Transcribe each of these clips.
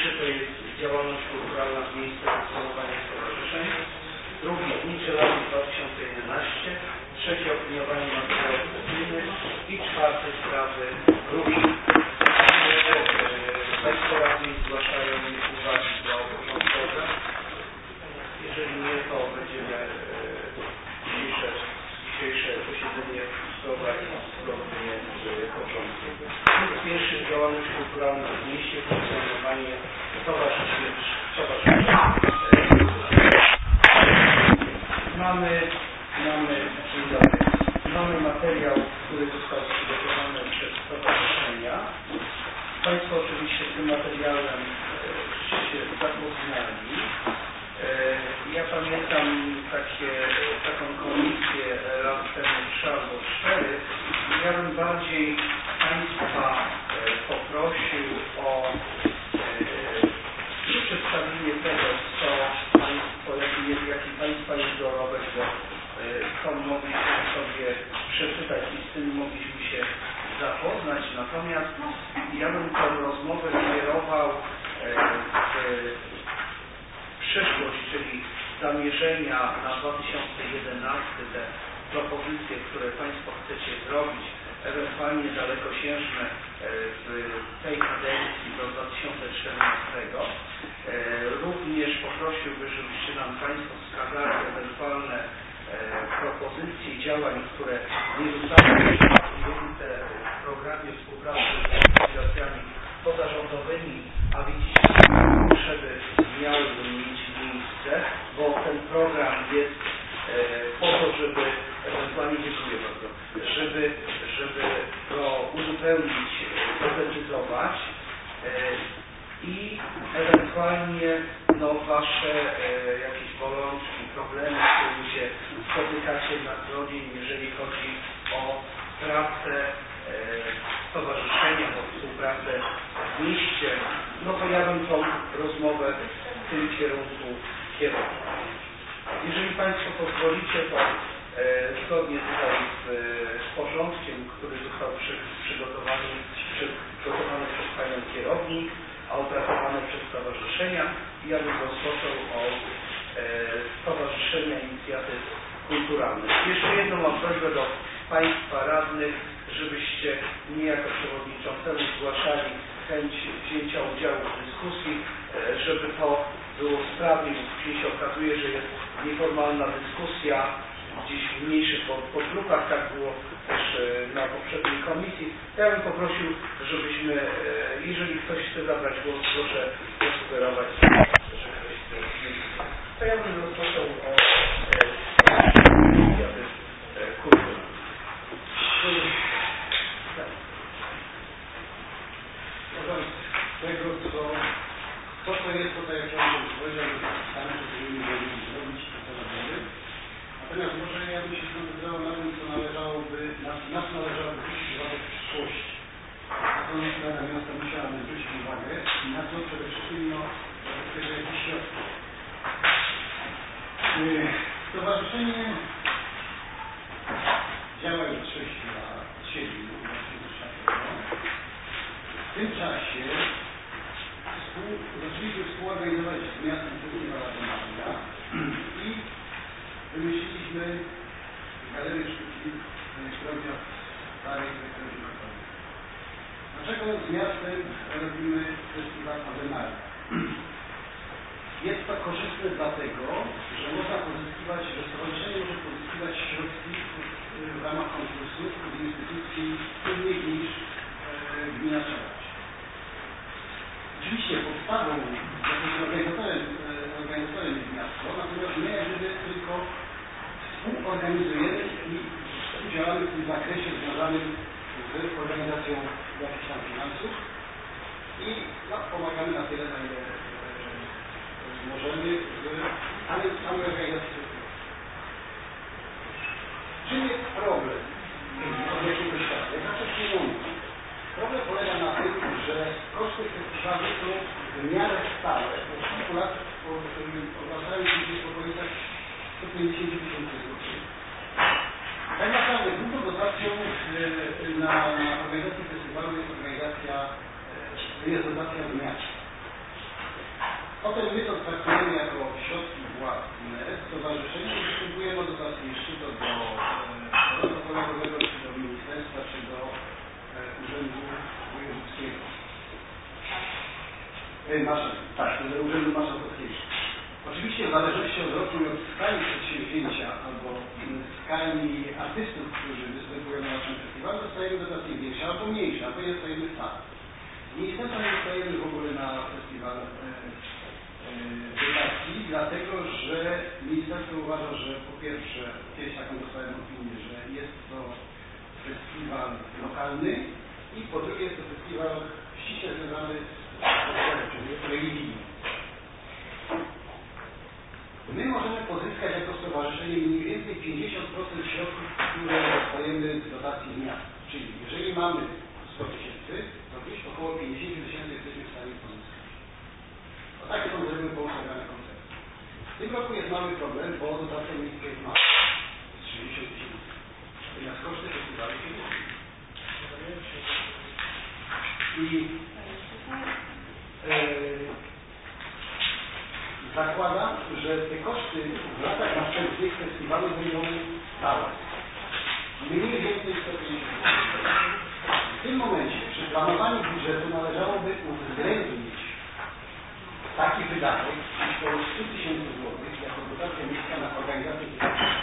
Pierwszy to jest działalność kulturalna w miejscu funkcjonowania stowarzyszeń. Drugi Zniczy Rady 2011. Trzeci opiniowanie materiałów publicznych. I czwarty sprawy grupy. Państwo radni zgłaszają uwagi do porządkowe. Jeżeli nie, to będziemy dzisiejsze posiedzenie prowadzić zgodnie z porządkiem. Punkt pierwszy, działalność kulturalna w mieście, funkcjonowanie stowarzyszeń. Mamy materiał, który został przygotowany przez stowarzyszenia. Państwo oczywiście z tym materiałem się zapoznali. Ja pamiętam taką komisję lat temu 3 albo 4. Ja bym bardziej Państwa poprosił o przedstawienie tego, co Państwo, jaki Państwa jest dorobek, bo to mogliśmy sobie przeczytać i z tym mogliśmy się zapoznać. Natomiast ja bym tę rozmowę kierował w przyszłość, czyli zamierzenia na 2011, te propozycje, które Państwo chcecie zrobić, ewentualnie dalekosiężne w tej kadencji do 2014. Również poprosiłbym, żebyście nam Państwo wskazali ewentualne propozycje działań, które nie zostały przyjęte w programie współpracy z organizacjami pozarządowymi, a widzicie, potrzeby miałyby mieć miejsce, bo ten program jest po to, żeby ewentualnie, dziękuję bardzo, żeby go uzupełnić, doprecyzować i ewentualnie Wasze jakieś bolączki, problemy, z którymi się spotykacie na co dzień, jeżeli chodzi o pracę stowarzyszenia, o współpracę w mieście, to ja bym tą rozmowę w tym kierunku kierował. Jeżeli Państwo pozwolicie, to zgodnie tutaj z porządkiem, który został przygotowany przez Panią kierownik, a opracowany przez stowarzyszenia, ja bym rozpoczął od Stowarzyszenia Inicjatyw Kulturalnych. Jeszcze jedną mam prośbę do Państwa radnych, żebyście mnie jako przewodniczącemu zgłaszali chęć wzięcia udziału w dyskusji, żeby to było sprawnie, bo później się okazuje, że jest nieformalna dyskusja gdzieś w mniejszych podgrupach, tak było też na poprzedniej komisji. Ja bym poprosił, żebyśmy, jeżeli ktoś chce zabrać głos, proszę zasugerować, że ktoś chce. To ja bym rozpoczął o inicjatyw kulturalnych. Tego, co jest tutaj, jak Pan powiedział, że stany powinni zrobić, to robimy. Natomiast może ja bym się skoncentrował na tym, co nas należałoby zwrócić uwagę w przyszłości. Na to Rada Miasta musiałaby zwrócić uwagę i na to przede wszystkim zabezpieczyć jakieś środki. Stowarzyszenie działa już 6 lat, 7 lat. W tym czasie zaczęliśmy współorganizować z miastem Festiwal Maria i wymyśliliśmy galerię sztuki Zdrowia Starej Elektronicznej. Dlaczego z miastem robimy Festiwal Maria? Jest to korzystne dlatego, że można pozyskiwać, że stowarzyszenie może pozyskiwać środki w ramach konkursów z instytucji innych niż gmina Czerwacz. Oczywiście podstawą, organizatorem jest miasto, natomiast my jak gdyby tylko współorganizujemy i współdziałamy w tym zakresie związanym z organizacją jakichś tam finansów i pomagamy na tyle, na ile możemy, ale samej organizacji. Czym jest problem od jakiegoś czasu? Jak zawsze pieniądze. Problem polega na tym, że koszty festiwalu są w miarę stałe. Od kilku lat obracają się gdzieś w okolicach 150 000 złotych. Tak naprawdę główną dotacją na organizację festiwalu jest dotacja od miasta. Potem my to traktujemy jako środki własne, stowarzyszenie i występujemy o dotację, czy to do protokolu, czy do ministerstwa, czy do Urzędu Wojewódzkiego. Tak, do Urzędu Marszałkowskiego. Oczywiście w zależności od roku i od skali przedsięwzięcia albo skali artystów, którzy występują na naszym festiwalu, dostajemy dotacje większe albo mniejsze, albo nie dostajemy wcale. Ministerstwa nie dostajemy w ogóle na festiwal dotacji, dlatego że ministerstwo uważa, że po pierwsze, kiedyś taką dostałem opinię, że jest to festiwal lokalny i po drugie jest to festiwal ściśle związany z religią. My możemy pozyskać jako stowarzyszenie mniej więcej 50% środków, które dostajemy z dotacji z miasta. Czyli jeżeli mamy 100 000, to gdzieś około 50 000 jesteśmy w stanie pozyskać. A takie są z reguły poustawiane koncerty. W tym roku jest mały problem, bo dotacja miejska jest mała. Jest 60 000. Natomiast koszty festiwalu się nie. I zakładam, że te koszty w latach następnych festiwalu będą stałe. Mniej więcej 150 000. W tym momencie przy planowaniu budżetu należałoby uwzględnić taki wydatek około 100 000 złotych jako dotacja miejska na organizację festiwalu.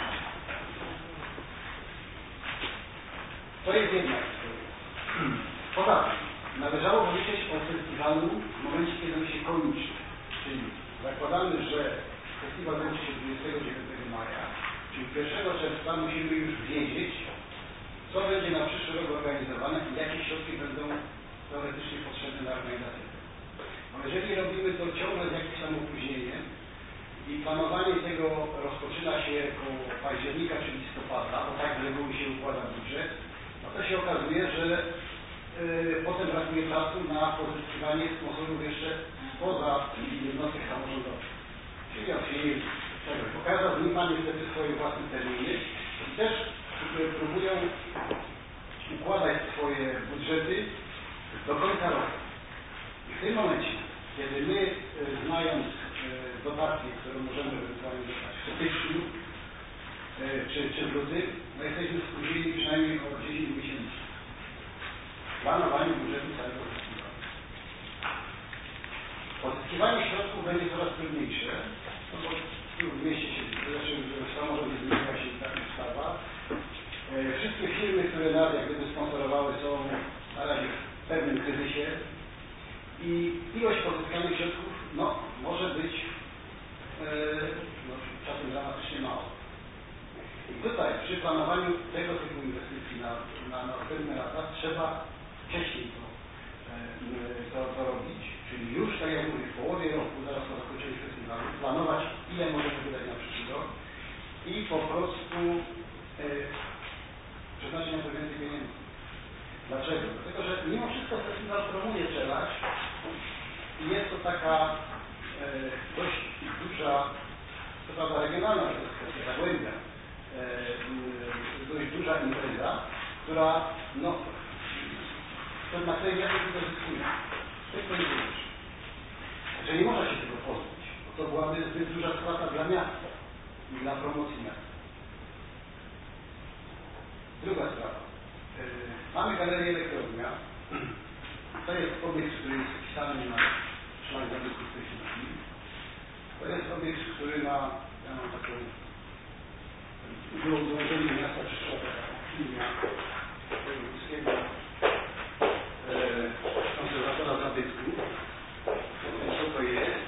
To jest jedna historia. Poza tym należało myśleć o festiwalu w momencie, kiedy on się kończy. Czyli zakładamy, że festiwal kończy się 29 maja, czyli 1 czerwca musimy już wiedzieć, co będzie na przyszły rok organizowane i jakie środki będą teoretycznie potrzebne na organizację. Bo jeżeli robimy to ciągle z jakimś tam opóźnieniem i planowanie tego rozpoczyna się koło października czy listopada, bo tak z reguły się układa budżet, no to się okazuje, że potem brakuje czasu na pozyskiwanie sponsorów jeszcze spoza jednostek samorządowych. Czyli film, bo każda z nich ma niestety swoje własne terminy i też próbują układać swoje budżety do końca roku. I w tym momencie, kiedy my, znając dotację, którą możemy ewentualnie dostać w styczniu czy w lutym, no jesteśmy spóźnieni przynajmniej o 10 miesięcy. Planowanie budżetu całego festiwalu. Pozyskiwanie środków będzie coraz trudniejsze, no bo tu w mieście się, znaczy w samorządzie zmieniła się taka ustawa. Wszystkie firmy, które nas jak gdyby sponsorowały, są na razie w pewnym kryzysie i ilość pozyskanych środków może być czasem dramatycznie mała. I tutaj przy planowaniu tego typu inwestycji na następne lata trzeba wcześniej to robić, czyli już, tak jak mówię, w połowie roku, zaraz po zakończeniu festiwalu, planować, ile możemy wydać na przyszły rok i po prostu przeznaczyć na to więcej pieniędzy. Dlaczego? Dlatego, że mimo wszystko festiwal promuje czelać i jest to taka dość duża, co prawda regionalna, to jest kwestia Zagłębia, dość duża impreza, która na której miasto tylko zyskuje. To jest najważniejsze. Że nie można się tego pozbyć, bo to byłaby zbyt duża strata dla miasta i dla promocji miasta. Druga sprawa. Mamy galerię Elektrownia. To jest obiekt, który jest wpisany na szlak zabytków technicznych. To jest obiekt, który ma, ja mam taką dołożenie miasta przyszła taka opinia wojewódzkiego konserwatora zabytków. Co to jest?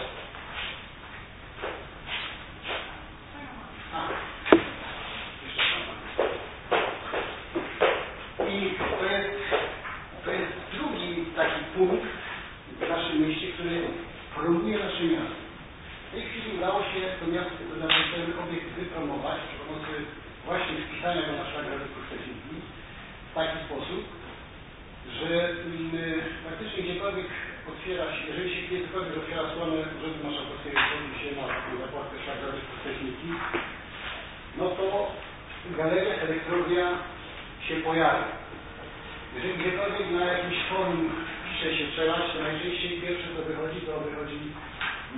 I to jest drugi taki punkt w naszym mieście, który promuje nasze miasto. W tej chwili udało się to miasto, ten obiekt wypromować przy pomocy właśnie wpisania go na szlak zabytków techniki w taki sposób, że praktycznie gdziekolwiek otwiera się, jeżeli się kiedykolwiek otwiera stronę Urzędu Marszałkowskiego, wchodzi się na taką zakładkę szlak zabytków techniki, no to galeria Elektrownia się pojawia. Jeżeli gdziekolwiek na jakimś forum pisze się czelać, to najczęściej pierwsze co wychodzi, to wychodzi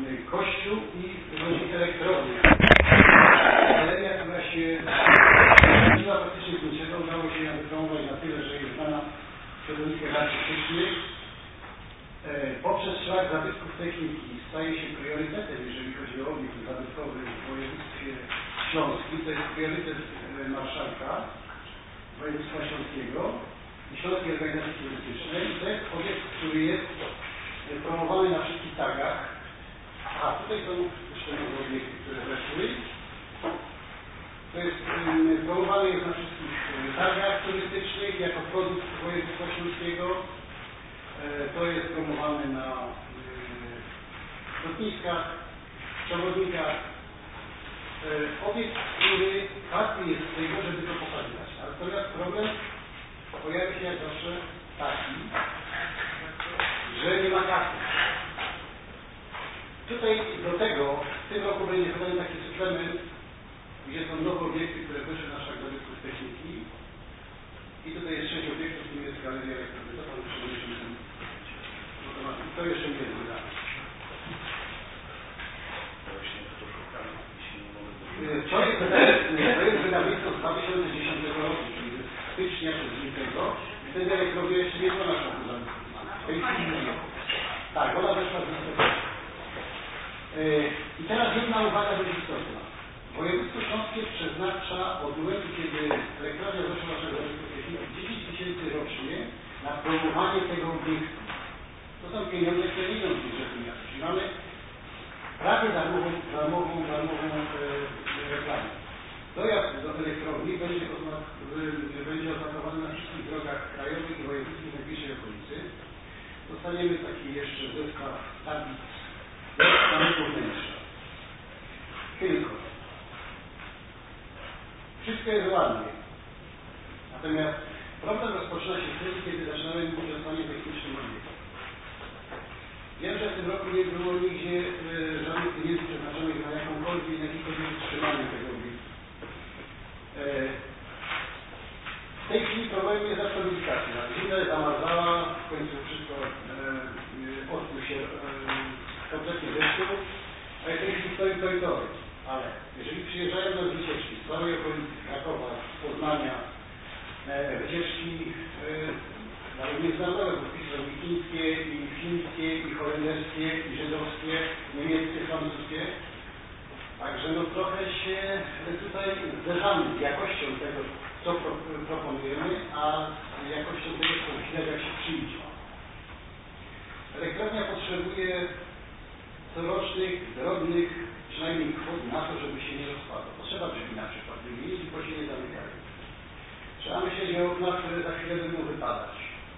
kościół i będzie elektrownia. Galeria, która się nazywa praktycznie z niczego, udało się ją wypromować na tyle, że jest znana w środowiskach artystycznych. Poprzez szlak zabytków techniki staje się priorytetem, jeżeli chodzi o obiekt zabytkowy w województwie śląskim. To jest priorytet marszałka województwa śląskiego i Śląskiej Organizacji Turystycznej. To jest obiekt, który jest promowany na wszystkich targach. A tutaj są jeszcze nowe obiekty, które weszły. To jest promowany jest na wszystkich targach turystycznych jako produkt województwa śląskiego. To jest promowane na lotniskach, przewodnikach. Obiekt, który warty jest tego, żeby to pokazywać. Natomiast problem pojawia się jak zawsze taki, że nie ma kasy. Tutaj do tego w tym roku będzie podany taki suplement, gdzie są nowe obiekty, które wyszły na szlak zabytków techniki. I tutaj jest 6 obiektów, w tym jest galeria elektrownia. To pan przewodniczący. To jeszcze nie jest wydane. To jest wydawnictwo z 2010 roku, czyli z stycznia czy z lutego. Wtedy elektrownia jeszcze nie była na szlaku zabytków. Tak, ona weszła z listopada. I teraz jedna uwaga dość istotna. Województwo śląskie przeznacza od momentu, kiedy elektrownia weszła na szlak zabytków techniki 10 000 rocznie na promowanie tego obiektu. To są pieniądze, które nie idą z budżetu miasta. Czyli mamy prawie darmową reklamę. Dojazd do elektrowni będzie oznakowany na wszystkich drogach krajowych i wojewódzkich w najbliższej okolicy. Dostaniemy taki jeszcze zestaw tablic samego wnętrza. Tylko. Wszystko jest ładnie. Natomiast problem rozpoczyna się wtedy, kiedy zaczynamy mówić o stanie technicznym obiektu. Wiem, że w tym roku nie było nigdzie żadnych pieniędzy przeznaczonych na jakikolwiek utrzymanie tego obiektu. W tej chwili problem jest aktualizacja. Zimna zamarzała, w końcu wszystko odpłył się kompletnie deszczu, a w tej chwili stoi to i to. Ale jeżeli przyjeżdżają nas wycieczki z całej okolicy Krakowa, z Poznania, wycieczki nawet międzynarodowe, bo wpisy są i chińskie, i fińskie, i holenderskie, i żydowskie, niemieckie, francuskie. Także no trochę się tutaj zderzamy z jakością tego, co proponujemy, a z jakością tego, co widać, jak się przyjdzie. Elektrownia potrzebuje corocznych, drobnych, przynajmniej kwot na to, żeby się nie rozpadło. Potrzeba drzwi na przykład wymienić i bo się nie zamykają. Trzeba myśleć o oknach, które za chwilę będą wypadać.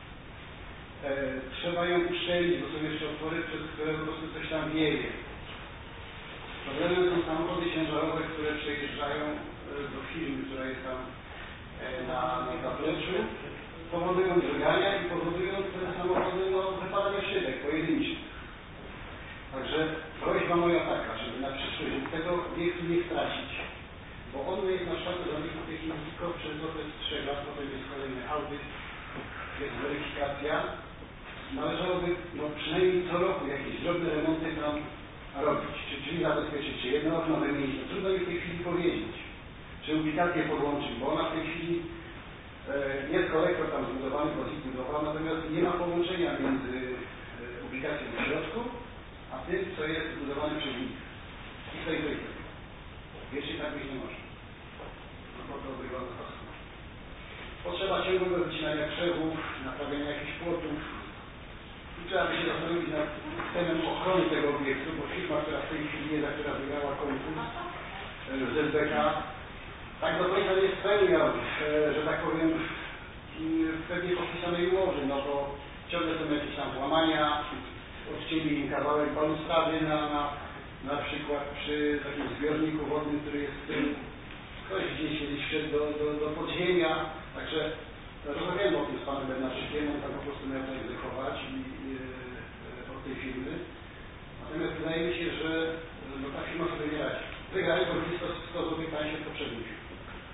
Trzeba ją uszczelnić, bo są jeszcze otwory, przez które po prostu coś tam wieje. Problemem są samochody ciężarowe, które przejeżdżają do firmy, która jest tam na zapleczu, powodują drgania i powodują te samochody wypadanie szybek pojedynczych. Także prośba moja taka, żeby na przyszłość tego obiektu nie stracić, bo on jest na szlaku zabytków technicznych tylko przez okres 3 lat, potem jest kolejny audyt, jest weryfikacja. Należałoby przynajmniej co roku jakieś drobne remonty tam robić, czy drzwi zabezpieczyć, czy jedno okno wymienić. No, trudno mi w tej chwili powiedzieć, czy ubikację podłączyć, bo ona w tej chwili jest kolektor tam zbudowany, bo zbudował, natomiast nie ma połączenia między ubikacją w środku, a tym, co jest zbudowane przez nich. I to i to. Wiecznie tak być nie może. No bo to wygląda prosto. Potrzeba ciągłego wycinania krzewów, naprawiania jakichś płotów. I trzeba by się zastanowić nad systemem ochrony tego obiektu, bo firma, która w tej chwili jest, która wygrała konkurs z SBK, tak do końca nie spełnia, że tak powiem, w pewnie podpisanej umowy, no bo ciągle są jakieś tam włamania, odcięli im kawałek balustrady na przykład przy takim zbiorniku wodnym, który jest w tym, ktoś gdzieś kiedyś wszedł do podziemia, także rozmawiamy o tym z panem Bednarczykiem, on tam po prostu miał to egzekwować od tej firmy. Natomiast wydaje mi się, że no, ta firma sobie nie radzi. Wygrali po 100 zł tańsze od poprzednich firm.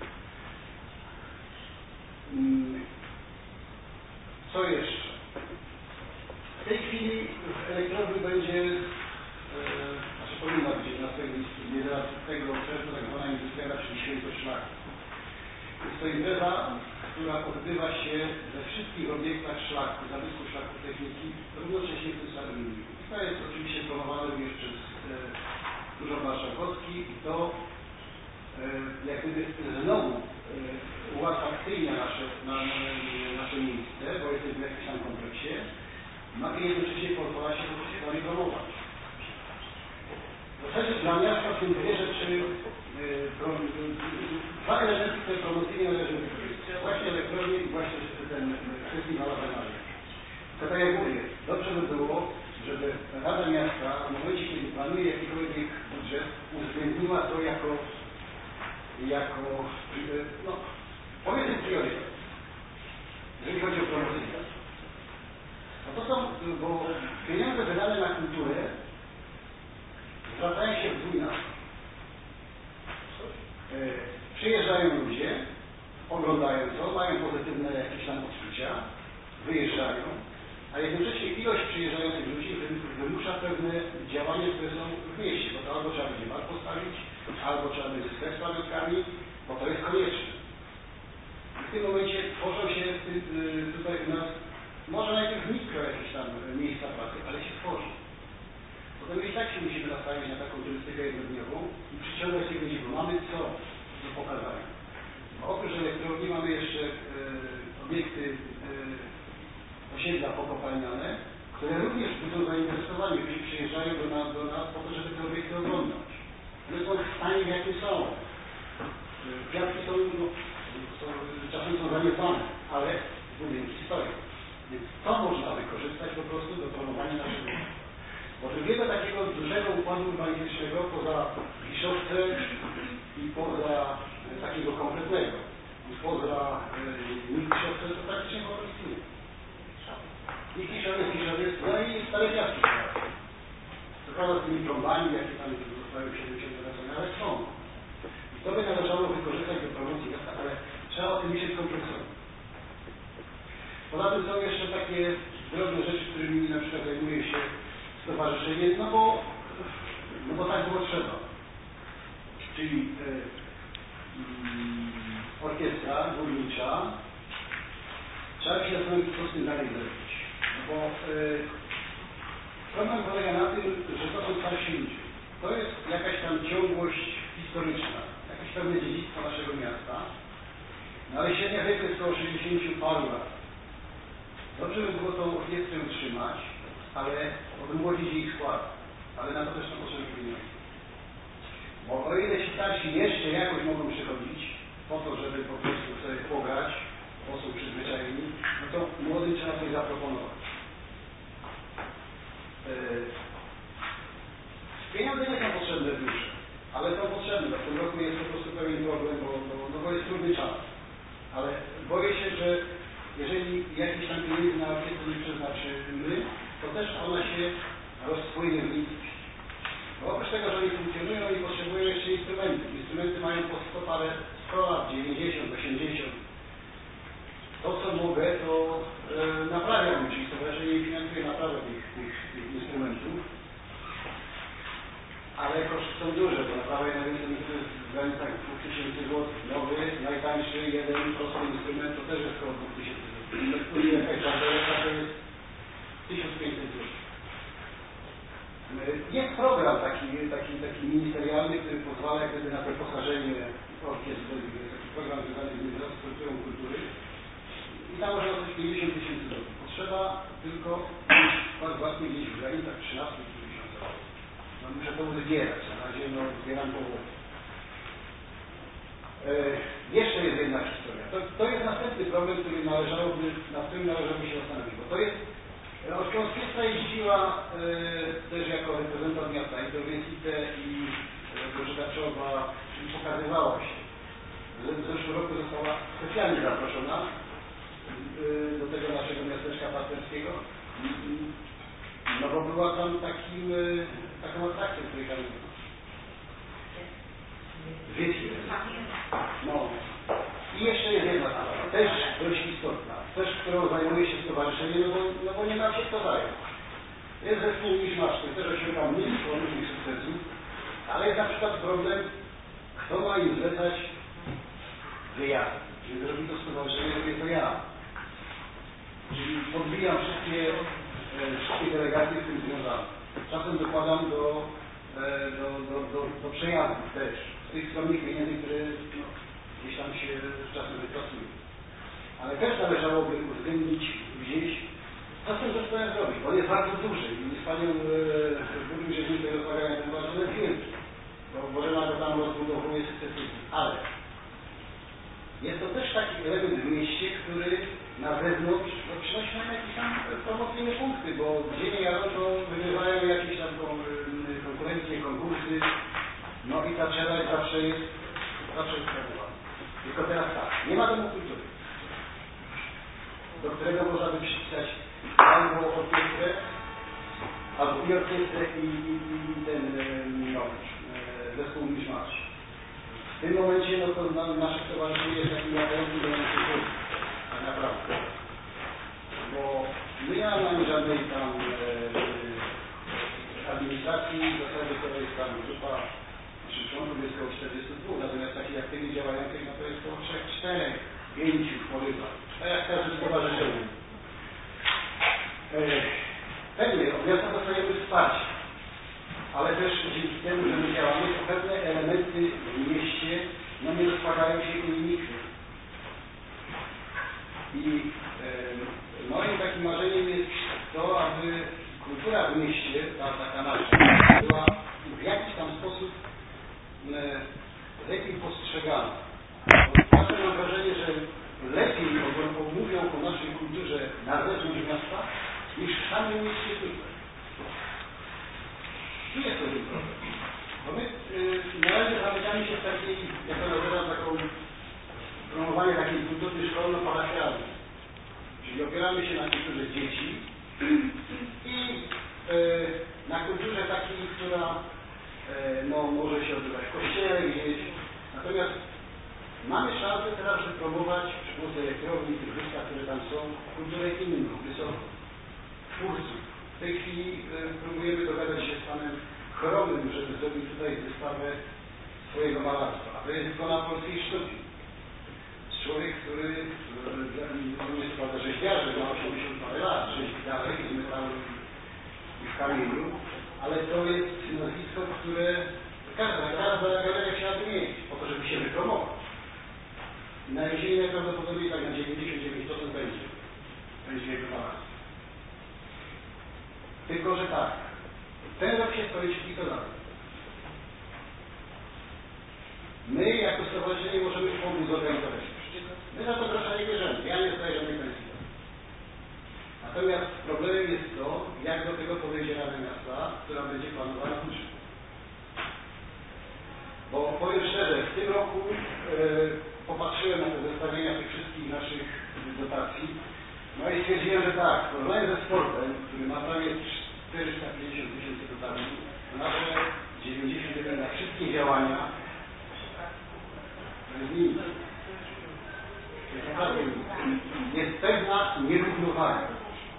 Co jeszcze? W tej chwili w elektrowni będzie, powinna która odbywa się we wszystkich obiektach szlaku, zabytku szlaku techniki, równocześnie w tym samym imieniu. I to jest oczywiście promowane również przez Urząd Marszałkowski i to jak gdyby znowu uatrakcyjnia nasze miejsce, bo jesteśmy w jakimś tam kompleksie, no i jednocześnie pozwala się to promować. W zasadzie dla miasta są dwie rzeczy, dwa elementy, które promocyjnie należy wykorzystać. Właśnie elektrownię i właśnie ten festiwal Awenaria. To tak jak mówię, dobrze by było, żeby Rada Miasta w momencie, kiedy planuje jakikolwiek budżet, uwzględniła to jako no, powiedzmy priorytet, jeżeli chodzi o promocję. No to są, bo pieniądze wydane na kulturę zwracają się w dwójnasób. Przyjeżdżają ludzie, oglądają to, mają pozytywne jakieś tam odczucia, wyjeżdżają, a jednocześnie ilość przyjeżdżających ludzi wymusza pewne działania, które są w mieście, bo to albo trzeba będzie bar postawić, albo trzeba będzie sklep z pamiątkami, bo to jest konieczne. I w tym momencie tworzą się tutaj u nas, może najpierw mikro jakieś tam miejsca pracy, ale się tworzą. Potem i tak się musimy nastawić na taką turystykę jednodniową i przyciągać tych ludzi, bo mamy co do pokazania. Bo oprócz elektrowni mamy jeszcze obiekty osiedla pokopalniane, które również będą zainteresowane, którzy przyjeżdżają do nas po to, żeby te obiekty oglądać. One są w stanie, w jakim są. Kwiatki czasem są zaniedbane, ale budynki stoją. Więc to można wykorzystać po prostu do promowania naszego miasta. Bo drugiego takiego dużego układu urbanistycznego poza Giszowcem i poza takiego kompletnego i poza Giszowcem to praktycznie po prostu nie. I Kiszowiec, no i Stare Piaski. Co prawda z tymi plombami, jakie tam zostały w 70 latach, ale są. I to by należało wykorzystać do promocji miasta, ale trzeba o tym myśleć kompleksowo. Poza tym są jeszcze takie drobne rzeczy, którymi na przykład zajmuje się stowarzyszenie, no bo tak było trzeba. Czyli orkiestra górnicza. Trzeba się zastanowić, co z tym dalej zrobić. No bo problem polega na tym, że to są starsi ludzie. To jest jakaś tam ciągłość historyczna, jakieś pewne dziedzictwo naszego miasta. No ale średnia wieku jest około 60 paru lat. Dobrze by było tą orkiestrę utrzymać, ale odmłodzić jej skład. Ale na to też są potrzebne pieniądze. Bo o ile ci starsi jeszcze jakoś mogą przychodzić, po to, żeby po prostu sobie pograć, bo są przyzwyczajeni, no to młodym trzeba coś zaproponować. Pieniądze nie są potrzebne duże, ale są potrzebne. W tym roku jest po prostu pewien problem, bo jest trudny czas. Ale boję się, że jeżeli jakiś tam pieniędzy na orkiestrę nie przeznaczymy, to też ona się rozpłynie w nicość. Bo oprócz tego, że oni funkcjonują, oni potrzebują jeszcze instrumenty. Instrumenty mają po 100 lat, 90, 80. To, co mogę, to naprawiam, czyli stowarzyszenie finansuje naprawę tych instrumentów. Ale koszty są duże, bo naprawa jednego instrumentu jest w granicach 2000 zł. Nowy, najtańszy, jeden prosty instrument to też jest około 2000 zł. Jakaś bateria to jest 1500 zł. Jest program taki ministerialny, który pozwala gdyby na wyposażenie orkiestry. Jest taki program związany z infrastrukturą kultury. I tam można dostać 50 000 zł. Potrzeba tylko wkład własny gdzieś w granicach 13 000 zł. No muszę to uzbierać. Na razie zbieram połowę. Jeszcze jest jedna historia. To jest następny problem, nad którym należałoby się zastanowić. Bo to jest orkiestra jeździła też jako reprezentant miasta i do Wiesite i Gorzeta Czoba, czyli pokazywała się. W zeszłym roku została specjalnie zaproszona do tego naszego miasteczka partnerskiego, no bo była tam taką atrakcją, której tam Wiesite. No. I jeszcze jest jedna sprawa, też dość istotna, też którą zajmuje się stowarzyszenie, no bo nie ma się kto zająć. Jest zespół Miszmasz, który też osiąga mnóstwo różnych sukcesów, ale jest na przykład problem, kto ma im zlecać wyjazdy. Czyli robi to stowarzyszenie, robię to ja. Czyli podbijam wszystkie delegacje z tym związane. Czasem dokładam do przejazdów też, z tych skromnych pieniędzy, które no, gdzieś tam się czasem wypracują. Ale też należałoby uwzględnić gdzieś, co z tym zespołem zrobić, bo on jest bardzo duży i z panią burmistrzem rozmawiałem na temat, że on jest wielki, bo Bożena go tam rozbudowuje sukcesywnie, ale jest to też taki element w mieście, który na zewnątrz no, przynosi nam jakieś tam promocyjne punkty, bo gdzie nie jadą, to wygrywają jakieś tam konkurencje, konkursy, no i ta czeladź zawsze jest sprawowana. Tylko teraz tak, nie ma domu kultury, do którego można by przypisać albo orkiestrę, albo i orkiestrę i ten zespół miszmasz. W tym momencie no to nasze stowarzyszenie jest takim latającym do kultury, tak naprawdę. Bo my nie mamy żadnej tam administracji, w zasadzie to jest tam grupa naszych członków jest około 42, natomiast takich aktywnie działających no to jest około 3, 4, 5 porywa. Tak jak każde stowarzyszenie. Pewnie od miasta dostajemy wsparcie, ale też dzięki temu, że my działamy, to pewne elementy w mieście no nie rozpadają się i nikną. I moim takim marzeniem jest to, aby kultura w mieście, ta taka nasza, była w jakiś tam sposób lepiej postrzegana. Czasem mam wrażenie, że lepiej mówią o naszej kulturze na zewnątrz miasta, niż w samym mieście tutaj. Tu jest ten problem. Bo my na razie zamykamy się w takiej, jak to nazywam, taką promowanie takiej kultury szkolno-parafialnej. Czyli opieramy się na kulturze dzieci i na kulturze takiej, która no, może się odbywać w kościele gdzieś. Natomiast mamy szansę teraz wypromować przy pomocy elektrowni, tych wystaw, które tam są, kulturę inną, wysoką, twórców. W tej chwili próbujemy dogadać się z panem Chromym, żeby zrobić tutaj wystawę swojego malarstwa. A to jest ikona polskiej sztuki. Człowiek, który jest prawda rzeźbiarzem, ma 80 parę lat, rzeźbi dalej z metalu i w kamieniu, ale to jest nazwisko, które każda galeria chciała mieć, po to, żeby się wypromować. I na jesieni najprawdopodobniej tak na 99% będzie jego malarstwo. Tylko, że tak, ten rok się skończy tylko na to. My, jako stowarzyszenie, możemy pomóc zorganizować. My za to grosza nie bierzemy. Ja nie dostaję żadnej pensji. Natomiast problemem jest to, jak do tego podejdzie Rada Miasta, która będzie planowała budżet. Bo powiem szczerze, w tym roku popatrzyłem na te zestawienia tych wszystkich naszych dotacji, no i stwierdziłem, że tak, w porównaniu ze sportem, który ma prawie 450 000 dotacji, nasze 91 na wszystkie działania to jest nic. Jest naprawdę nic. Jest pewna nierównowaga.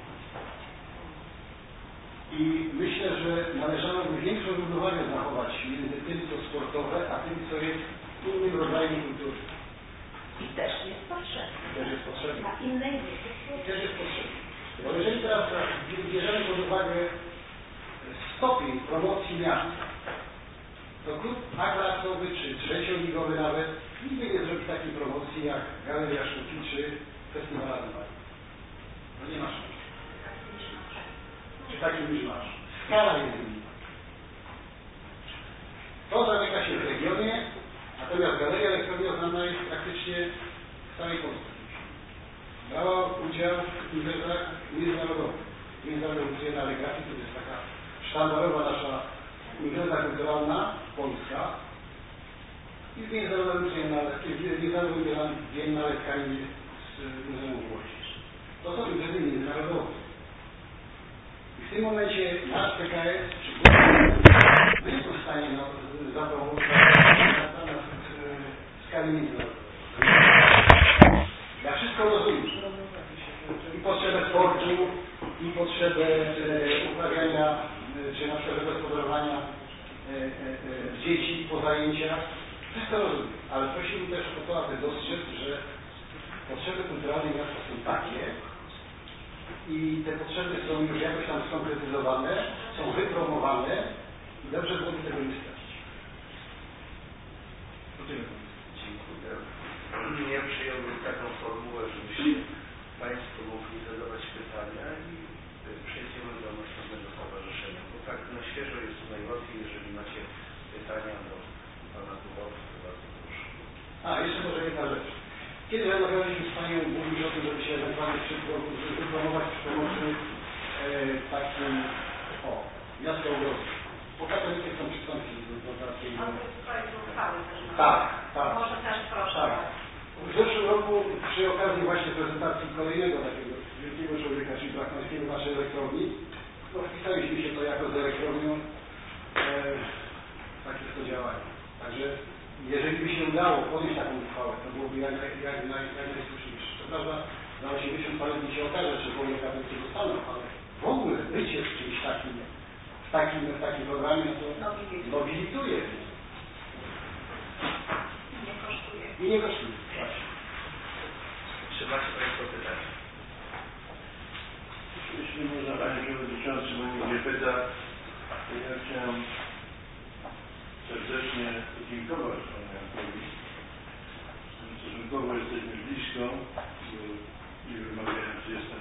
I myślę, że należałoby większą równowagę zachować między tym, co sportowe, a tym, co jest innym rodzajem kultury. I też jest potrzebne. Też jest potrzebne. Na innej Też jest potrzebne. Bo jeżeli teraz bierzemy pod uwagę stopień promocji miasta, to klub A-klasowy czy trzecioligowy nawet nigdy nie zrobi takiej promocji jak Galeria Sztuki czy Festiwal Adwaj. No nie ma szans. Czy taki niż masz. Skala jest inna. To zamyka się w regionie, natomiast Galeria Elektrownia znana jest praktycznie w całej Polsce. Brała udział w imprezach międzynarodowych. Międzynarodowy Triennale Grafiki to jest taka sztandarowa nasza impreza kulturalna polska i w międzynarodowym Triennale Tkaniny z Muzeum w Łodzi. To są imprezy międzynarodowe. I w tym momencie nasz PKS nie jest w stanie zapromować w skali międzynarodowej. Ja wszystko rozumiem. I potrzebę sportu, i potrzebę uprawiania, czy na przykład gospodarowania dzieci po zajęciach. Wszystko rozumiem. Ale prosimy też o to, aby dostrzec, że potrzeby kulturalne miasta są takie i te potrzeby są już jakoś tam skonkretyzowane, są wypromowane i dobrze byłoby tego nie stracić. Dziękuję. Ja przyjąłbym taką formułę, żebyście Państwo mogli zadawać pytania i przejdziemy do następnego stowarzyszenia, bo tak na świeżo jest najłatwiej, jeżeli macie pytania do Pana Burowca, to bardzo proszę. A, jeszcze może jedna rzecz. Kiedy rozmawialiśmy z Panią, mówisz o tym, żeby się ewentualnie wypromować przy pomocy takim, miasto ogrodu. Bo katolickie są przystąpki do takiej... A to jest projekt uchwały też. Tak, tak. Może też proszę. Tak. W zeszłym roku przy okazji właśnie prezentacji kolejnego takiego wielkiego człowieka, czyli Blachmańskiego naszej elektrowni, no wpisaliśmy się to jako z elektrownią takich to działań. Także jeżeli by się udało podjąć taką uchwałę, to byłoby jak najsłuszniejsze. To prawda, za 80 parę dni się okaże, czy w ogóle katolicy zostaną, ale w ogóle bycie w czymś takim, w takim programie, to nobilituje. I nie kosztuje. Właśnie. Czy macie Państwo pytania? Jeśli można, Panie Przewodniczący, bo nikt nie pyta, to ja chciałem serdecznie podziękować Panu Jankowi. Stosunkowo jesteśmy blisko, bo nie wymagający jestem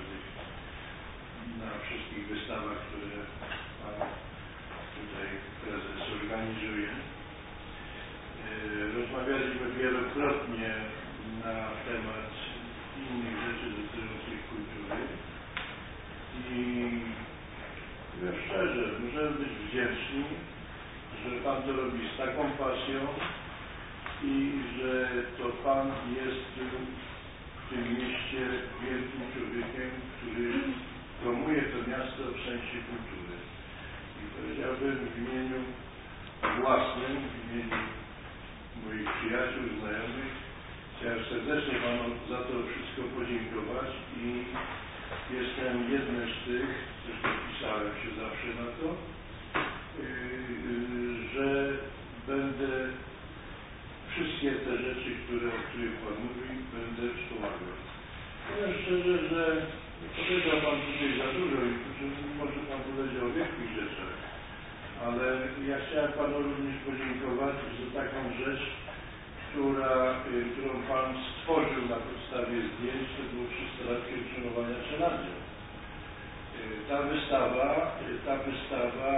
na wszystkich wystawach, które Pan tutaj prezes organizuje. Rozmawialiśmy wielokrotnie na temat innych rzeczy dotyczących kultury i powiem szczerze, możemy być wdzięczni, że Pan to robi z taką pasją i że to Pan jest w tym mieście wielkim człowiekiem, który promuje to miasto w sensie kultury. I powiedziałbym w imieniu własnym, w imieniu moich przyjaciół, znajomych, chciałem serdecznie Panu za to wszystko podziękować i jestem jednym z tych, zresztą pisałem się zawsze na to, że będę wszystkie te rzeczy, o których Pan mówi, będę wspomagał. Powiem szczerze, że powiedział Pan tutaj za dużo i może Pan powiedział o wielkich rzeczach, ale ja chciałem Panu również podziękować za taką rzecz, którą Pan stworzył na podstawie zdjęć, to było 300 lat pielgrzymowania Czeladnią. Ta wystawa,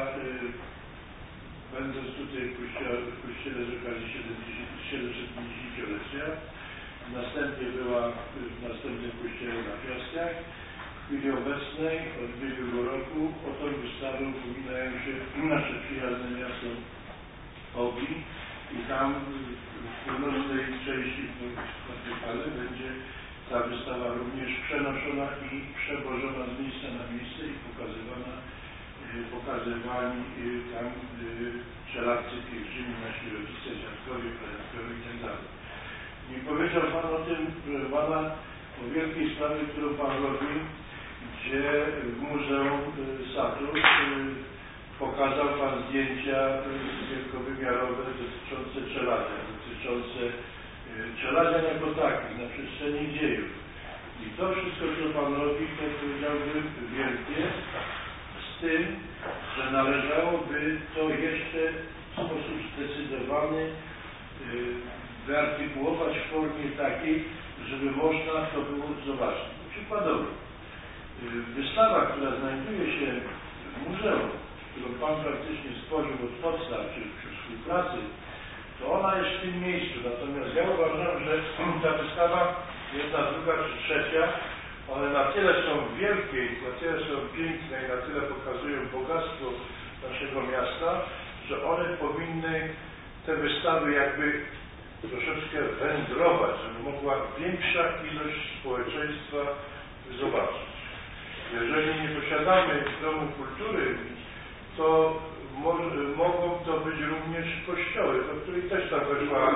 będąc tutaj w kościele z okazji 750-lecia, następnie była w następnym kościele na Piastach. W chwili obecnej, od ubiegłego roku, o tą wystawę upominają się nasze przyjazne miasto Obi i tam w północnej części Watykanu będzie ta wystawa również przenoszona i przewożona z miejsca na miejsce i pokazywani tam przeladcy pielgrzymi, nasi rodzice, dziadkowie, pradziadkowie i tak dalej. I powiedział Pan o tym, proszę Pana, o wielkiej sprawie, którą Pan robi, gdzie w Muzeum Satur pokazał Pan zdjęcia wielkowymiarowe dotyczące Czeladzia, dotyczące Czeladzia jako takich na przestrzeni dziejów. I to wszystko, co Pan robi, to powiedziałbym wielkie, z tym, że należałoby to jeszcze w sposób zdecydowany wyartykułować w formie takiej, żeby można to było zobaczyć. Przykładowo, wystawa, która znajduje się w muzeum, którą Pan praktycznie stworzył od podstaw, czy przy współpracy, to ona jest w tym miejscu. Natomiast ja uważam, że ta wystawa, jedna, druga czy trzecia, one na tyle są wielkie, na tyle są piękne i na tyle pokazują bogactwo naszego miasta, że one powinny te wystawy jakby troszeczkę wędrować, żeby mogła większa ilość społeczeństwa zobaczyć. Jeżeli nie posiadamy Domu Kultury, to mogą to być również kościoły, do których też tam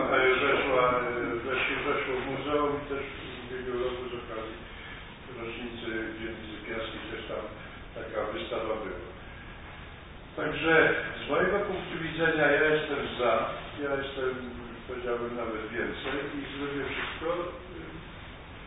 weszło w muzeum i też w ubiegłym roku z okazji rocznicy Dzielnicy Piastej też tam taka wystawa była. Także z mojego punktu widzenia ja jestem za, powiedziałbym nawet więcej i zrobię wszystko,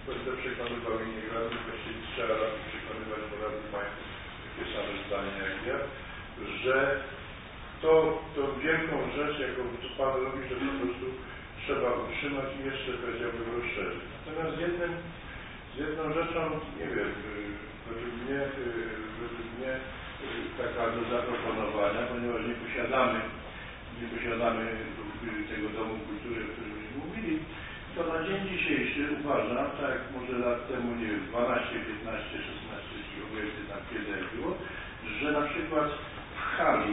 będę przekonywał innych radnych, właściwie trzeba radnych przekonywać, bo radni mają takie same zdanie jak ja, że tą wielką rzecz, jaką Pan robi, że po prostu trzeba utrzymać i jeszcze, powiedziałbym, rozszerzyć. Natomiast z jedną rzeczą, nie wiem, według mnie taka do zaproponowania, ponieważ nie posiadamy tego Domu Kultury, o którym myśmy mówili, to na dzień dzisiejszy uważam, tak jak może lat temu, nie wiem, 12, 15, 16, czy obojętnie tam kiedy było, że na przykład w hali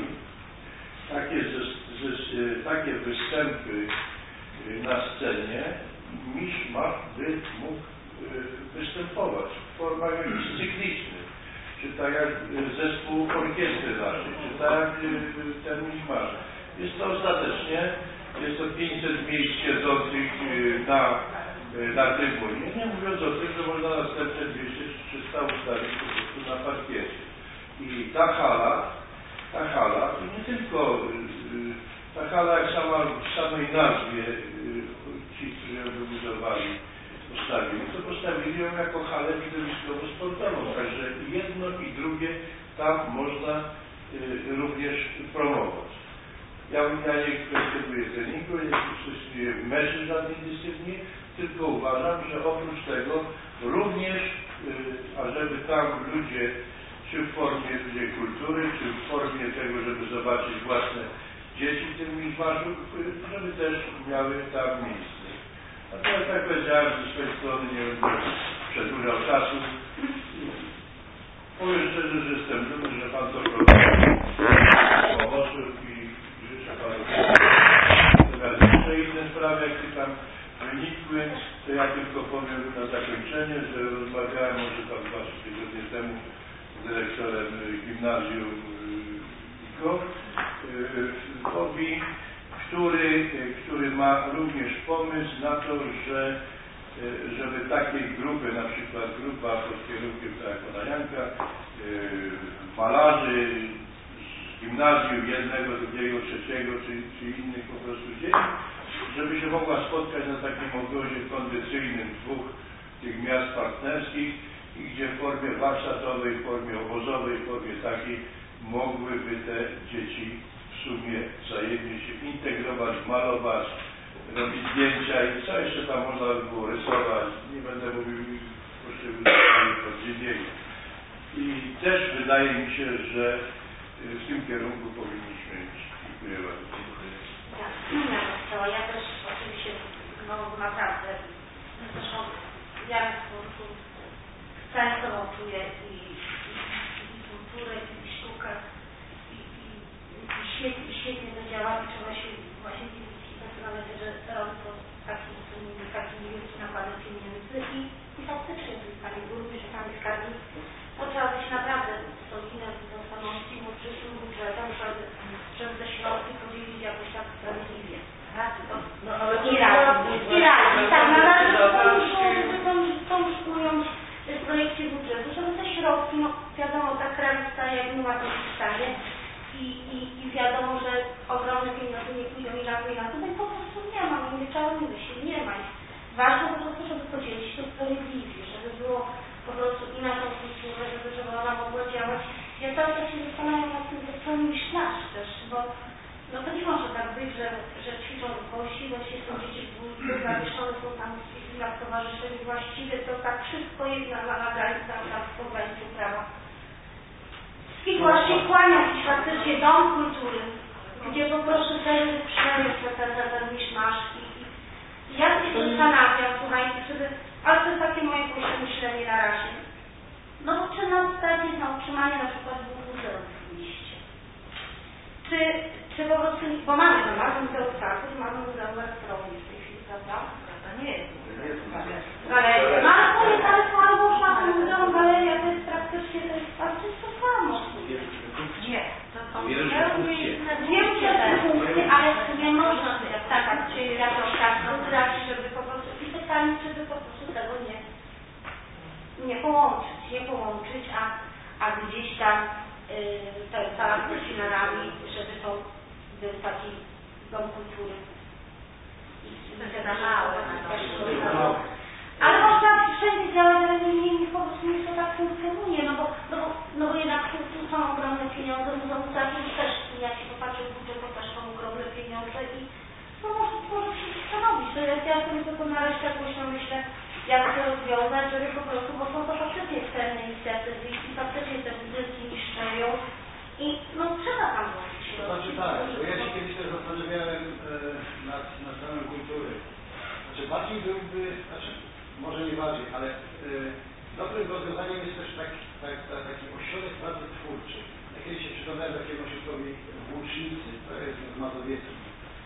takie występy na scenie miszmasz by mógł występować w formach jakichś cyklicznych, czy tak jak zespół orkiestry naszej, czy tak jak ten miszmasz. Jest to ostatecznie, jest to 500 miejsc siedzących na trybunie, nie mówiąc o tym, że można następne 200 czy 300 ustawić po prostu na parkiecie. I ta hala, to nie tylko ta hala, jak w samej nazwie ci, którzy ją wybudowali, postawili ją jako halę widowiskowo-sportową. Także jedno i drugie tam można również promować. Ja nie kwestionuję treningu, nie kwestionuję meczy żadnej dyscyplinie, tylko uważam, że oprócz tego również, ażeby tam ludzie, czy w formie kultury, czy w formie tego, żeby zobaczyć własne dzieci w tym miszmaszu, żeby też miały tam miejsce. Natomiast tak powiedziałem, ze swojej strony nie będę przedłużał czasu. Powiem szczerze, że jestem dumny, że Pan to prowadzi owoców i życzę Panu. Natomiast jeszcze inne sprawy, jakie tam wynikły, to ja tylko powiem na zakończenie, że rozmawiałem może tam 2 tygodnie temu z dyrektorem gimnazjum Bobi, który ma również pomysł na to, żeby takie grupy, na przykład grupa pod kierunkiem tak jak pana Janka, malarzy z gimnazjum jednego, drugiego, trzeciego, czy innych po prostu dzieci, żeby się mogła spotkać na takim ogrodzie kondycyjnym 2 tych miast partnerskich i gdzie w formie warsztatowej, w formie obozowej, w formie takiej mogłyby te dzieci w sumie wzajemnie się integrować, malować, robić zdjęcia i co jeszcze tam można by było rysować. Nie będę mówił poszczególnych podziemienia. I też wydaje mi się, że w tym kierunku powinniśmy iść. Dziękuję bardzo. Ja też oczywiście naprawdę zresztą ja po prostu zainteresował czuję i kulturę, i sztukę, i świetnie to działa i trzeba się właśnie zastanawiać, że robi to taki wielki nakładem pieniędzy i faktycznie pani burmistrz, że pani skarbnik, to trzeba być naprawdę solidne do stanowności przyszłym budżetem, żeby te środki podzielić jakoś tak sprawiedliwie. No ale to I radni, tak, na razie to już ująć w projekcie budżetu, żeby te środki, no wiadomo, ta krawica stanie, jak nie ma to w stanie i wiadomo, że ogromne pieniądze nie pójdą i na to, bo po prostu nie ma, nie czarujmy się, nie ma. Ważne po prostu, żeby podzielić to sprawiedliwie, żeby było po prostu i na tą kulturę, żeby ona mogła działać. Ja cały czas się zastanawiam nad tym, co niż nasz też, bo no to nie może tak być, że ćwiczą w kości, właściwie są dzieci w dwójce, zawieszone są tam jak towarzyszeni, właściwie to tak wszystko jest na granicach w ograniczu prawa. I właśnie kłaniać faktycznie dom kultury, gdzie po prostu też przynajmniej ten miszmasz i ja się zastanawiam, słuchajcie, ale to jest takie moje myślenie na razie. No bo czy nam stać jest na utrzymanie na przykład 2 muzeów w mieście? Czy po prostu, bo mamy Muzeum Kraków, mamy Muzeum Elektrowni w tej chwili, prawda? To nie jest. Galeria. No ale to jest, ale można to Muzeum Galeria, to jest praktycznie, to jest to samo. Nie, to są Wielkie funkcje, ale nie można tak jakoś tak grać, żeby po prostu i pytanie, żeby po prostu tego nie połączyć, a gdzieś tam ta filarami, żeby to był taki dom kultury. To się za małe. Ale można wszędzie działać, ale nie po prostu nie to tak funkcjonuje, no bo jednak tu są ogromne pieniądze, muzeum też, jak się popatrzy w budżet, to też są ogromne pieniądze i no może się zastanowić, że ja sobie tylko na resztę głośno myślę, jak to rozwiązać, żeby po prostu, bo są to faktycznie cenne inicjatywy i faktycznie te budżety niszczeją i no trzeba tam włożyć To środki. znaczy tak, bo ja się kiedyś też zastanawiałem nad samym kultury. Znaczy bardziej byłby, może nie bardziej, ale dobrym rozwiązaniem jest też taki ośrodek pracy twórczej. Ja kiedyś się przyglądałem takiemu ośrodkowi w Łucznicy, to jest w Mazowieckim.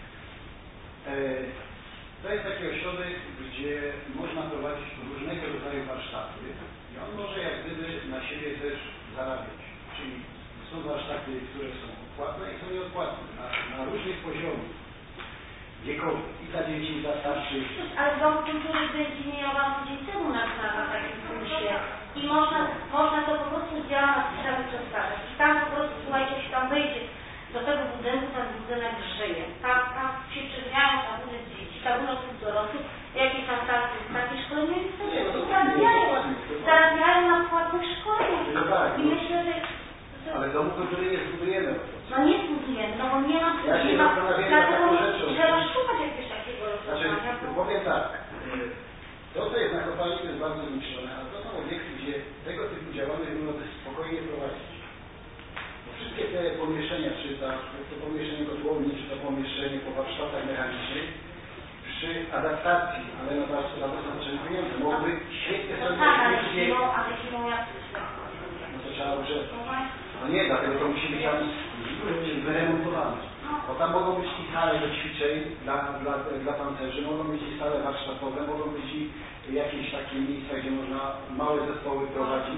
To jest taki ośrodek, gdzie można prowadzić różnego rodzaju warsztaty i on może jak gdyby na siebie też zarabiać. Czyli są warsztaty, które są odpłatne i są nieodpłatne, na różnych poziomach wiekowych. I dla dzieci, i dla starszych. Ale dom kultury będzie miał tydzień temu na takim kursie i można to po prostu działa na podstawie przedstawiać. I tam po prostu, słuchajcie, się tam wejdzie do tego budynku, ten budynek żyje. Tam się przewijają tabuny dzieci, tabuny osób dorosłych, jakieś tam takie szkolenia i wtedy zarabiają na płatnych szkoleniach. No tak, I myślę, że ale domu kultury nie zbudujemy. no nie zbudujemy, no bo nie ma, Ja się zastanawiam nad taką rzeczą. trzeba szukać jakiegoś takiego Znaczy, rozwiązania. powiem tak, to co jest na kopalni, to jest bardzo zniszczone, ale to są obiekty, gdzie tego typu działalność można spokojnie prowadzić. Bo wszystkie te pomieszczenia, czy to pomieszczenie kotłowni, czy to pomieszczenie po warsztatach mechanicznych, przy adaptacji, ale na to są potrzebne pieniądze, mogły świetnie No sobie tak, ale zimą jak no to trzeba używać. No nie, dlatego to musi być tam wyremontowane. Bo tam mogą być i sale do ćwiczeń dla pancerzy, mogą być i sale warsztatowe, mogą być i jakieś takie miejsca, gdzie można małe zespoły prowadzić.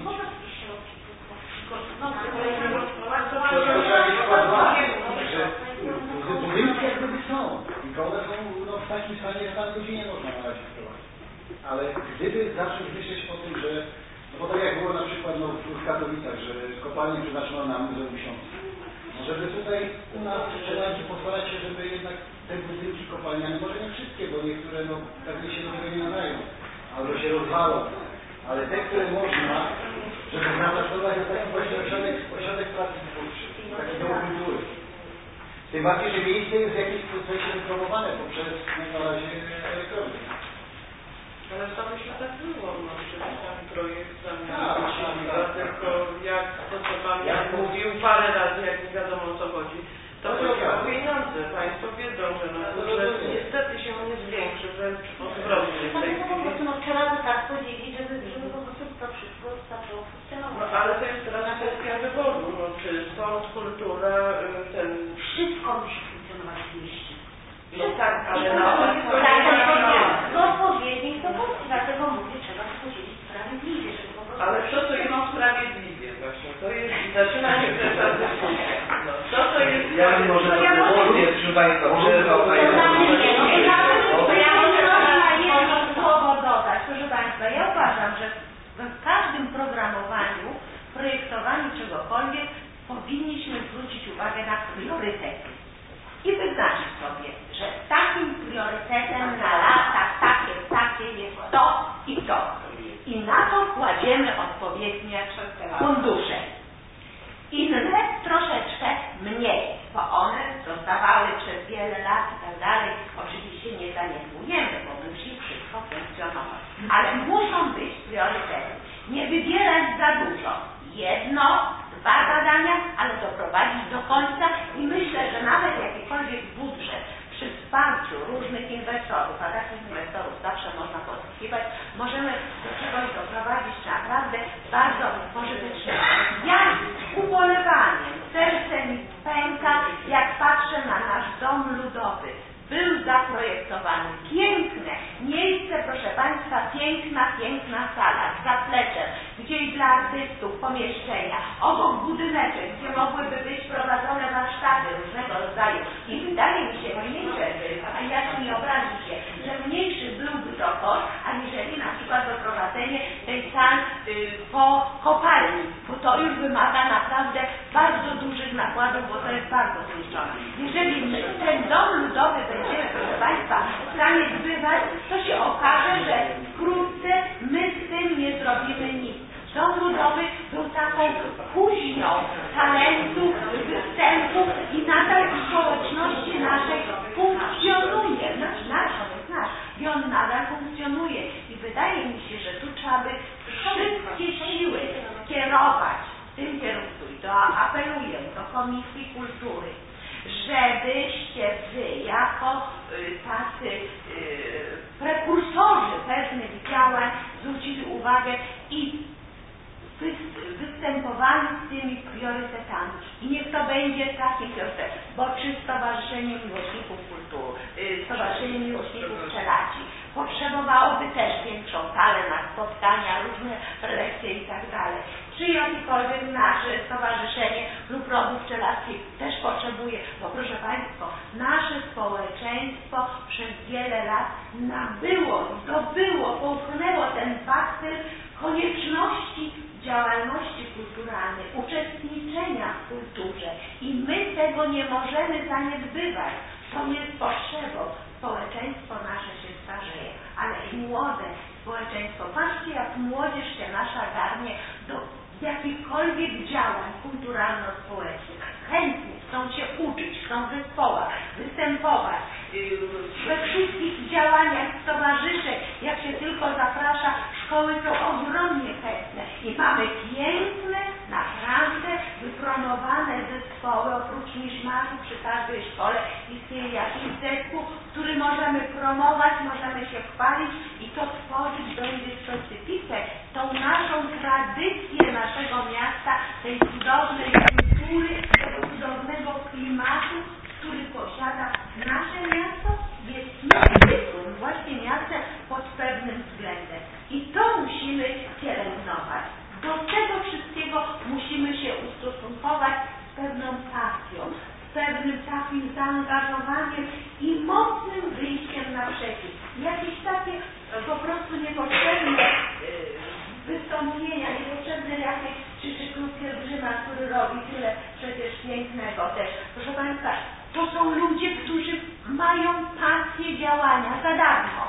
Budynki jak gdyby są. I one są w takim stanie, że tam ludzi nie można na razie prowadzić. Ale gdyby zacząć myśleć o tym, że bo tak jak było na przykład w Katowicach, że kopalnię przeznaczono na Muzeum Śląskie. Żeby tutaj u nas przynajmniej postarać się, żeby jednak te budynki kopalniane, może nie wszystkie, bo niektóre pewnie się do tego nie nadają, albo się rozwalą, ale te, które można, żeby zaangażować na taki właśnie ośrodek pracy twórczej, taki dom kultury. Tym bardziej, że miejsce jest w jakimś procesie promowane poprzez na razie elektrownię. Ale w Zamyśle tak było, no przecież tam projekt Tak. tylko jak to co Pan mówił parę razy, jak nie wiadomo o co chodzi, to chodzi o pieniądze. Państwo wiedzą, że że niestety się nie zwiększy, wręcz odwrotnie w tej Po chwili. prostu trzeba by tak podzielić, żeby po prostu to wszystko zaczęło No, funkcjonować. ale to jest teraz kwestia wyboru, no, czy sport, kultura, Wszystko musi funkcjonować w mieście. No tak, ale W odpowiedniej proporcji, dlatego mówię, trzeba to podzielić sprawiedliwie, żeby po prostu... Ale co to jest sprawiedliwie właśnie? To jest, zaczyna się ta dyskusja. No, co to jest Ja bym może proponuję, proszę Państwa, przerwał Można jedno słowo dodać. Proszę Państwa, ja uważam, że w każdym programowaniu, projektowaniu czegokolwiek powinniśmy zwrócić uwagę na priorytety. I wyznaczyć sobie, że takim priorytetem na lata takie jest to i to. I na to kładziemy odpowiednie fundusze. Inne troszeczkę mniej, bo one zostawały przez wiele lat i tak dalej. Oczywiście nie zaniedbujemy, bo musi wszystko funkcjonować. Ale muszą być priorytety. Nie wybierać za dużo. Jedno, dwa zadania, ale doprowadzić do końca i myślę, że nawet jakikolwiek budżet przy wsparciu różnych inwestorów, a takich inwestorów zawsze można pozyskiwać, możemy do czegoś doprowadzić naprawdę bardzo pożytecznego. Ja z ubolewaniem serce mi pęka, jak patrzę na nasz dom ludowy. Był zaprojektowany. Piękne miejsce, proszę Państwa, piękna sala z zapleczem, gdzieś dla artystów pomieszczenia, obok budyneczek, gdzie mogłyby być prowadzone warsztaty różnego rodzaju. I wydaje mi się mniejsze, a jak nie obrazi się, że mniejszy byłby to koszt, aniżeli na przykład doprowadzenie tej sal po kopalni, bo to już wymaga naprawdę bardzo dużych nakładów, bo to jest bardzo zniszczone. Jeżeli my ten dom ludowy będziemy, proszę Państwa, w stanie zbywać, to się okaże, że wkrótce my z tej tym nie zrobimy nic. Dom Ludowy był taką kuźnią talentu, występu i nadal w społeczności naszej funkcjonuje. I on nadal funkcjonuje. I wydaje mi się, że tu trzeba by wszystkie siły skierować w tym kierunku. I to apeluję do Komisji Kultury, żebyście wy jako tacy prekursorzy pewnych działań zwrócili uwagę i występowali z tymi priorytetami. I niech to będzie taki priorytet, bo czy Stowarzyszenie Miłośników Kultury, Stowarzyszenie Miłośników Pszczelaci potrzebowałoby też większą salę na spotkania, różne lekcje i tak dalej. Czy jakiekolwiek nasze stowarzyszenie lub rodu pszczelarskich też potrzebuje, bo proszę Państwa, nasze społeczeństwo przez wiele lat nabyło, zdobyło, połknęło ten bakcyl konieczności działalności kulturalnej, uczestniczenia w kulturze i my tego nie możemy zaniedbywać. To jest potrzebą. Społeczeństwo nasze się starzeje, ale i młode społeczeństwo. Patrzcie, jak młodzież się nasza garnie do jakichkolwiek działań kulturalno-społecznych. Chętnie chcą się uczyć, chcą w zespołach występować, we wszystkich działaniach stowarzyszeń, jak się tylko zaprasza, szkoły są ogromnie chętne i mamy piękne, naprawdę wypromowane zespoły. Oprócz miszmaszu przy każdej szkole istnieje jakiś zespół, który możemy promować, możemy się chwalić i to tworzyć będzie specyfikę, tą naszą tradycję naszego miasta, tej cudownej kultury, tego cudownego klimatu, który posiada nasze miasto, jest niezwykłym właśnie miastem pod pewnym względem. I to musimy pielęgnować. Do tego wszystkiego musimy się ustosunkować z pewną pasją, z pewnym takim zaangażowaniem i mocnym wyjściem naprzeciw. Jakieś takie po prostu niepotrzebne wystąpienia, niepotrzebne jakieś, czy klub pielgrzyma, który robi tyle przecież pięknego też. Proszę Państwa, to są ludzie, którzy mają pasję działania za darmo.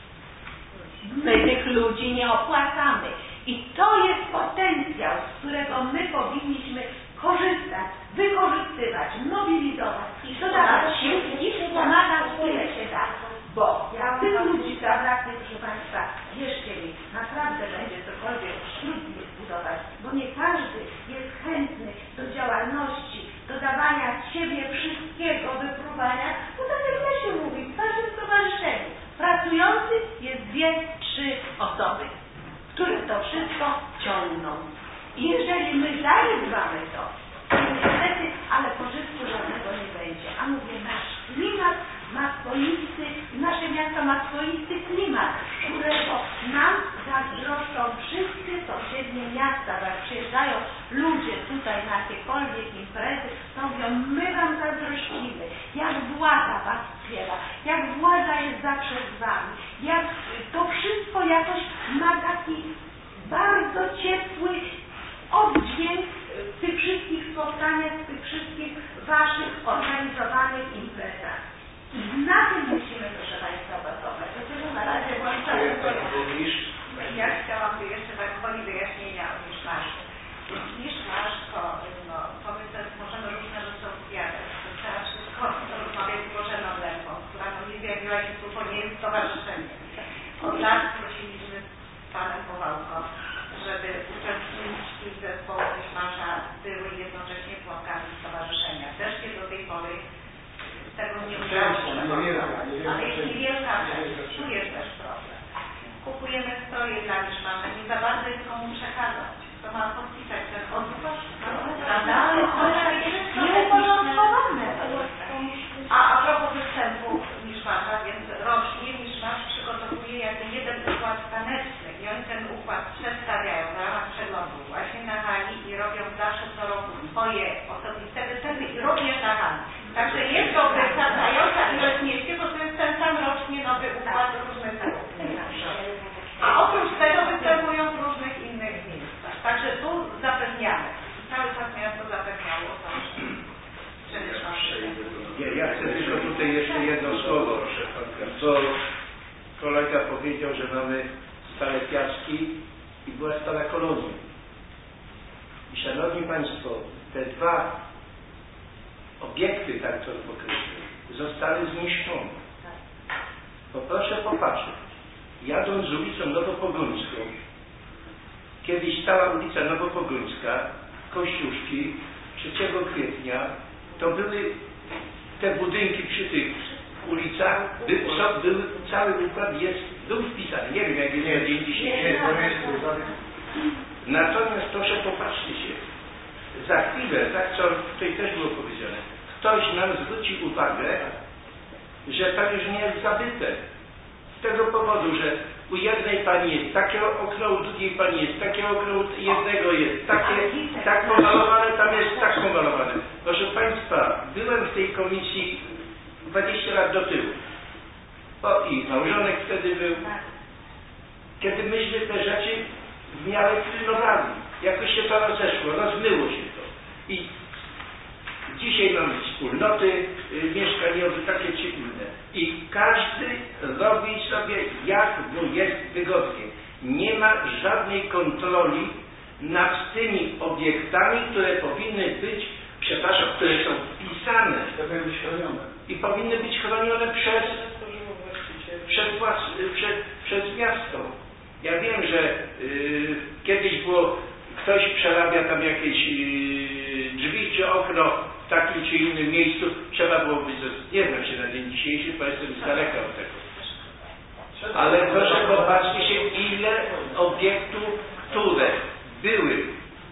My tych ludzi nie opłacamy. I to jest potencjał, z którego my powinniśmy korzystać, wykorzystywać, mobilizować, dodawać sił i pomagać ile się da. Bo jak tych ludzi zabraknie, proszę Państwa, wierzcie mi, naprawdę będzie cokolwiek wśród nich budować, bo nie każdy jest chętny do działalności, do dawania z siebie wszystkiego, wyprówania, bo tak jak ja się mówi, w każdym stowarzyszeniu pracujących jest 2-3 osoby, które to wszystko ciągną. I jeżeli my zaniedbamy to niestety, ale pożytku żadnego nie będzie. A mówię, nasz klimat ma swoisty, nasze miasto ma swoisty klimat, którego nam zazdroszczą wszyscy sąsiednie miasta, jak przyjeżdżają ludzie tutaj na jakiekolwiek imprezy, to mówią, my wam zazdrościmy, jak władza was wspiera, jak władza jest zawsze z wami, jak to wszystko jakoś ma taki bardzo ciepły oddźwięk w tych wszystkich spotkaniach, w tych wszystkich waszych organizowanych imprezach. I na tym musimy, proszę Państwa, bazować. Dlatego na razie włączamy. Ja chciałabym jeszcze tak gwoli wyjaśnienia o miszmaszu. Miszmasz to my też możemy różne rzeczy opowiadać. To teraz wszystko rozmawiać z Bożeną Lępą, która nie zjawiła się tu, bo nie jest stowarzyszeniem. Od lat prosiliśmy z panem Powałką, żeby uczestniczki zespołu miszmasza były jednocześnie członkami stowarzyszenia. Też się do tej pory tego nie udało się, ale jest niewielka część. Tu jest też problem. Kupujemy stroje dla miszmasza, nie za bardzo jest komu przekazać. To ma podpisać ten odwód. Nieuporządkowane. A propos występu miszmasza, więc rocznie miszmasz przygotowuje jakby jeden układ taneczny i oni ten układ przedstawiają w ramach przeglądu właśnie na hali i robią zawsze co roku swoje osobiste występy i również na hali. Także jest to wystarczająca ilość miejsc, bo to jest ten sam rocznie nowy układ różnych grup. A oprócz tego występują w różnych innych miejscach. Także tu zapewniamy. Cały czas miasto zapewniało to, że Ja chcę tylko tutaj jeszcze jedno słowo, bo kolega powiedział, że mamy stare piaski i była stała kolonia. I szanowni Państwo, te dwa obiekty, tak to określę, zostały zniszczone. Bo proszę popatrzeć, jadąc z ulicą Nowopogońską, kiedyś stała ulica Nowopogońska, Kościuszki, 3 kwietnia, to były te budynki przy tych ulicach, cały układ był wpisany. Nie wiem, jak jest dzień dzisiejszy. Natomiast proszę popatrzcie się, za chwilę, tak co tutaj też było powiedziane, ktoś nam zwróci uwagę, że to już nie jest zabyte. Z tego powodu, że u jednej pani jest takie okno, u drugiej pani jest takie okno, u jednego jest takie, tak pomalowane, tam jest tak pomalowane. Proszę Państwa, byłem w tej komisji 20 lat do tyłu. O, i małżonek wtedy był. Kiedy myśmy te rzeczy w miarę pilnowali, jakoś się to rozeszło, rozmyło się to. I dzisiaj mamy wspólnoty mieszkaniowe, takie czy inne. I każdy robi sobie, jak mu jest wygodnie. Nie ma żadnej kontroli nad tymi obiektami, które powinny być, przepraszam, które są wpisane i powinny być chronione przez miasto. Ja wiem, że kiedyś było, ktoś przerabia tam jakieś drzwi czy okno w takim czy innym miejscu, trzeba było być, nie znam się na dzień dzisiejszy, bo jestem z daleka od tego. Ale proszę popatrzcie się, ile obiektów, które były,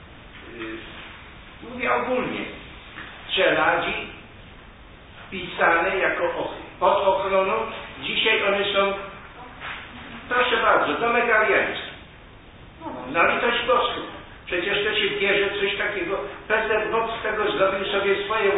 mówię ogólnie, strzeladzi wpisane jako pod ochroną, dzisiaj one są, proszę bardzo, domek aliański. Na litość boską. Przecież to się bierze coś takiego. PZW z tego zrobił sobie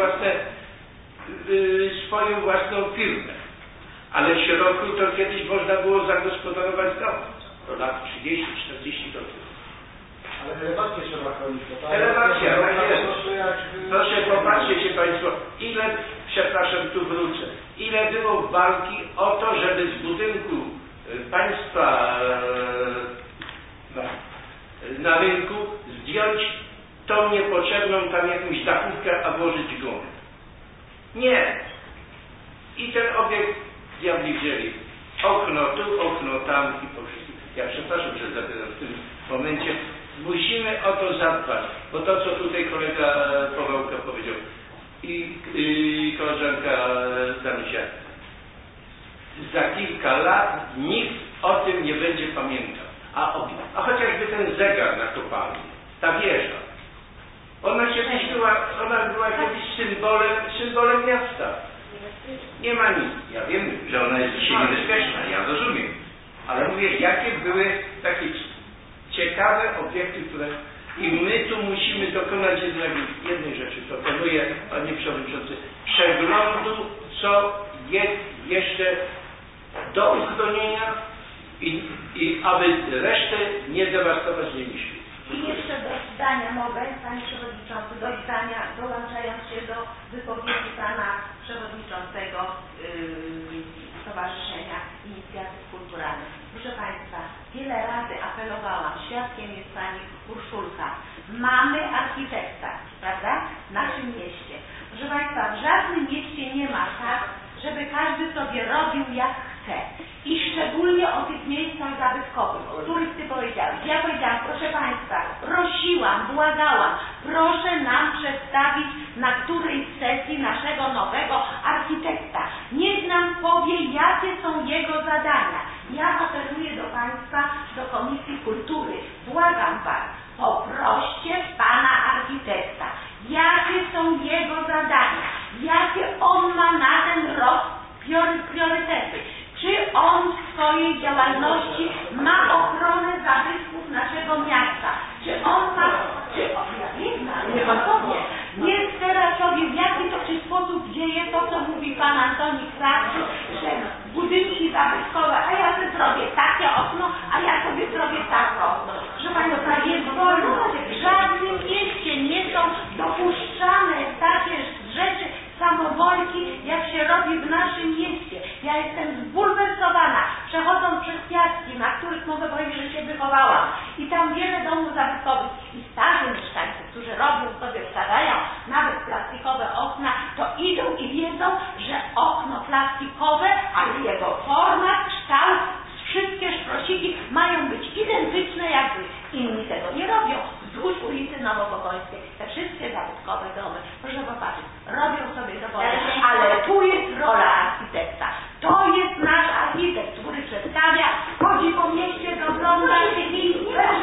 swoją własną firmę. Ale w środku to kiedyś można było zagospodarować dom. To lat 30-40 do tyłu. Ale elewację trzeba chronić. Elewacja, tak jest. Proszę popatrzcie się Państwo, ile, przepraszam, tu wrócę, ile było walki o to, żeby z budynku państwa na rynku zdjąć tą niepotrzebną tam jakąś dachówkę, a włożyć gumę. Nie. I ten obiekt diabli wzięli. Okno tu, okno tam i po wszystkim. Ja przepraszam, że zabieram w tym momencie. Musimy o to zadbać, bo to, co tutaj kolega Pawełka powiedział i koleżanka Danusia, za kilka lat nikt o tym nie będzie pamiętał. A chociażby ten zegar na kopalni, ta wieża, ona była kiedyś symbolem miasta. Nie ma nic. Ja wiem, że ona jest dzisiaj niebezpieczna, ja rozumiem. Ale mówię, jakie były takie ciekawe obiekty, które... I my tu musimy dokonać jednej rzeczy. Proponuję, Panie Przewodniczący, przeglądu, co jest jeszcze do uchronienia i aby resztę nie dewastować, nie niszczyć. I jeszcze do zdania mogę, Panie Przewodniczący, do zdania, dołączając się do wypowiedzi Pana Przewodniczącego Stowarzyszenia Inicjatyw Kulturalnych. Proszę Państwa, wiele razy apelowałam, świadkiem jest Pani Urszulka. Mamy architekta, prawda, w naszym mieście. Proszę Państwa, w żadnym mieście nie ma tak, żeby każdy sobie robił jak chce. I szczególnie o tych miejscach zabytkowych, o których Ty powiedziałeś. Ja powiedziałam, proszę Państwa, prosiłam, błagałam, proszę nam przedstawić na którejś sesji naszego nowego architekta. Niech nam powie, jakie są jego zadania. Ja apeluję do Państwa, do Komisji Kultury. Błagam Was, poproście Pana architekta. Jakie są jego zadania? Jakie on ma na ten rok priorytety? Czy on w swojej działalności ma ochronę zabytków naszego miasta? Czy on ma... niech Pan powie. Niech teraz powie, w jaki to się sposób dzieje to, co mówi Pan Antoni Krawczyk, że budynki zabytkowe, a ja sobie zrobię takie okno, a ja sobie zrobię takie okno. Proszę Państwa, jest wolność. W żadnym mieście nie są dopuszczane takie rzeczy, samowolki, jak się robi w naszym mieście. Ja jestem zbulwersowana, przechodząc przez Piastki, na których mogę powiedzieć, że się wychowałam. I tam to idą i wiedzą, że okno plastikowe, ale jego forma, kształt, wszystkie szprociki mają być identyczne, jakby inni tego nie robią. Wzdłuż ulicy Nowopogońskiej, te wszystkie zabytkowe domy, proszę popatrzeć, robią sobie dowody, ale tu jest rola architekta. To jest nasz architekt, który przedstawia, chodzi po mieście, dogląda i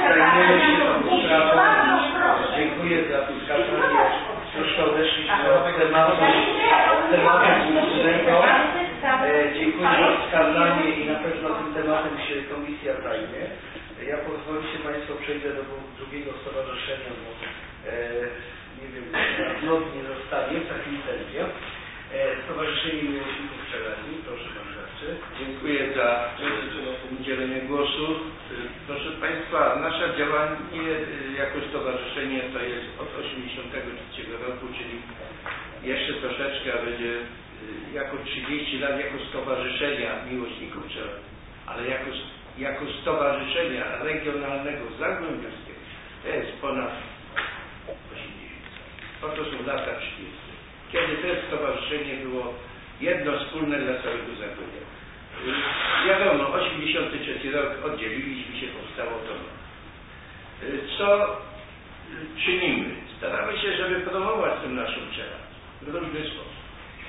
bardzo proszę. Dziękuję za wskazanie. Już odeszliśmy od tematu głównego. Dziękuję za wskazanie i na pewno tym tematem się komisja zajmie. Ja pozwolicie Państwo, przejdę do drugiego stowarzyszenia, bo nie wiem, nie zostanie w takim tempie. Stowarzyszenie Miłośników Pszczelarzy. Proszę Pan Radczy. Dziękuję za udzielenie głosu. Proszę Państwa, nasze działanie jako stowarzyszenie to jest od 1983 roku, czyli jeszcze troszeczkę, a będzie jako 30 lat jako stowarzyszenia Miłośników Pszczelarzy, ale jako stowarzyszenia regionalnego zagłębiowskiego to jest ponad 80 lat. To są lata 30. Kiedy to stowarzyszenie było jedno wspólne dla całego Zagłębia. Wiadomo, 83 rok oddzieliliśmy się, powstało to nowe. Co czynimy? Staramy się, żeby promować tę naszą pszczelarstwo w różny sposób.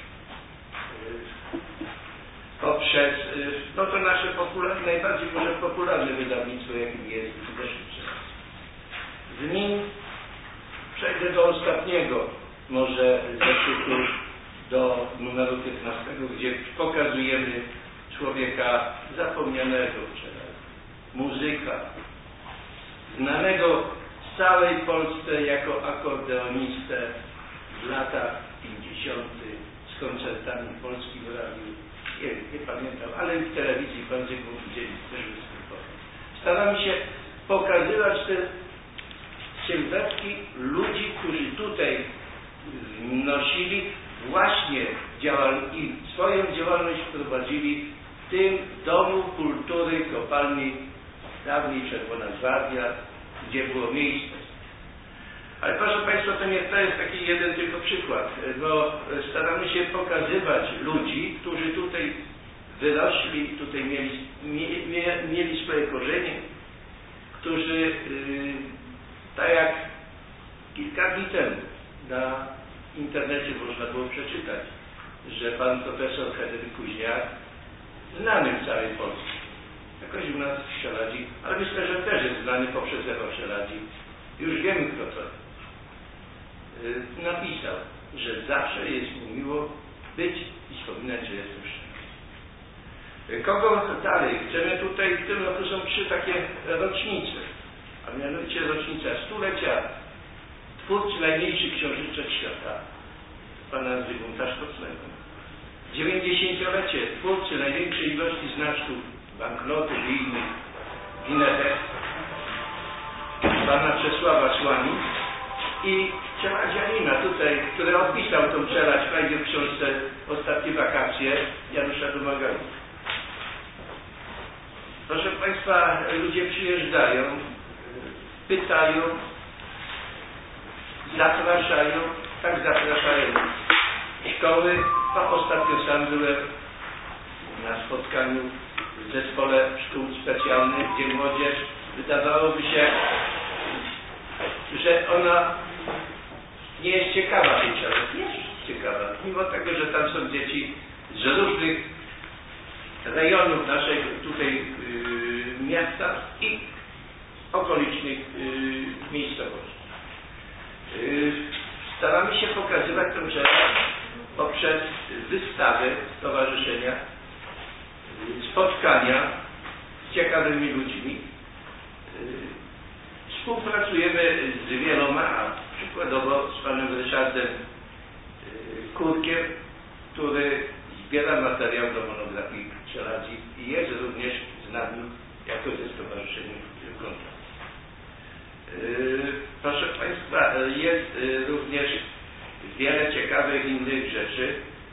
Poprzez, no to nasze najbardziej może popularne wydawnictwo, jakim jest Deszcz Pszczelarstwa. Z nim przejdę do ostatniego może zeszytu, do numeru 15, gdzie pokazujemy człowieka zapomnianego pszczelarza, muzyka, znanego w całej Polsce jako akordeonistę w latach 50. z koncertami w Polskim Radiu. Nie pamiętam, ale w telewizji pan Zygmunt Dzielic też występował. Staramy się pokazywać te sylwetki ludzi, którzy tutaj wnosili właśnie i swoją działalność prowadzili w tym Domu Kultury Kopalni dawniej Czerwona Gwardia, gdzie było miejsce. Ale proszę Państwa, to jest taki jeden tylko przykład, bo staramy się pokazywać ludzi, którzy tutaj wyrośli, tutaj mieli swoje korzenie, którzy tak jak kilka dni temu na internecie można było przeczytać, że pan profesor Henryk Kuźniak, znany w całej Polsce, jakoś u nas w Pszczeladzi, ale myślę, że też jest znany poprzez Ewa Pszczeladzi. Już wiemy, kto to napisał, że zawsze jest mu miło być i wspominać, że jest pszczelarzem. Kogo dalej? Chcemy tutaj, w tym roku są 3 takie rocznice, a mianowicie rocznica 100-lecia twórcy najmniejszych książeczek świata, pana Zygmunta Sztocnego. 90-lecie twórcy największej ilości znaczków, banknotów i innych ginetek, pana Czesława Słani i pszczeladzianina tutaj, który opisał tą pszczelać fajnie w książce Ostatnie wakacje Janusza Domagała. Proszę Państwa, ludzie przyjeżdżają, pytają, zapraszają, tak zapraszają szkoły. To ostatnio sam byłem na spotkaniu w zespole szkół specjalnych, gdzie młodzież, wydawałoby się, że ona nie jest ciekawa tej czegoś. Jest ciekawa, mimo tego, że tam są dzieci z różnych rejonów naszego tutaj miasta i okolicznych miejscowości. Staramy się pokazywać tę pszczelarz poprzez wystawy stowarzyszenia, spotkania z ciekawymi ludźmi. Współpracujemy z wieloma, przykładowo z panem Ryszardem Kurkiem, który zbiera materiał do monografii pszczelarzy i jest również z nami jako ze stowarzyszeniem w kontakcie. Proszę Państwa, jest również wiele ciekawych innych rzeczy,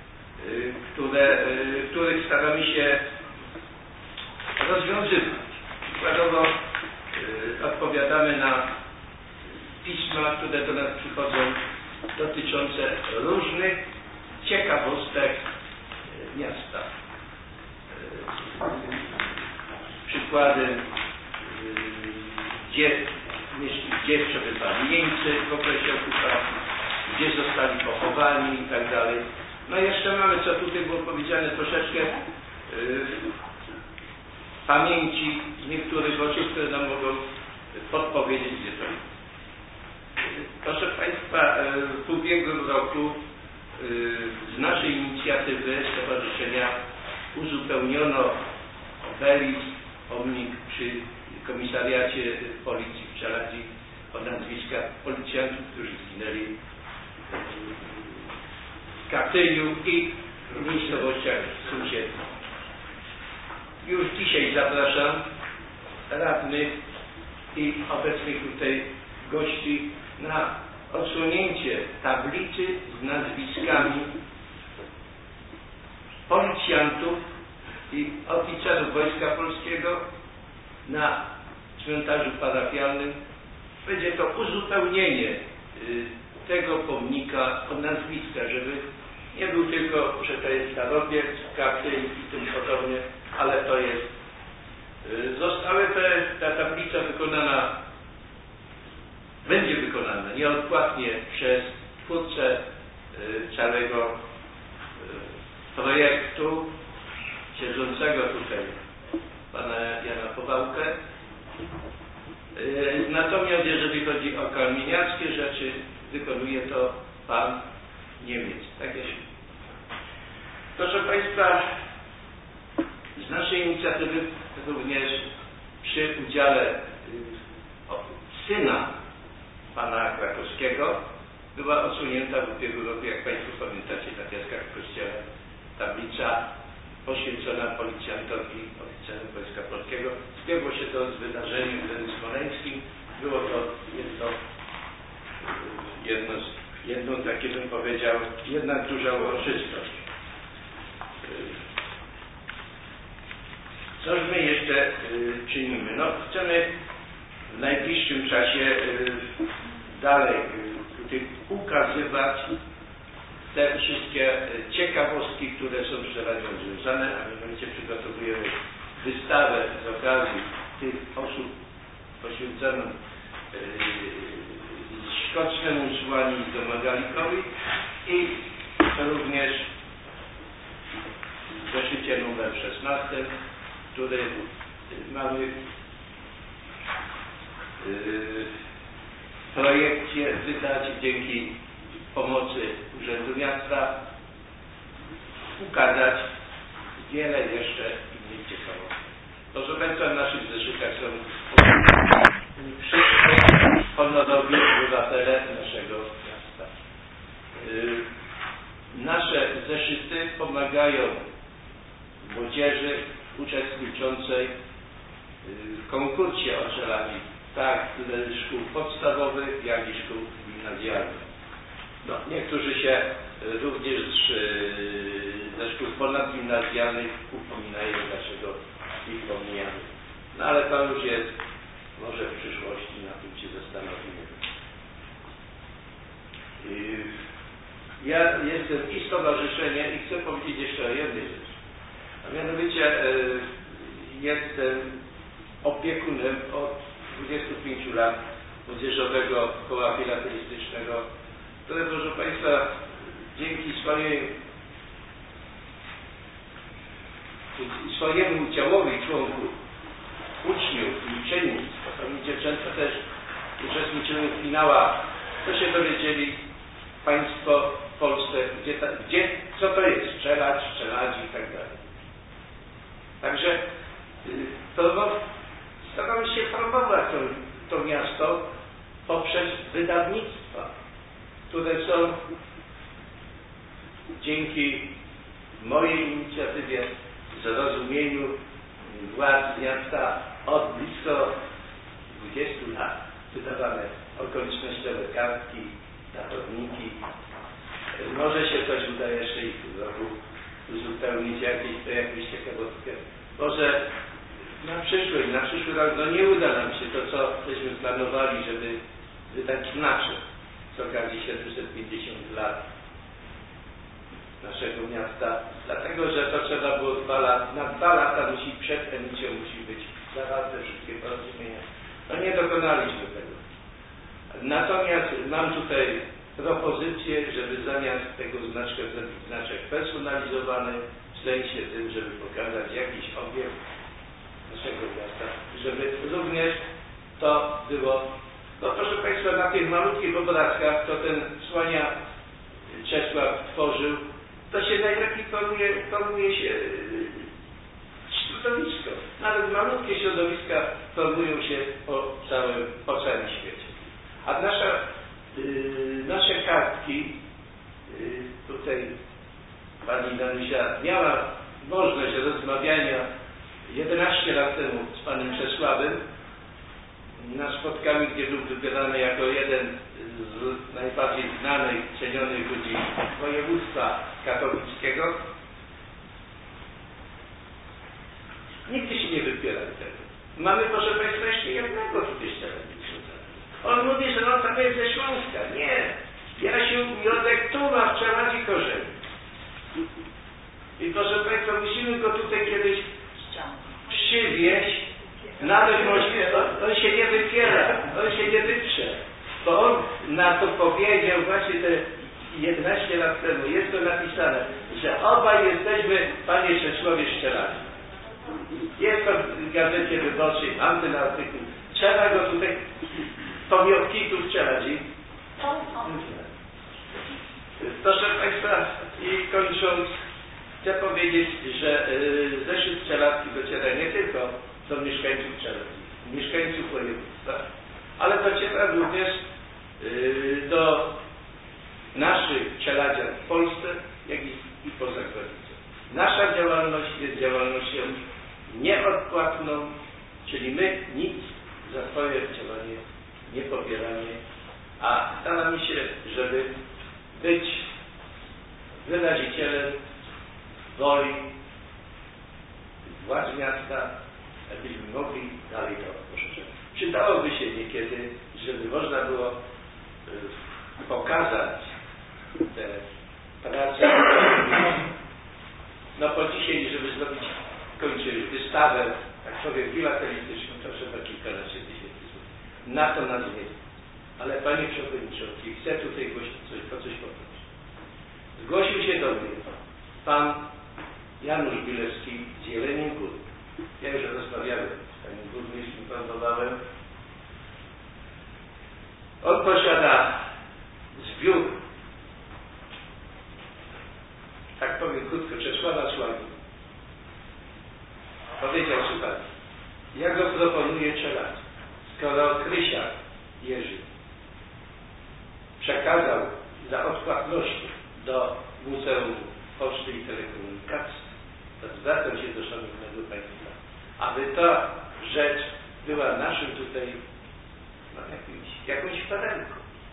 których staramy się rozwiązywać. Przykładowo odpowiadamy na pisma, które do nas przychodzą dotyczące różnych przykładem, gdzie przebywali jeńcy w okresie okupacji, gdzie zostali pochowani i tak dalej. No jeszcze mamy, co tutaj było powiedziane, troszeczkę pamięci niektórych osób, które nam mogą podpowiedzieć, gdzie to jest. Proszę Państwa, w ubiegłym roku z naszej inicjatywy Stowarzyszenia uzupełniono obelisk, pomnik przy komisariacie policji w Czeladzi o nazwiska policjantów, którzy zginęli w Katyniu i w miejscowościach sąsiednich. Już dzisiaj zapraszam radnych i obecnych tutaj gości na odsłonięcie tablicy z nazwiskami policjantów i oficerów Wojska Polskiego na cmentarzu parafialnym. Będzie to uzupełnienie tego pomnika o nazwiska, żeby nie był tylko, że to jest Starobiec, Katyń i tym podobnie, ale to jest. Zostały ta tablica wykonana, będzie wykonana nieodpłatnie przez twórcę całego projektu, siedzącego tutaj pana Jana Powałkę. Natomiast jeżeli chodzi o kamieniarskie rzeczy, wykonuje to pan Niemiec. Tak jest. Proszę Państwa, z naszej inicjatywy również przy udziale syna pana Krakowskiego była odsunięta w ubiegłym roku, jak Państwo pamiętacie, na piaskach w kościele tablica poświęcona policjantowi, oficerom Wojska Polskiego. Zbiegło się to z wydarzeniem w Smoleńskim. Było to jedno takie, bym powiedział, jedna duża uroczystość. Coż my jeszcze czynimy? No, chcemy w najbliższym czasie dalej tutaj ukazywać te wszystkie ciekawostki, które są z Czeladzią związane, a mianowicie przygotowujemy wystawę z okazji tych osób poświęconą Szkocznemu Słani i Domagalikowi i również w zeszycie numer 16, który mamy projekcję wydać dzięki pomocy Urzędu Miasta, ukazać wiele jeszcze innych ciekawostek. Proszę Państwa, w naszych zeszytach są wszyscy honorowi obywatele naszego miasta. Nasze zeszyty pomagają młodzieży uczestniczącej w konkursie o Czeladzi, tak ze szkół podstawowych, jak i szkół gimnazjalnych. No, niektórzy się również ze szkół ponadgimnazjalnych upominają, dlaczego ich pomijamy. No ale to już jest może w przyszłości, na tym się zastanowimy. Ja jestem i stowarzyszenie i chcę powiedzieć jeszcze o jednej rzeczy. A mianowicie jestem opiekunem od 25 lat Młodzieżowego Koła Filatelistycznego, które, proszę Państwa, dzięki swojemu udziałowi członków, uczniów i uczennic, czasami dziewczęta też uczestniczyły w finałach, to się dowiedzieli Państwo w Polsce, co to jest strzelać, strzeladzi i tak dalej. Także staramy się promować to miasto poprzez wydawnictwa, które są dzięki mojej inicjatywie, zrozumieniu władz miasta od blisko 20 lat wydawane okolicznościowe kartki, datowniki. Może się coś uda jeszcze i w tym roku uzupełnić jakąś ciekawostkę. Może na przyszły rok, no nie uda nam się to, co żeśmy planowali, żeby wydać nasze z okazji 750 lat naszego miasta, dlatego, że to trzeba było 2 lata, na 2 lata przed emisją musi być zawarte wszystkie porozumienia. No nie dokonaliśmy tego. Natomiast mam tutaj propozycję, żeby zamiast tego znaczka zrobić znaczek personalizowany, w sensie tym, żeby pokazać jakiś obiekt naszego miasta, żeby również to było, no proszę Państwa, na tych malutkich obrazkach, to ten Słania Czesław tworzył, to się najlepiej formuje się środowisko. Nawet malutkie środowiska formują się po całym świecie. A nasze kartki, tutaj pani Danusia miała możliwość rozmawiania 11 lat temu z panem Czesławem na spotkaniu, gdzie był wybierany jako jeden z najbardziej znanych, cenionych ludzi województwa katowickiego. Nigdy się nie wypierali tego. Mamy, proszę Państwa, jeszcze jednego tutaj szczelnika. On mówi, że on tam jest ze Śląska. Nie. Jasiu Miodek tu ma w Czeladzi korzeń. I proszę Państwa, musimy go tutaj kiedyś przywieźć. Nawet on się nie wypiera, on się nie wyprze. Bo on na to powiedział właśnie te 11 lat temu, jest to napisane, że obaj jesteśmy, panie Czesławie, Szczeladzi. Jest to w Gazecie Wyborczej, mam ten artykuł. Trzeba go tutaj, pomiotki tu Szczeladzi. Proszę Państwa, i kończąc, chcę powiedzieć, że zeszyt strzeladki dociera nie tylko do mieszkańców Czeladzi, mieszkańców województwa, ale dociera również do naszych Czeladzian w Polsce, jak i poza granicą. Nasza działalność jest działalnością nieodpłatną, czyli my nic za swoje działanie nie pobieramy, a staramy się, żeby być wyrazicielem woli władz miasta, abyśmy mogli dalej to poszerzać. Przydałoby się niekiedy, żeby można było pokazać te prace, no po dzisiaj, żeby zrobić, kończyć wystawę, tak powiem, filatelistyczną, to trzeba kilkanaście tysięcy złotych. Na to nas nie. Ale Panie Przewodniczący, chcę tutaj o coś powiedzieć. Zgłosił się do mnie pan Janusz Bilewski z Jeleniej Góry. Ja już rozmawiałem z panem burmistrzem, planowałem. On posiada zbiór, tak powiem krótko, Czesława Słani. Powiedział, słuchaj, ja go proponuję Czeladzi. Skoro Krysiak Jerzy przekazał za odpłatności do Muzeum Poczty i Telekomunikacji, to zwracam się do szanownego Państwa, aby ta rzecz była naszym tutaj jakąś perełką.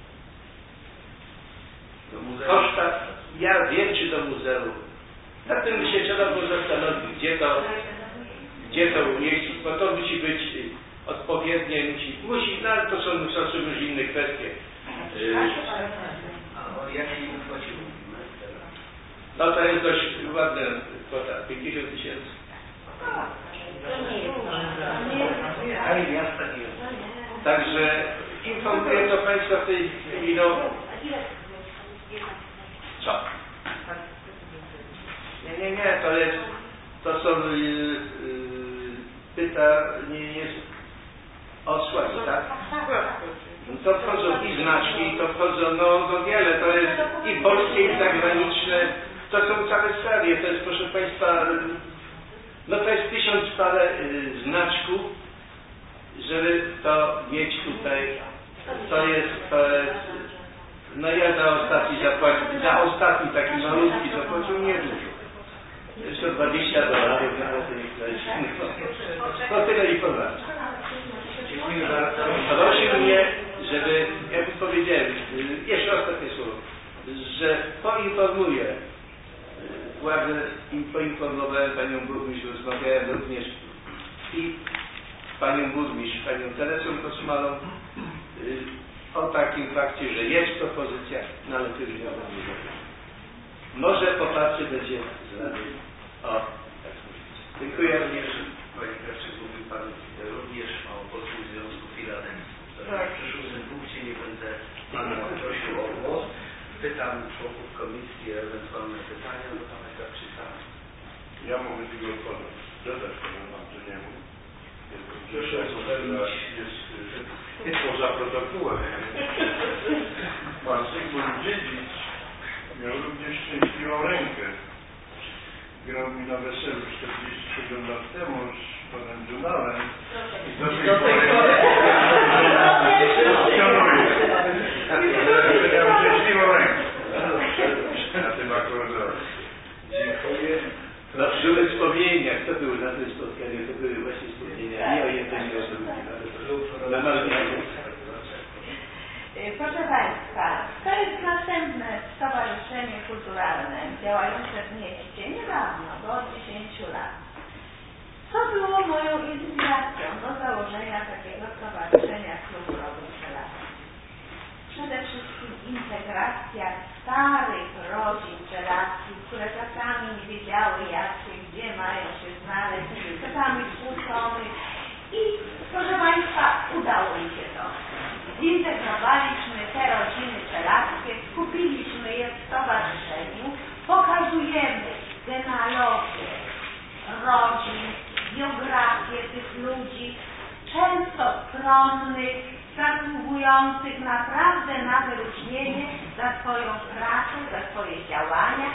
Koszta, ja wiem, czy do muzeum. Na tym by się trzeba było zastanowić, gdzie to umieścić, bo to musi być odpowiednie, musi, no ale to są już inne kwestie. A o jakiej kwocie mówimy? No to jest dość ładna kwota, 50 000. A i miasta nie jest. Także informuję to Państwa w tej chwili, no. Co? Nie, to są nie jest osłani, tak? To wchodzą i znaczki, to wchodzą, no wiele, to jest i polskie, i zagraniczne, to są całe serie, to jest, proszę Państwa, no to jest 1000 parę znaczków, żeby to mieć tutaj, to jest, no ja za ostatni taki malutki zapłacił niedużo. Jeszcze $20 na to tyle informacji. Dziękuję bardzo. Prosił mnie, żeby, jak powiedziałem, jeszcze ostatnie słowo, że poinformuję władzę i poinformowałem panią burmistrz, rozmawiałem również i panią burmistrz, panią Teresą Kosmalą o takim fakcie, że jest propozycja, no ale to już nie będzie. Może poparcie będzie z Rady. O, tak. Dziękuję również. Panie Krawczyku, Pan również Małopolskim Związku Filadelfii. Tak. W przyszłym punkcie nie będę Pana prosił o głos. Pytam członków komisji o ewentualne pytania do Pana Krawczyka. Ja mogę tylko dodać panu Antoniemu. Proszę Jest poza protokołem. Pan Zygmunt Dziedzic miał również szczęśliwą rękę. Grał mi na weselu 47 lat temu z panem Dunalem i do tej pory miał szczęśliwą rękę na tym akordeonie. Dziękuję. No, były wspomnienia, kto był na tym spotkaniu, to były właśnie wspomnienia, nie o jednej osobie, na Malwinie. Proszę Państwa, to jest następne stowarzyszenie kulturalne działające w mieście niedawno, bo od 10 lat. Co było moją inspiracją do założenia takiego stowarzyszenia Klub Rodu Pszczelarskich? Przede wszystkim integracja starych rodzin pszczelarskich, które czasami nie wiedziały jak się, gdzie mają się znaleźć, czasami skłócony. I proszę Państwa, udało mi się to. Zintegrowaliśmy te rodziny pszczelarskie, skupiliśmy je w stowarzyszeniu, pokazujemy genealogię rodzin, biografię tych ludzi, często skromnych, zasługujących naprawdę na wyróżnienie za swoją pracę, za swoje działania,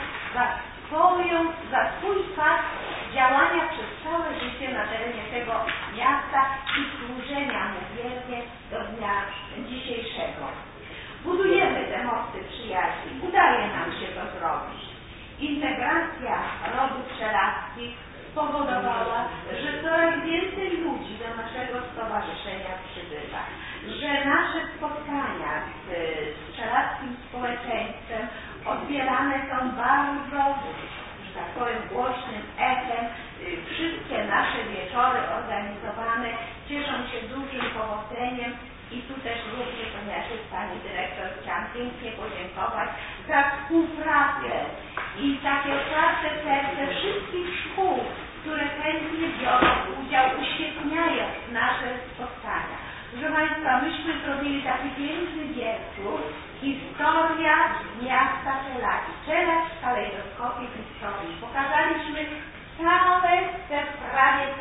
za swój fakt działania przez całe życie na terenie tego miasta i służenia mu wiernie do dnia dzisiejszego. Budujemy te mosty przyjaźni, udaje nam się to zrobić. Integracja rodów pszczelarskich spowodowała, że coraz więcej ludzi do naszego stowarzyszenia przybywa, że nasze spotkania z pszczelarskim społeczeństwem odbierane są bardzo, że tak powiem, głośnym echem. Wszystkie nasze wieczory organizowane cieszą się dużym powodzeniem i tu też również, ponieważ jest Pani Dyrektor, chciałam pięknie podziękować za współpracę i takie otwarte serce wszystkich szkół, które chętnie biorą udział, uświetniając nasze spotkania. Proszę Państwa, myśmy zrobili taki piękny wieczór, historia miasta Czeladzi. Czeladź w kalejdoskopie historii. Pokazaliśmy całe te prawie te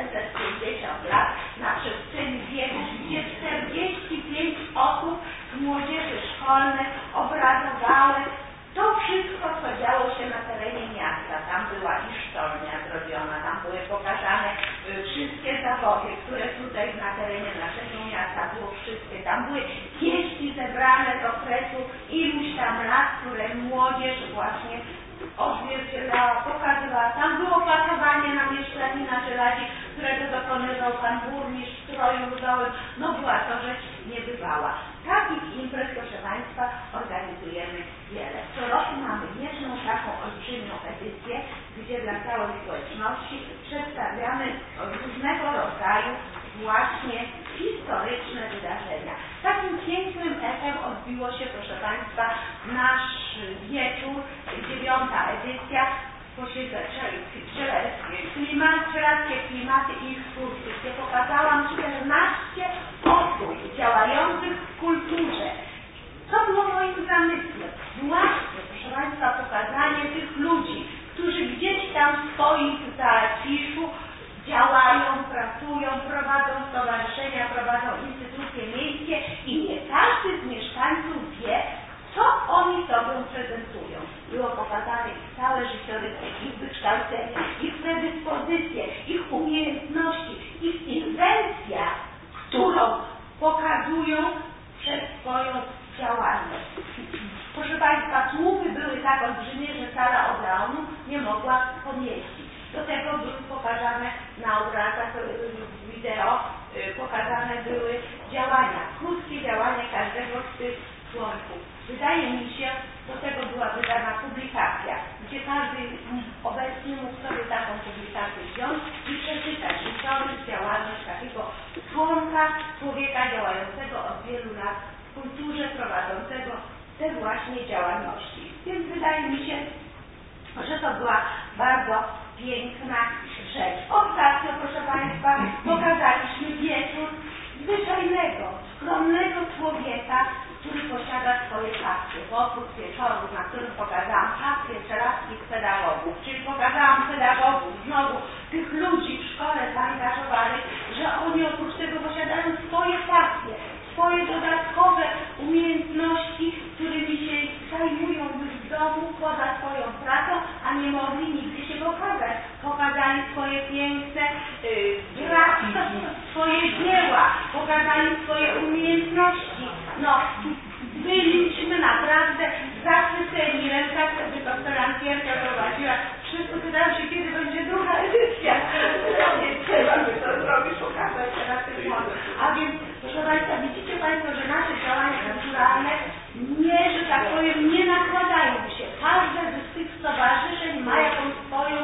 750 lat na przestrzeni wieków, gdzie 45 osób z młodzieży szkolnej obrazowały to wszystko, co działo się na terenie miasta. Tam była i sztolnia zrobiona, tam były pokazane wszystkie zawody, które tutaj na terenie naszego miasta było wszystkie. Tam były pieśni zebrane z okresu iluś tam lat, które młodzież właśnie odzwierciedlała, pokazywała. Tam było pasowanie na mieszczanina Czeladzi, którego dokonywał pan burmistrz w stroju ludowym. No była to rzecz niebywała. Takich imprez, proszę Państwa, organizujemy wiele. Co roku mamy jedną taką olbrzymią edycję, gdzie dla całej społeczności przedstawiamy różnego rodzaju właśnie historyczne wydarzenia. Takim pięknym echem odbiło się, proszę Państwa, nasz wieczór, 9. edycja Pszczelarskie klimaty i ich twórcy, gdzie pokazałam 14 osób działających w kulturze. Co było moim zamysłem? Właśnie, proszę Państwa, pokazanie tych ludzi, którzy gdzieś tam w swoim zaciszu działają, pracują, prowadzą stowarzyszenia, prowadzą instytucje miejskie i nie każdy z mieszkańców wie, co oni sobie prezentują. Było pokazane ich całe życiorysy, ich wykształcenie, ich predyspozycje, ich umiejętności, ich inwencja, którą pokazują przez swoją działalność. Proszę Państwa, tłumy były tak olbrzymie, że sala Odeonu nie mogła pomieścić. Do tego były pokazane na obrazach wideo, pokazane były działania, krótkie działania każdego z tych członków. Wydaje mi się, do tego była wydana publikacja, gdzie każdy obecnie mógł sobie taką publikację wziąć i przeczytać życiorys, działalność takiego człowieka działającego od wielu lat w kulturze, prowadzącego te właśnie działalności. Więc wydaje mi się, że to była bardzo piękna rzecz. Ostatnio, proszę Państwa, oprócz wieczorów, na których pokazałam pasję strzelarskich pedagogów, czyli pokazałam pedagogów, znowu tych ludzi w szkole zaangażowanych, że oni oprócz tego posiadają swoje pasje, swoje dodatkowe umiejętności, którymi się zajmują już w domu poza swoją pracą, a nie mogli nigdzie się pokazać. Pokazali swoje piękne swoje dzieła, pokazali swoje umiejętności. No, byliśmy naprawdę zachwyceni. Ręka sobie doktorantierka prowadziła. Wszyscy pytają się, kiedy będzie druga edycja. Trzeba by to zrobić, pokazać się na tym młodym. A więc, proszę Państwa, widzicie Państwo, że nasze działania kulturalne nie, że tak powiem, nie nakładają się. Każde z tych stowarzyszeń ma jakąś swoją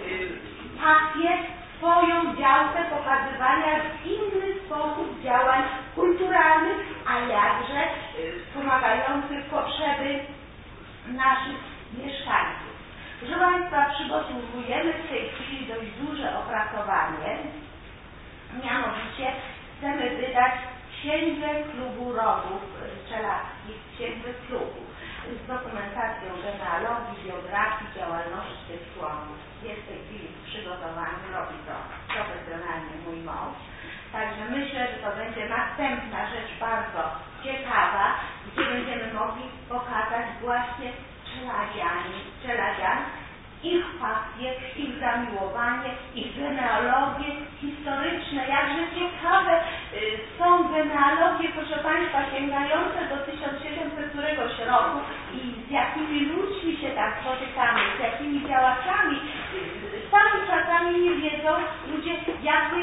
pasję, swoją działkę pokazywania w inny sposób działań kulturalnych, a jakże wspomagających potrzeby naszych mieszkańców. Proszę Państwa, przygotowujemy w tej chwili dość duże opracowanie, mianowicie chcemy wydać Księgę Klubu Rodów Strzelackich, Księgę Klubu z dokumentacją genealogii, biografii, działalności tych członków. Jest w tej chwili w przygotowaniu, robi to profesjonalnie mój mąż. Także myślę, że to będzie następna rzecz bardzo ciekawa, gdzie będziemy mogli pokazać właśnie strzeladzian, ich pasję, ich zamiłowanie, ich genealogie historyczne. Jakże ciekawe są genealogie, proszę Państwa, sięgające do 1700 któregoś roku i z jakimi ludźmi się tam spotykamy, z jakimi działaczami. Sami czasami nie wiedzą ludzie, jakie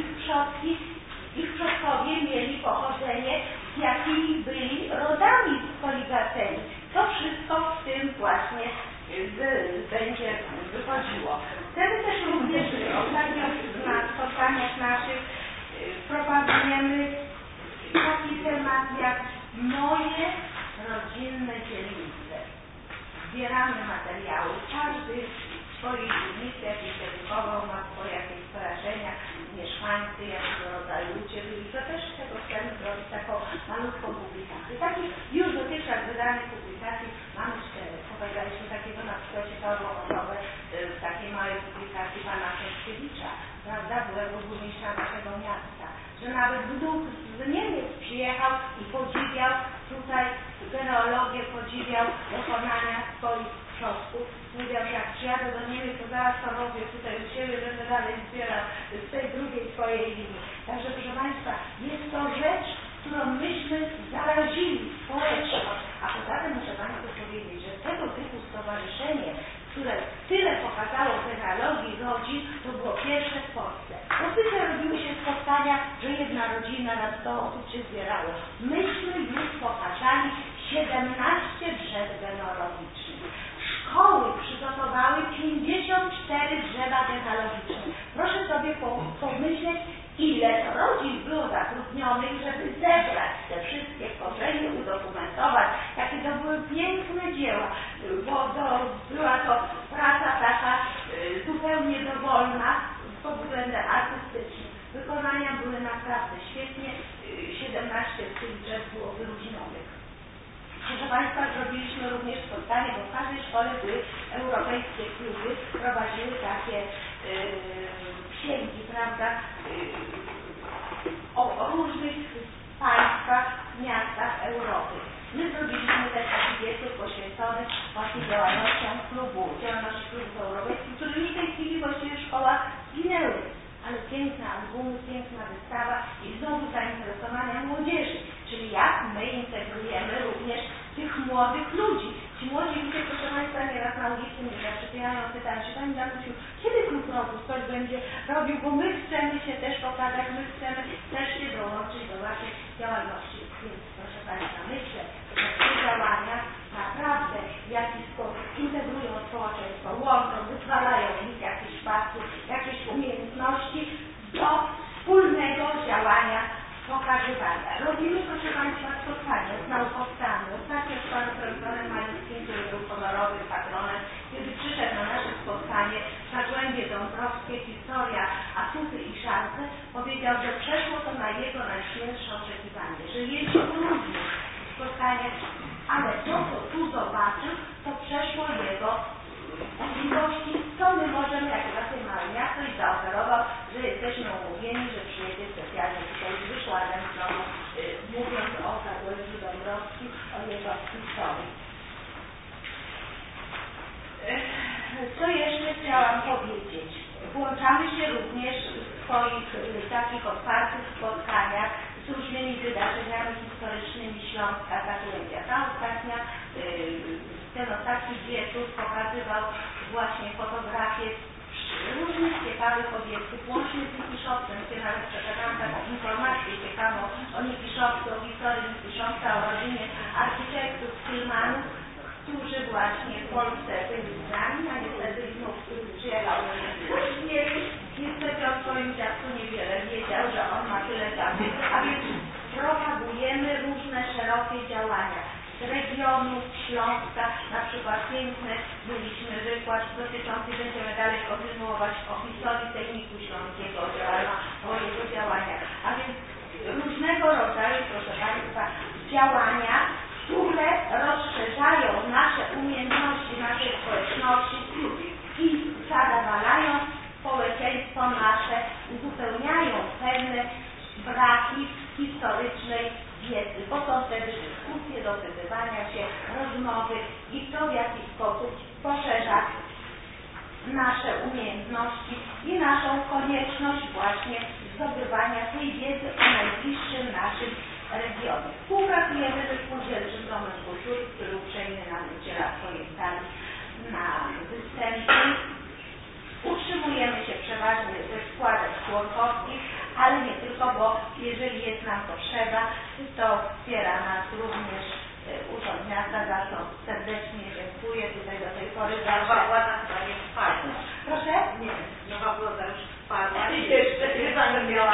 ich przodkowie mieli pochodzenie, z jakimi byli rodami koligacyjnymi. To wszystko w tym właśnie będzie wychodziło. Wtedy też również ostatnio na spotkaniach naszych propagujemy taki temat jak moje rodzinne dzielnice. Zbieramy materiały, każdy w swojej dzielnicy jakiś dedykował, ma swoje jakieś skojarzenia, mieszkańcy, jakiego rodzaju ludzie byli. To też z tego chcemy zrobić taką malutką publikację. Takich już dotychczas wydanych publikacji mamy 4. Powiedzieliśmy takiego na przykład ciekawą osobę w takiej małej publikacji pana Sączkiewicza, prawda, byłego burmistrza naszego miasta, że nawet wnuk z Niemiec przyjechał i podziwiał tutaj genealogię, podziwiał dokonania swoich przodków. Mówią, że jak przyjadę do Niemiec, to zaraz to robię tutaj u siebie, będę dalej zbierał z tej drugiej swojej linii. Także proszę Państwa, jest to rzecz, którą myśmy zarazili społeczność. A poza tym muszę Państwu powiedzieć, że tego typu stowarzyszenie, które tyle pokazało genealogii rodzin, to było pierwsze w Polsce. Bo zwykle robiły się spotkania, że jedna rodzina na 100 osób się zbierało. Myśmy już pokazali 17 drzew genealogicznych. Szkoły przygotowały 54 drzewa genealogiczne. Proszę sobie pomyśleć, ile to rodzin było zatrudnionych, żeby zebrać te wszystkie korzenie, udokumentować. Jakie to były piękne dzieła, bo była to praca taka zupełnie dowolna pod względem artystycznym. Wykonania były naprawdę świetnie, 17 z tych drzew było wyróżnionych. Proszę Państwa, zrobiliśmy również spotkanie, bo w każdej szkole były europejskie kluby, prowadziły takie księgi, prawda, o różnych państwach, miastach Europy. My zrobiliśmy też taki wieczór poświęcony właśnie działalnościom działalności klubów europejskich, które już w tej chwili właściwie w szkołach zginęły. Ale piękne albumy, piękna wystawa i znowu zainteresowania młodzieży, czyli jak my integrujemy również tych młodych ludzi. Ci młodzi ludzie, proszę Państwa, nieraz na ulicy mnie zaczepiają, pytają się, Pani Danusiu, kiedy klub rodów coś będzie robił, bo my chcemy się też pokazać, my chcemy też się dołączyć do Waszej działalności. Więc proszę Państwa, myślę, że te działania naprawdę w jakiś sposób integrują społeczeństwo, łączą, wyzwalają w nich jakieś pasje, jakieś umiejętności do wspólnego działania, pokazywania. Robimy, proszę Państwa, spotkania z naukowcami. Ostatnio z panem profesorem Malickim, który był honorowym patronem, kiedy przyszedł na nasze spotkanie Zagłębie Dąbrowskie, historia Atuty i szanse, powiedział, że przeszło to na jego najśmielsze oczekiwanie, że jeździł również spotkanie, ale to, co tu zobaczył, to przeszło jego możliwości, co my możemy jako takie małe miasto i zaoferował, że jesteśmy umówieni, że przyjedzie specjalnie tutaj z wykładem znowu, mówiąc o Tadeuszu Dąbrowskim, o jego historii. Co jeszcze chciałam powiedzieć? Włączamy się również w swoich takich otwartych spotkaniach z różnymi wydarzeniami historycznymi Śląska, Zagłębia. Ten ostatni wieczór pokazywał właśnie fotografie różnych ciekawych obiektów, łącznie z Nikiszowcem, gdzie nawet przekazałam taką informację ciekawą o Nikiszowcu, o historii Nikiszowa, o rodzinie architektów, filmanów, którzy właśnie w Polsce byli z nami, a niestety znów przyjechał niestety o swoim dziadku niewiele wiedział, że on ma tyle czasu, a więc propagujemy różne szerokie działania z regionu Śląska, na przykład piękny mieliśmy wykład dotyczący, będziemy dalej kontynuować o historii techniku śląskiego, o jego działaniach, a więc różnego rodzaju, proszę Państwa, działania, które rozszerzają nasze umiejętności naszej społeczności i zadowalają społeczeństwo nasze, uzupełniają pewne braki historycznej wiedzy, bo są wtedy dyskusje, dopytywania się, rozmowy i to w jaki sposób poszerza nasze umiejętności i naszą konieczność właśnie zdobywania tej wiedzy o najbliższym naszym regionie. Współpracujemy ze Spółdzielczym Domem Kultury, który uprzejmie nam udziela swojej sali na występy. Utrzymujemy się przeważnie ze składek członkowskich, ale nie tylko, bo jeżeli jest nam potrzeba, to wspiera nas również Urząd Miasta, za co serdecznie dziękuję. Tutaj do tej pory Nowa władza chyba nie wsparła. Proszę? Nie, nowa władza już wsparła. Jeszcze chyba nie miała.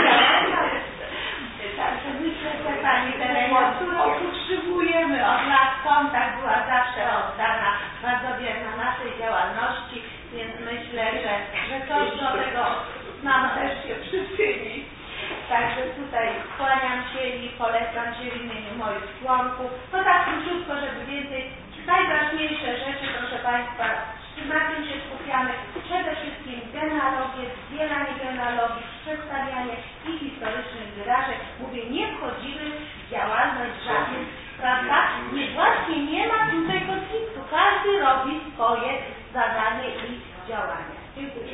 Także myślę, że Pani Terenia, którą utrzymujemy od lat, kontakt była zawsze oddana, bardzo wierna naszej działalności, więc myślę, że coś do tego nam też się przyczyni. Także tutaj kłaniam się i polecam się w imieniu moich członków. To tak króciutko, żeby więcej. Najważniejsze rzeczy, proszę Państwa, na tym się skupiamy. Przede wszystkim genealogię, zbieranie genealogii, przedstawianie i historycznych wydarzeń. Mówię, nie wchodzimy w działalność żadnych, prawda? Nie, właśnie nie ma tutaj konfliktu. Każdy robi swoje zadanie i działania. Dziękuję.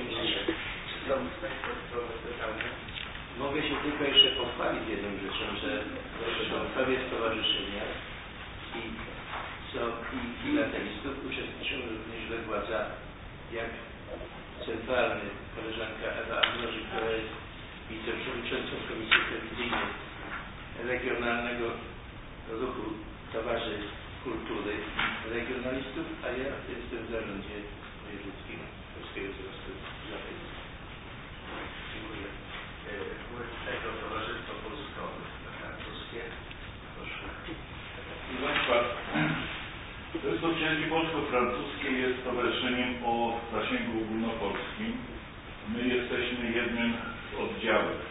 Mogę się tylko jeszcze pochwalić jedną rzeczą, że członkowie stowarzyszenia i filatelistów uczestniczą również we władzach, jak centralny koleżanka Ewa Ambroży, która jest wiceprzewodniczącą Komisji Prewizyjnej Regionalnego Ruchu Towarzystw Kultury Regionalistów, a ja jestem w zarządzie wojewódzkim Polskiego Związku Zawodowych. Dziękuję. Wobec tego Towarzystwo Polsko-Francuskie. Proszę. Proszę Państwa, Towarzystwo Przyjaźni Polsko-Francuskie jest stowarzyszeniem o zasięgu ogólnopolskim. My jesteśmy jednym z oddziałów.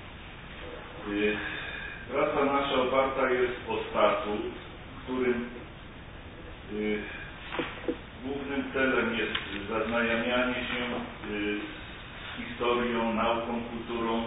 Praca nasza oparta jest o statut, w którym głównym celem jest zaznajamianie się z historią, nauką, kulturą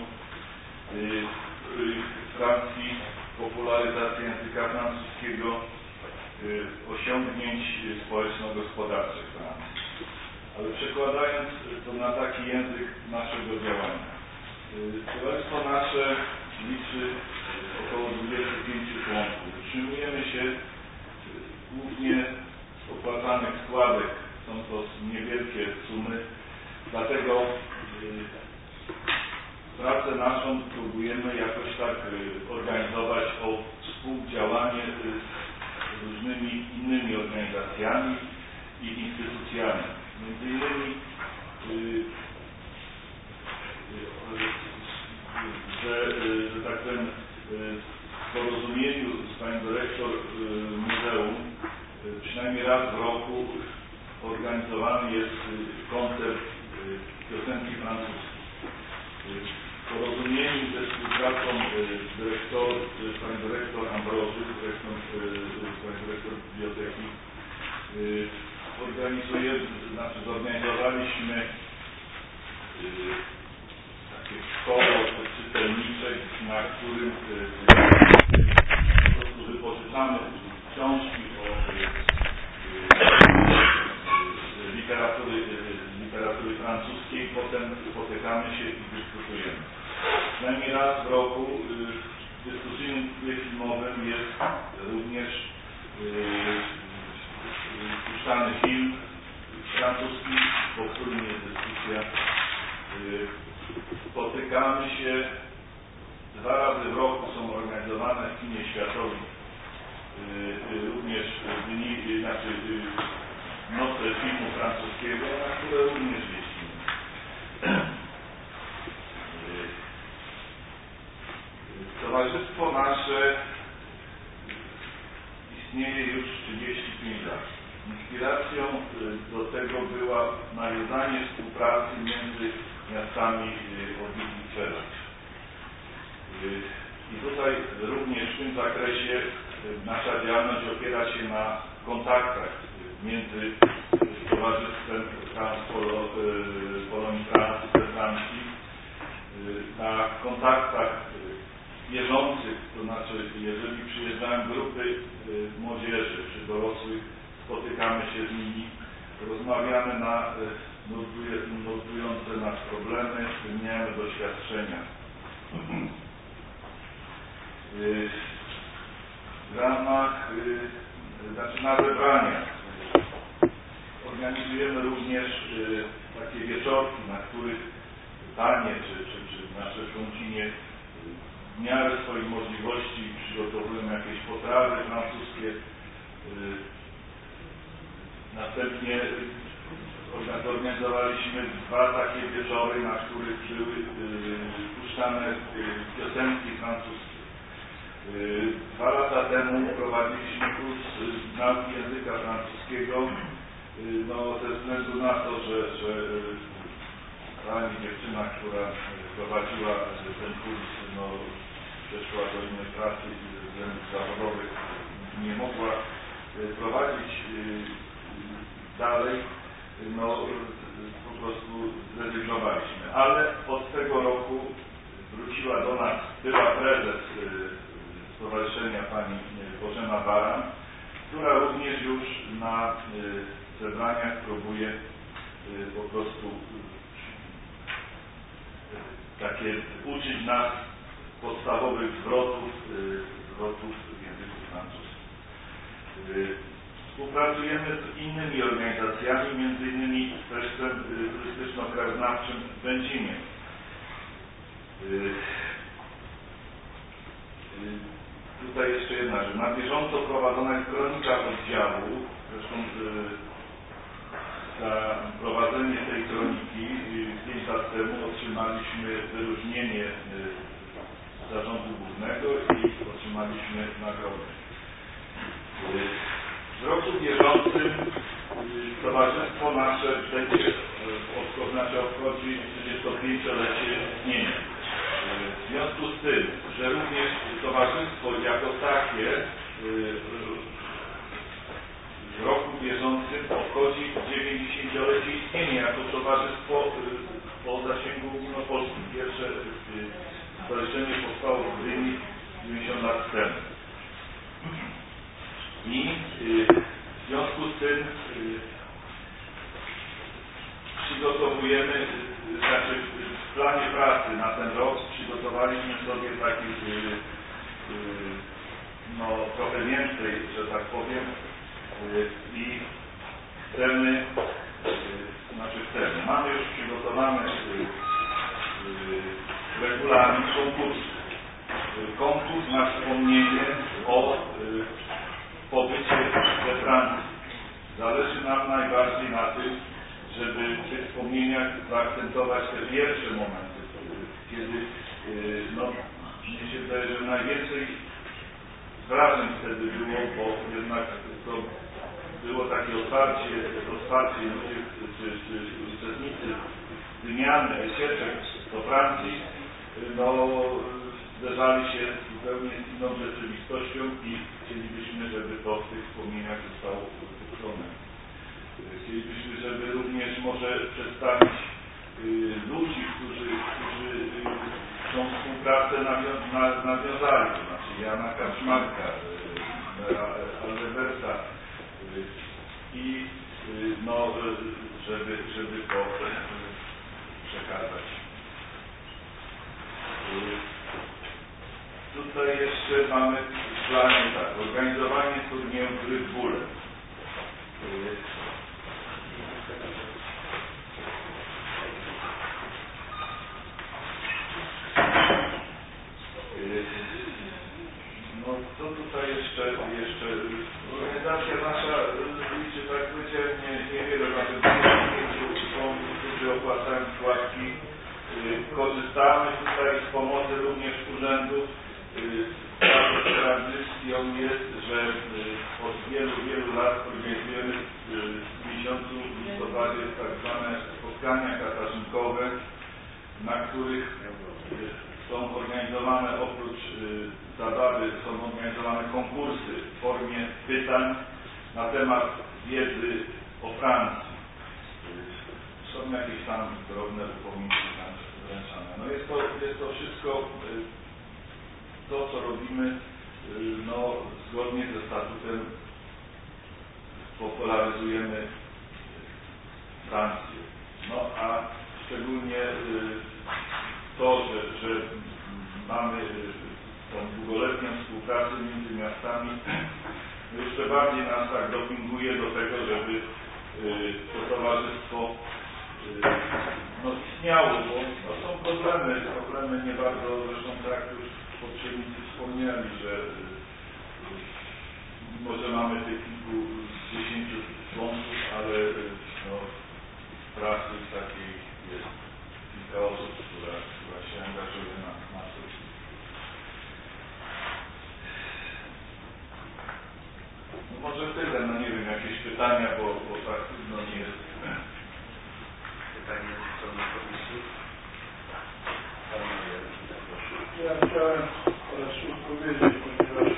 Francji, popularyzacja języka francuskiego, osiągnięć społeczno-gospodarczych Francji. Ale przekładając to na taki język naszego działania. Towarzystwo nasze liczy około 25 członków. Utrzymujemy się głównie z opłacanych składek. Są to niewielkie sumy. Dlatego pracę naszą próbujemy jakoś tak organizować o współdziałanie z różnymi innymi organizacjami i instytucjami. Między innymi że tak powiem, w porozumieniu z panią dyrektor muzeum przynajmniej raz w roku organizowany jest koncert piosenki francuskiej. W porozumieniu ze współpracą pani dyrektor Ambroży, panią dyrektor biblioteki, zorganizowaliśmy takie koło czytelnicze, na którym po prostu wypożyczamy książki o literatury francuskiej, potem spotykamy się i dyskutujemy. Przynajmniej raz w roku w dyskusyjnym klubie filmowym jest również puszczany film francuski, po którym jest dyskusja. Spotykamy się 2 razy w roku, są organizowane w kinie światowym również dni, noce filmu francuskiego, na które również jeździmy. Towarzystwo nasze istnieje już 35 lat. Inspiracją do tego była nawiązanie współpracy między miastami Orlik i Przeracz. I tutaj również w tym zakresie nasza działalność opiera się na kontaktach między Towarzystwem Polonii we Francji, na kontaktach bieżących, to znaczy jeżeli przyjeżdżają grupy młodzieży czy dorosłych, spotykamy się z nimi, rozmawiamy na nurtujące nas problemy, wymieniamy doświadczenia. W ramach, na zebraniach organizujemy również takie wieczorki, na których panie czy nasze członkinie w miarę swoich możliwości przygotowują jakieś potrawy francuskie. Następnie zorganizowaliśmy 2 takie wieczory, na których były puszczane piosenki francuskie. 2 lata temu prowadziliśmy kurs nauki języka francuskiego, ze względu na to, że pani dziewczyna, która prowadziła ten kurs, przeszła do innej pracy ze względów zawodowych, nie mogła prowadzić dalej, po prostu zrezygnowaliśmy. Ale od tego roku wróciła do nas była prezes Stowarzyszenia pani Bożena Baran, która również już na zebraniach próbuje po prostu takie uczyć nas podstawowych zwrotów w języku francuskim. Współpracujemy z innymi organizacjami, między innymi z Fesztem Turystyczno-Krajoznawczym w Będzinie. Tutaj jeszcze jedna rzecz. Na bieżąco prowadzona jest kronika oddziału. Zresztą za prowadzenie tej kroniki 5 lat temu otrzymaliśmy wyróżnienie Zarządu Głównego i otrzymaliśmy nagrodę. W roku bieżącym towarzystwo nasze będzie obchodzi 35-lecie istnienia. W związku z tym, że również towarzystwo jako takie w roku bieżącym obchodzi 90-lecie istnienia jako towarzystwo o zasięgu ogólnopolskim. Pierwsze stowarzyszenie powstało w Gdyni 90 lat temu. I w związku z tym przygotowujemy, w planie pracy na ten rok przygotowaliśmy sobie takich trochę więcej, że tak powiem, i chcemy, mamy już przygotowany regulamin konkursu. Konkurs na wspomnienie o pobycie we Francji. Zależy nam najbardziej na tym, żeby w tych wspomnieniach zaakcentować te pierwsze momenty, kiedy mnie się wydaje, że najwięcej wrażeń wtedy było, bo jednak to było takie otwarcie ludzie czy uczestnicy wymiany wycieczek do Francji, zderzali się zupełnie z inną rzeczywistością i chcielibyśmy, żeby to w tych wspomnieniach zostało uwzględnione. Chcielibyśmy, żeby również może przedstawić ludzi, którzy tą współpracę nawiązali, to znaczy Jana Kaczmarka, Alberta i no, żeby to przekazać. Tutaj jeszcze mamy w planie tak, organizowanie turnieju gry w bóle. No co tutaj jeszcze organizacja nasza liczy, tak powiedziałem, niewiele, nawet 5 członków, którzy opłacają składki. Korzystamy tutaj z pomocy również urzędów. Tradycją jest, że od wielu lat organizujemy w miesiącu listopadzie tak zwane spotkania katarzynkowe, na których są organizowane oprócz zabawy, są organizowane konkursy w formie pytań na temat wiedzy o Francji. Są jakieś tam drobne upominki tam wręczane. No jest to wszystko to, co robimy, no, zgodnie ze statutem popularyzujemy Francję. No a szczególnie to, że mamy tą długoletnią współpracę między miastami, jeszcze bardziej nas tak dopinguje do tego, żeby to towarzystwo no, istniało, bo no, są problemy nie bardzo, zresztą tak już poprzednicy wspomnieli, że mimo, że mamy tych kilkudziesięciu członków, ale no, pracy takiej jest kilka osób, która się angażuje na to. No może tyle, no nie wiem, jakieś pytania, bo tak no nie jest. Pytanie ze strony komisji. Ja chciałem parę słów powiedzieć, ponieważ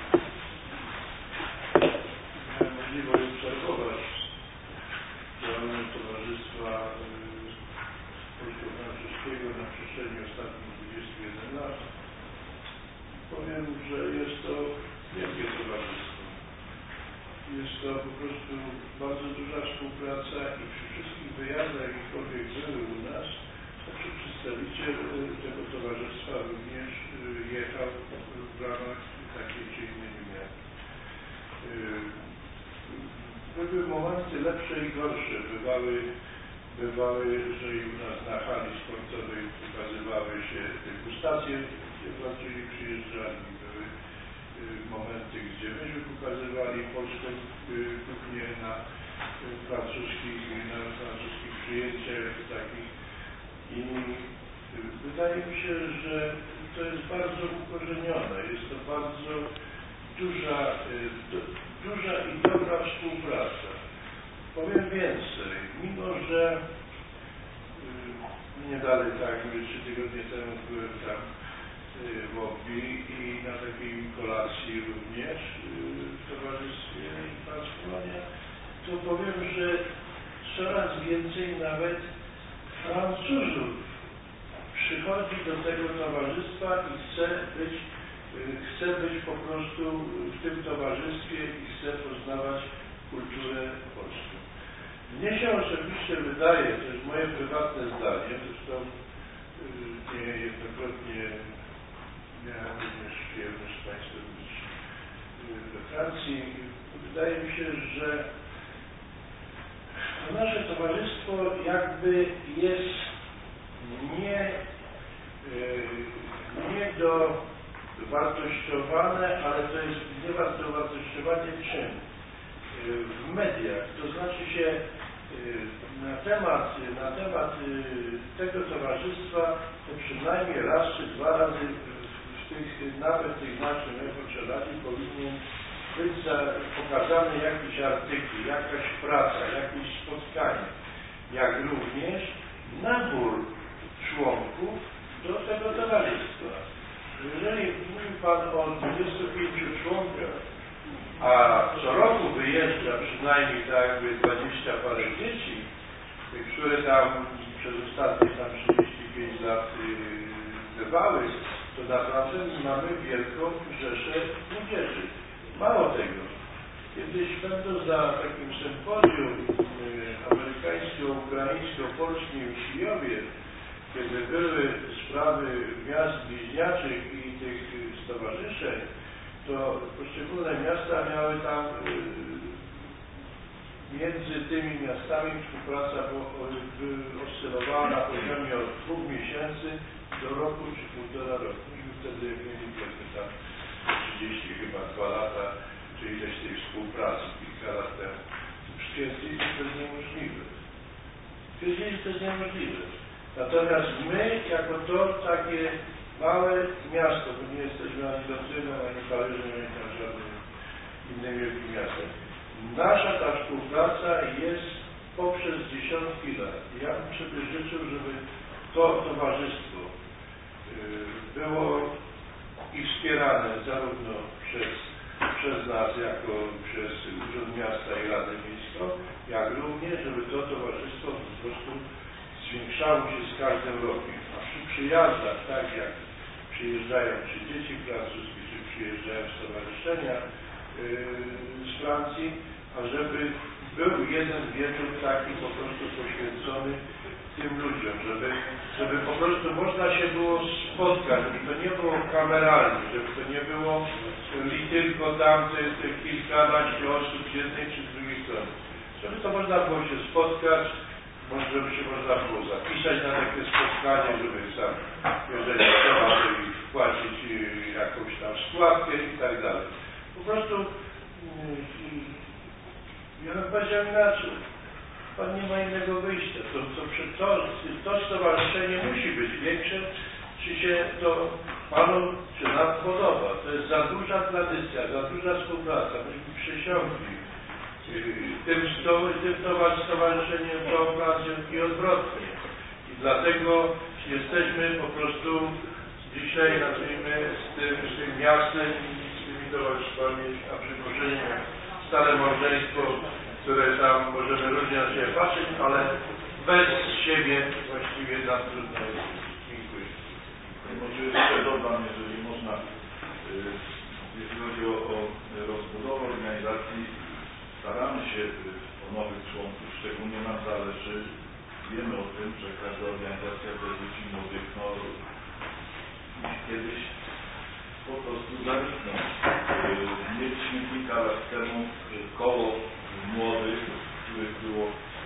miałem możliwość obserwować działalność Towarzystwa Polsko-Francuskiego na przestrzeni ostatnich 21 lat. Powiem, że jest to wielkie towarzystwo. Jest to po prostu bardzo duża współpraca i przy wszystkich wyjazdach, jakiekolwiek były u nas, przedstawiciel tego towarzystwa również jechał w ramach takiej czy innej wymiany. Były momenty lepsze i gorsze. Bywały, że i u nas na hali sportowej pokazywały się degustacje, gdzie Francuzi przyjeżdżali. Były momenty, gdzie myśmy pokazywali polską kuchnię na francuskich przyjęciach takich. I wydaje mi się, że to jest bardzo ukorzenione, jest to bardzo duża i dobra współpraca. Powiem więcej, mimo że nie dalej tak, 3 tygodnie temu byłem tam w Obi i na takiej kolacji również w towarzystwie Francja, to powiem, że coraz więcej nawet Francuzów przychodzi do tego towarzystwa i chce być po prostu w tym towarzystwie i chce poznawać kulturę polską. Mnie się osobiście wydaje, to jest moje prywatne zdanie, zresztą niejednokrotnie miałem również przyjemność z Państwem być we Francji. Wydaje mi się, że nasze towarzystwo jakby jest nie dowartościowane, ale to jest niedowartościowanie czym? W mediach. To znaczy się na temat tego towarzystwa to przynajmniej raz czy 2 razy nawet w tych naszych epoczelacji powinien być pokazany jakiś artykuł, jakaś praca, jakieś spotkanie, jak również nabór członków do tego towarzystwa. Pan o 25 członkach, a co roku wyjeżdża przynajmniej tak jakby 20 parę dzieci, które tam przez ostatnie tam 35 lat bywały, to naprawdę mamy wielką rzeszę młodzieży. Mało tego, kiedyś będąc na takim sympozjum amerykańsko-ukraińsko-polskim w Kijowie, kiedy były sprawy miast bliźniaczych i tych stowarzyszeń, to poszczególne miasta miały tam między tymi miastami współpraca oscylowała na poziomie od 2 miesięcy do roku czy 1,5 roku. Myśmy wtedy mieli tam 30 chyba 2 lata, czy ileś tej współpracy kilka lat temu. Stwierdzili, że to jest niemożliwe. Stwierdzili, że to jest niemożliwe. Natomiast my, jako to takie małe miasto, bo nie jesteśmy ani Londynem, ani Paryżem, ani tam żadnym innym wielkim miastem. Nasza ta współpraca jest poprzez dziesiątki lat. Ja bym sobie życzył, żeby to towarzystwo było i wspierane zarówno przez nas, jako przez Urząd Miasta i Radę Miejską, jak również, żeby to towarzystwo po prostu zwiększało się z każdym rokiem. A przy przyjazdach, tak jak przyjeżdżają czy dzieci francuskie, czy przyjeżdżają stowarzyszenia z Francji, a żeby był jeden wieczór taki po prostu poświęcony tym ludziom, żeby po prostu można się było spotkać, żeby to nie było kameralne, żeby to nie było i tylko tam te kilkanaście osób z jednej czy z drugiej strony. Żeby to można było się spotkać, żeby się można było zapisać na takie spotkanie, żeby sam, jeżeli trzeba, żeby wpłacić jakąś tam składkę i tak dalej. Po prostu ja bym powiedział inaczej. Pan nie ma innego wyjścia. To stowarzyszenie musi być większe, czy się to Panu, czy nam podoba. To jest za duża tradycja, za duża współpraca. Myśmy przysiągli tym stowarzyszeniem całą Francją i odwrotnie. I dlatego jesteśmy po prostu dzisiaj, nazwijmy, z tym miastem i z tymi towarzystwami, a przypuszczenie stare małżeństwo, które tam możemy różnie na siebie patrzeć, ale bez siebie właściwie nam trudno jest. Dziękuję. Może jeszcze dodam, jeżeli można, jeśli chodzi o rozbudowę organizacji, staramy się o nowych członków, szczególnie nam zależy, wiemy o tym, że każda organizacja bez ludzi młodych, no kiedyś po prostu zanikną. Mieliśmy kilka lat temu koło młodych, których było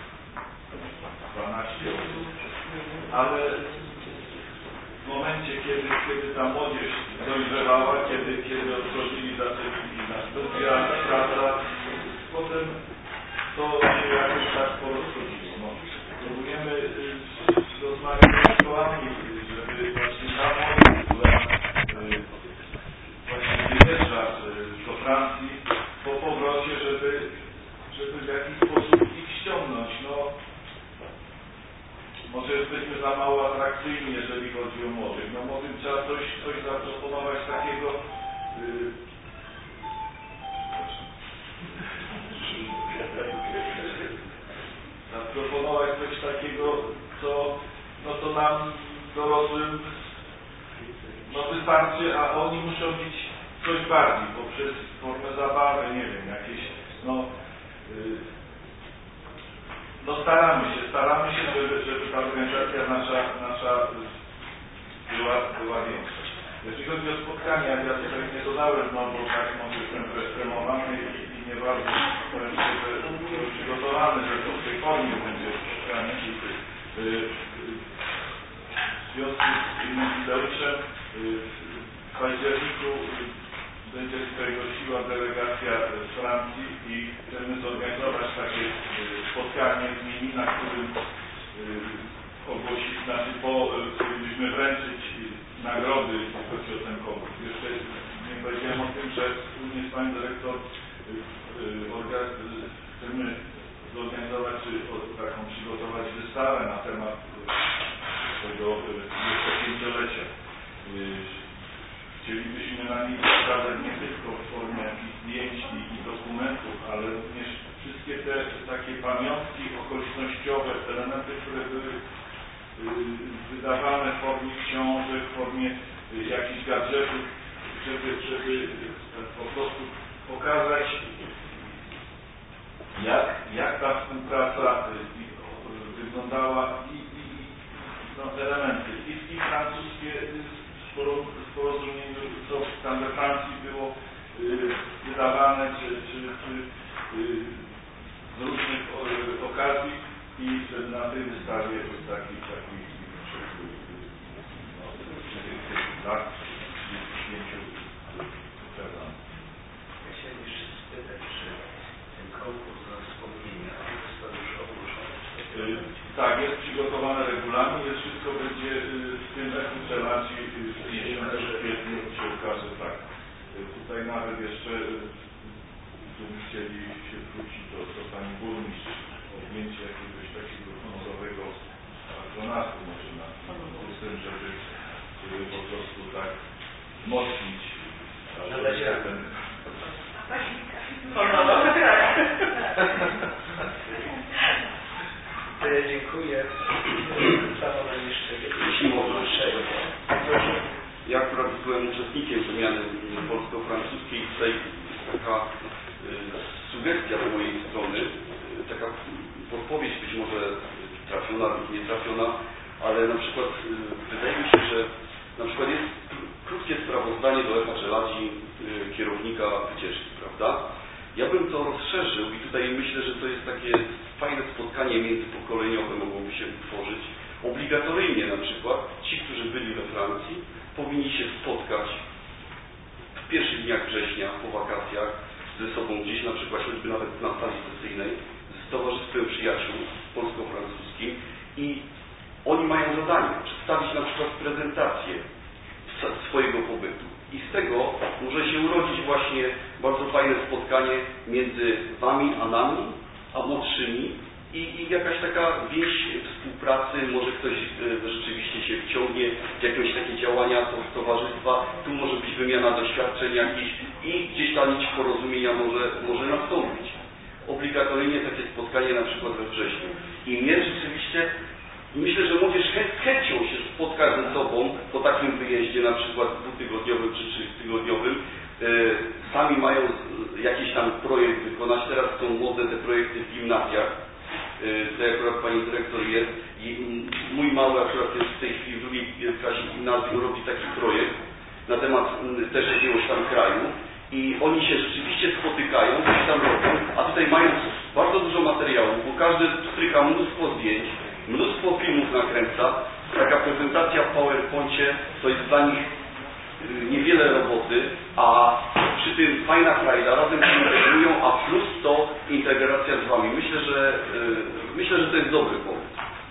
12 osób, ale w momencie, kiedy ta młodzież dojrzewała, kiedy odchodzili za te na studia, praca, potem to się jakoś tak porozchodziło. No, próbujemy rozmawiać z szkołami, żeby właśnie ta młodzież, która właśnie wyjeżdża do Francji po powrocie, żeby w jakiś sposób ich ściągnąć. No, może jesteśmy za mało atrakcyjni, jeżeli chodzi o młodych. No młodym trzeba coś zaproponować takiego co no to nam dorosłym wystarczy, a oni muszą mieć coś bardziej poprzez formę zabawy, nie wiem, jakieś staramy się, żeby ta organizacja nasza była większa. Jeśli chodzi o spotkania, ja tutaj nie dodałem, no bo tak może jestem prestremowany i nie bardzo przygotowany, że to w tej formie będzie spotkanie. W związku z innym jubileuszem w październiku będzie tutaj gościła delegacja z Francji i chcemy zorganizować takie spotkanie w Nimi, na którym powinniśmy wręczyć nagrody, jeśli chodzi o ten konkurs. Jeszcze nie powiedziałem o tym, że wspólnie z Panią Dyrektor chcemy zorganizować, czy taką przygotować wystawę na temat tego 25-lecia. W chcielibyśmy na nich pokazać nie tylko w formie jakichś zdjęć i dokumentów, ale również wszystkie te takie pamiątki okolicznościowe, elementy, które były wydawane w formie książek, w formie jakichś gadżetów, żeby po prostu pokazać, jak ta współpraca wyglądała i elementy i francuskie w porozumieniu, co tam we Francji było wydawane, czy z różnych okazji i na tej wystawie taki lat 35 pokazany. Ja chciałem jeszcze spytać, czy ten konkurs na wspomnienia został już ogłoszony? Tak, jest przygotowany regulamin, jest wszystko będzie w tym efekt relacji w miesiącu kwietniu się okaże, tak. Tutaj nawet jeszcze gdybyśmy chcieli się zwrócić do pani burmistrz o objęcie jakiegoś takiego honorowego patronatu może na tym, żeby po prostu tak wzmocnić ten honorowy, tak. To ja dziękuję. Samo na jeszcze jeśli można. Ja akurat byłem uczestnikiem wymiany polsko-francuskiej. Tutaj taka sugestia z mojej strony, taka podpowiedź być może trafiona lub nietrafiona, ale na przykład wydaje mi się, że na przykład jest krótkie sprawozdanie do echa relacji kierownika wycieczki, prawda? Ja bym to rozszerzył i tutaj myślę, że to jest takie fajne spotkanie międzypokoleniowe mogłoby się utworzyć. Obligatoryjnie na przykład ci, którzy byli we Francji, powinni się spotkać w pierwszych dniach września, po wakacjach, ze sobą gdzieś, na przykład choćby nawet na sali sesyjnej, z Towarzystwem Przyjaciół polsko-francuskim i oni mają zadanie przedstawić na przykład prezentację swojego pobytu. I z tego może się urodzić właśnie bardzo fajne spotkanie między wami a nami, a młodszymi i jakaś taka więź współpracy, może ktoś rzeczywiście się wciągnie w jakieś takie działania towarzystwa, tu może być wymiana doświadczeń jakichś i gdzieś ta nić porozumienia może nastąpić. Obligatoryjnie takie spotkanie na przykład we wrześniu. I mnie rzeczywiście, myślę, że młodzież chęcią się spotka ze sobą po takim wyjeździe, na przykład dwutygodniowym czy trzytygodniowym. Sami mają jakiś tam projekt wykonać. Teraz są modne te projekty w gimnazjach. Tutaj akurat pani dyrektor jest i mój mały akurat jest w tej chwili w drugiej klasie gimnazjum, robi taki projekt na temat też jakiegoś tam kraju i oni się rzeczywiście spotykają, coś tam robią, a tutaj mają bardzo dużo materiału, bo każdy stryka mnóstwo zdjęć, mnóstwo filmów nakręca. Taka prezentacja w PowerPoincie to jest dla nich niewiele roboty, a przy tym fajna frajda, razem się integrują, a plus to integracja z wami. Myślę, że to jest dobry pomysł.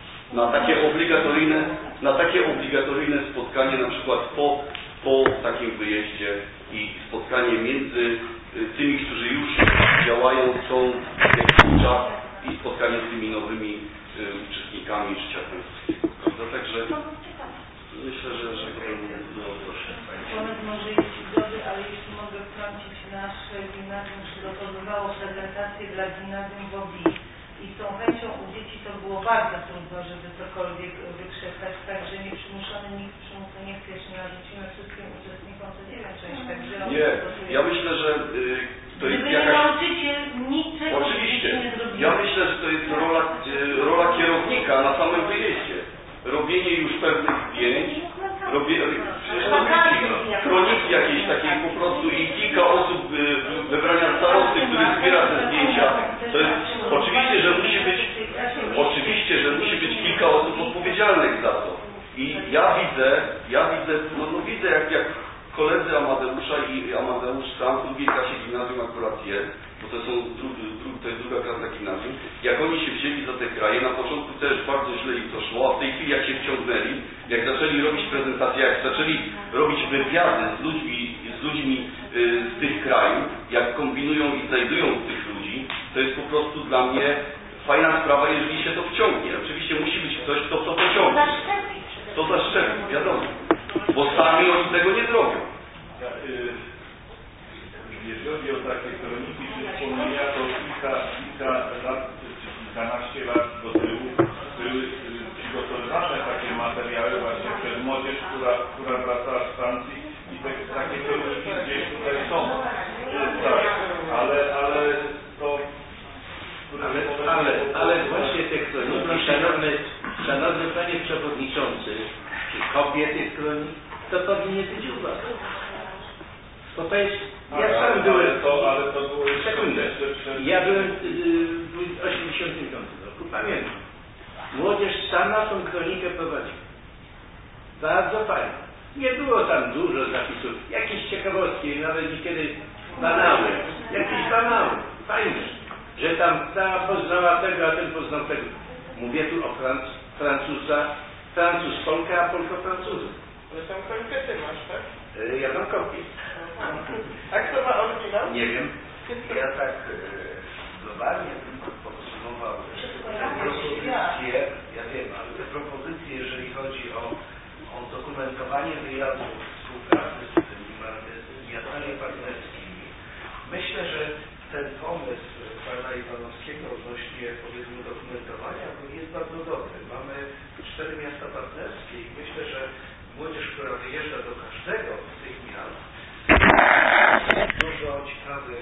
Na takie obligatoryjne spotkanie, na przykład po takim wyjeździe i spotkanie między tymi, którzy już działają, są jakiś czas i spotkanie z tymi nowymi uczestnikami życia francuskiego. Także myślę, że to było proszę. Pomysł może jest zgody, ale jeśli mogę wtrącić, nasze gimnazjum przygotowywało prezentację dla gimnazjum w Obi i z tą chęcią u dzieci to było bardzo trudno, żeby cokolwiek wykrzesać, także nikt przymusu nie chce, jeśli narzucimy wszystkim uczestnikom, to nie wiem, czy jest tak, że... Nie, ja myślę, że to jest gdyby jakaś... nauczyciel niczego Oczywiście, nie zrobił. ja myślę, że to jest rola kierownika na samym wyjeździe. Robienie już pewnych zdjęć, kroniki jakiejś takiej po prostu i kilka osób wybrania starosty, który zbiera te zdjęcia. To jest oczywiście, że musi być kilka osób odpowiedzialnych za to. I ja widzę jak koledzy Amadeusza i Amadeusz sam w drugiej klasie gimnazjum akurat jest, bo to jest druga klasa gimnazjum, jak oni się wzięli za te kraje, na początku też bardzo źle im to szło, a w tej chwili jak się wciągnęli, jak zaczęli robić prezentacje, jak zaczęli robić wywiady z ludźmi z tych krajów, jak kombinują i znajdują tych ludzi, to jest po prostu dla mnie fajna sprawa, jeżeli się to wciągnie. Oczywiście musi być ktoś, kto to pociągnie. To zaszczepi, wiadomo. Bo sami oni tego nie zrobią. Jeżeli chodzi o takie kroniki czy wspomnienia, to kilka lat czy kilkanaście lat do tyłu były przygotowywane takie materiały właśnie przez młodzież, która wracała z Francji i takie kroniki gdzieś tutaj są. Tak, ale to... Ale właśnie te kroniki, szanowny panie przewodniczący, czy kopie tych kronik, to powinien być u was. Bo to jest... Ja sam byłem... Ale to było jeszcze... Sekundę. Ja byłem w 85 roku, pamiętam. Młodzież sama tą kronikę prowadziła. Bardzo fajnie. Nie było tam dużo zapisów. Jakieś ciekawostki, nawet niekiedy banały. Jakieś banały. Fajnie. Że tam ta poznała tego, a ten poznał tego. Mówię tu o Francuz Polka, a Polka Francuza. Ale tam konkrety masz, tak? Ja mam kopię. A kto ma oryginał? Nie wiem. Ja tak globalnie bym podsumował propozycje, ja wiem, ale te propozycje, jeżeli chodzi o dokumentowanie wyjazdów, współpracy z tymi miastami partnerskimi, myślę, że ten pomysł pana Iwanowskiego odnośnie, powiedzmy, dokumentowania jest bardzo dobry. Mamy 4 miasta partnerskie i myślę, że młodzież, która wyjeżdża do każdego z tych miast, dużo ciekawych,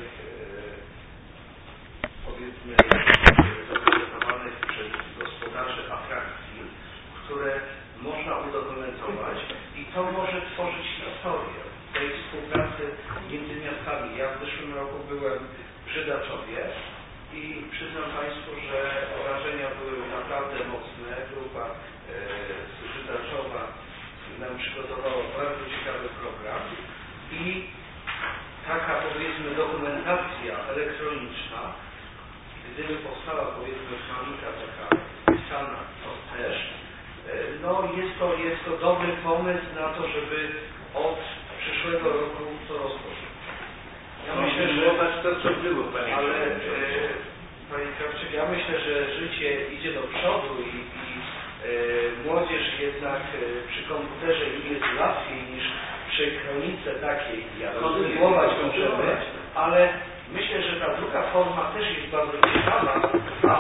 powiedzmy, zaprezentowanych przez gospodarzy atrakcji, które można udokumentować i to może tworzyć historię tej współpracy między miastami. Ja w zeszłym roku byłem w Żydaczowie i przyznam Państwu, że wrażenia były naprawdę mocne. Grupa z Żydaczowa nam przygotowała bardzo ciekawy program i taka, powiedzmy, dokumentacja elektroniczna, gdyby powstała, powiedzmy, kronika taka pisana, to też, no jest to dobry pomysł na to, żeby od przyszłego roku to rozpocząć. Ja myślę, że to co było, panie. Ale panie Krawczyk, ja myślę, że życie idzie do przodu i młodzież jednak przy komputerze im jest łatwiej niż przy kronice takiej, kontynuować możemy, ale myślę, że ta druga forma też jest bardzo ciekawa, a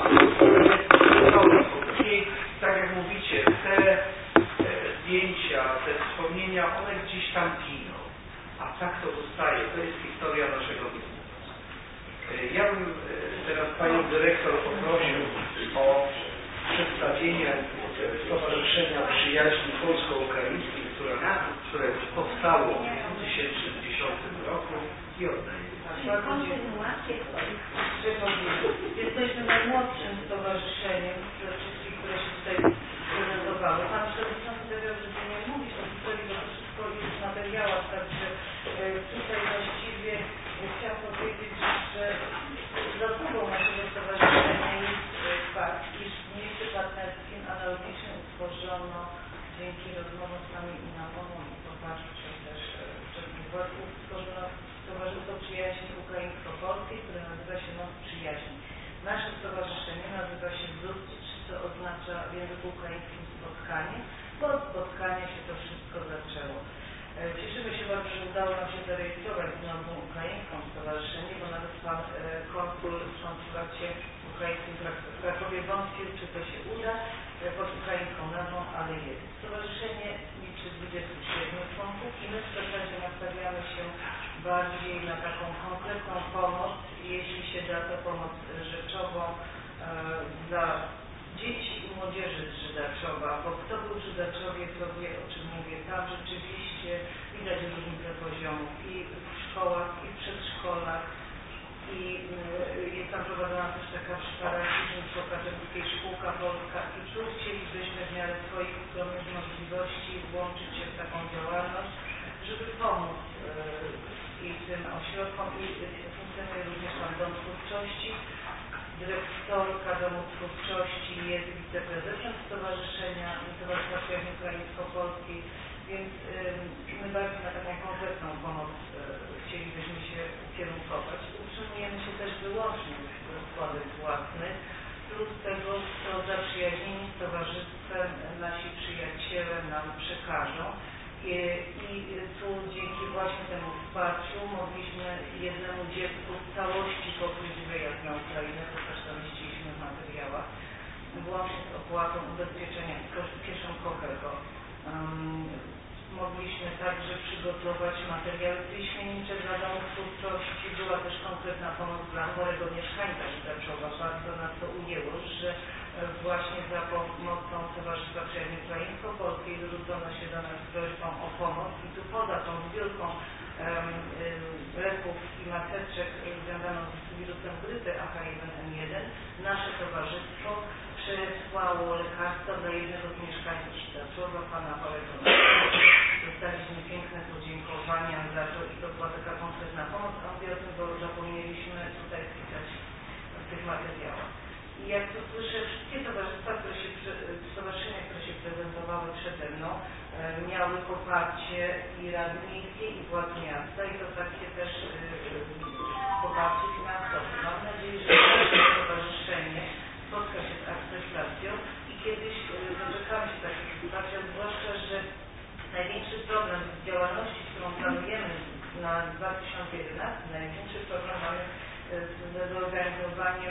później, tak jak mówicie, te zdjęcia, te wspomnienia, one gdzieś tam giną, a tak to zostaje, to jest historia naszego biznesu. Ja bym teraz panią dyrektor poprosił o przedstawienie Stowarzyszenia Przyjaźni Polsko-Ukraińskiej, które powstało w 2010 roku i oddaję. Kontynuację swoich. Jesteśmy najmłodszym stowarzyszeniem ze wszystkich, które się tutaj prezentowały. Pan przewodniczący powiedział, żeby nie mówić o historii, bo to wszystko jest w materiałach, także tutaj właściwie chciałam powiedzieć, że zasługą naszego stowarzyszenia jest fakt, iż w mieście partnerskim analogicznie utworzono dzięki rozmowom z nami i namowom i poparciu też wczesnych władców stworzono Towarzystwo Przyjaźni Ukraińsko-Polskiej, które nazywa się Noc Przyjaźni. Nasze stowarzyszenie nazywa się Wzór, co oznacza w języku ukraińskim spotkanie, bo od spotkania się to wszystko zaczęło. Cieszymy się bardzo, że udało nam się zarejestrować znowu ukraińską stowarzyszenie, bo nawet pan konsul w konsulacie ukraińskim w Krakowie wątpił, czy to się uda pod ukraińską nazwą, ale jest. Stowarzyszenie liczy 27 członków i my w zasadzie nastawiamy się bardziej na taką konkretną pomoc, jeśli się da, to pomoc rzeczową dla dzieci i młodzieży z Żydaczowa, bo kto był w Żydaczowie, to wie, o czym mówię. Tam rzeczywiście widać różnicę poziomów i w szkołach, i w przedszkolach, i jest tam prowadzona też taka przy parafii rzymskokatolickiej szkółka polska i tu chcielibyśmy w miarę swoich skromnych możliwości włączyć się w taką działalność, żeby pomóc i tym ośrodkom i funkcjonuje również tam Dom Twórczości. Dyrektorka Domu Twórczości jest wiceprezesem Stowarzyszenia Towarzystwa Przyjaźni Ukraińsko-Polskiej, więc my bardziej na taką konkretną pomoc chcielibyśmy się ukierunkować. Utrzymujemy się też wyłącznie ze składek własnych, plus tego, co zaprzyjaźnieni z towarzystwem nasi przyjaciele nam przekażą. I tu dzięki właśnie temu wsparciu mogliśmy jednemu dziecku w całości pokryć wyjazd na Ukrainę, to też zamieściliśmy w materiałach, włącznie z opłatą ubezpieczenia kieszonkowego. Mogliśmy także przygotować materiały piśmiennicze dla domów twórczości. Była też konkretna pomoc dla chorego mieszkańca Żydaczowa. Bardzo nas to ujęło, że właśnie za pomocą Towarzystwa Przyjaźni Ukraińsko-Polskiej zwrócono się do nas z prośbą o pomoc i tu poza tą zbiórką leków i maseczek związaną z wirusem grypy AH1N1 nasze towarzystwo przesłało lekarstwa dla jednego z mieszkańców Żydaczowa, pana chorego. Dostaliśmy piękne podziękowania za to i to była taka konkretna pomoc, a mówię o tym, bo zapomnieliśmy tutaj wpisać w tych materiałach. I jak tu słyszę, wszystkie towarzystwa, stowarzyszenia, które się prezentowały przede mną, miały poparcie i Rady Miejskiej, i władz miasta, i to takie też poparcie finansowe. Mam nadzieję, że nasze stowarzyszenie spotka się z akceptacją i kiedyś doczekamy się takiego wsparcia, zwłaszcza, że największy problem z działalności, którą planujemy na 2011, największy problem mamy ze zorganizowaniem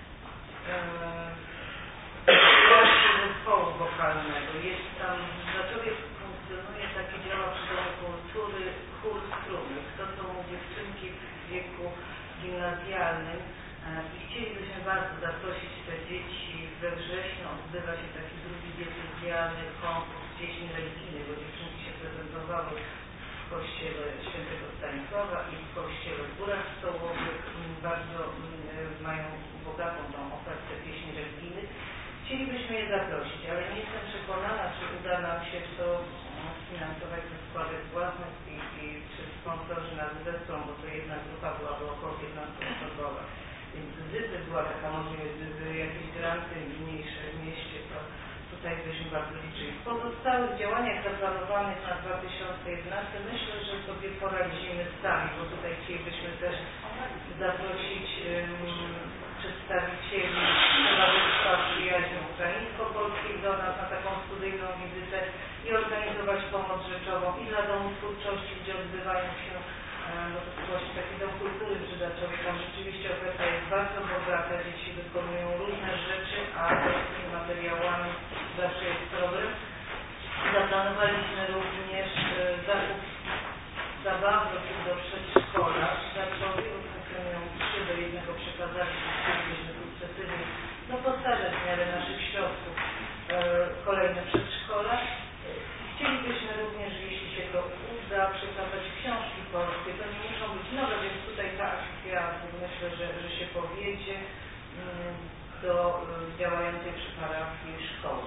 zespołu wokalnego. Jest tam w Żydaczowie funkcjonuje taki dział przy Domu Kultury chór strumny. To są dziewczynki w wieku gimnazjalnym i chcielibyśmy bardzo zaprosić te dzieci. We wrześniu odbywa się taki drugi diecezjalny konkurs pieśni religijnych, bo dziewczynki się prezentowały w kościele Świętego Stanisława i w kościele w Górach Stołowych. Bardzo mają bogatą tą ofertę pieśni religijnych. Chcielibyśmy je zaprosić, ale nie jestem przekonana, czy uda nam się to sfinansować ze składek własnych i czy sponsorzy nas wesprą, bo to jedna grupa byłaby około 15-osobowa. Więc gdyby była taka możliwość, gdyby jakieś granty mniejsze w mieście, to tutaj byśmy bardzo liczyli. W pozostałych działaniach zaplanowanych na 2011 myślę, że sobie poradzimy sami, bo tutaj chcielibyśmy też zaprosić przedstawicieli Towarzystwa Przyjaźni Ukraińsko-Polskiej do nas na taką studyjną wizytę i organizować pomoc rzeczową i dla domów twórczości, gdzie odbywają się, bo to jest właśnie taki dom kultury w Żydaczowie, tam rzeczywiście oferta jest bardzo bogata, dzieci wykonują różne rzeczy, a z tymi materiałami zawsze jest problem. Zaplanowaliśmy również zakup zabawek do przedszkola w Żydaczowie, bo funkcjonują 3 do 1 przekazaliśmy, chcielibyśmy sukcesywnie postarzać w miarę naszych środków kolejne przedszkola. Chcielibyśmy również, jeśli się to uda, przekazać książki polskie. To nie muszą być nowe, więc tutaj ta akcja, myślę, że się powiedzie, do działającej przy parafii szkoły.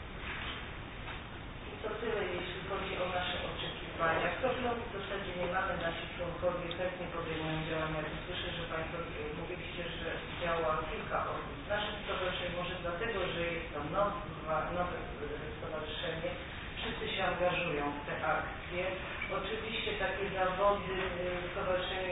I to tyle, jeśli chodzi o nasze oczekiwania. W Koszlowie w zasadzie nie mamy, nasi członkowie chętnie podejmują działania. Słyszę, że Państwo mówiliście, że działa kilka osób. W naszym stowarzyszeniu, może dlatego, że jest to nowe stowarzyszenie, wszyscy się angażują w te akcje. Oczywiście takie zawody w stowarzyszeniu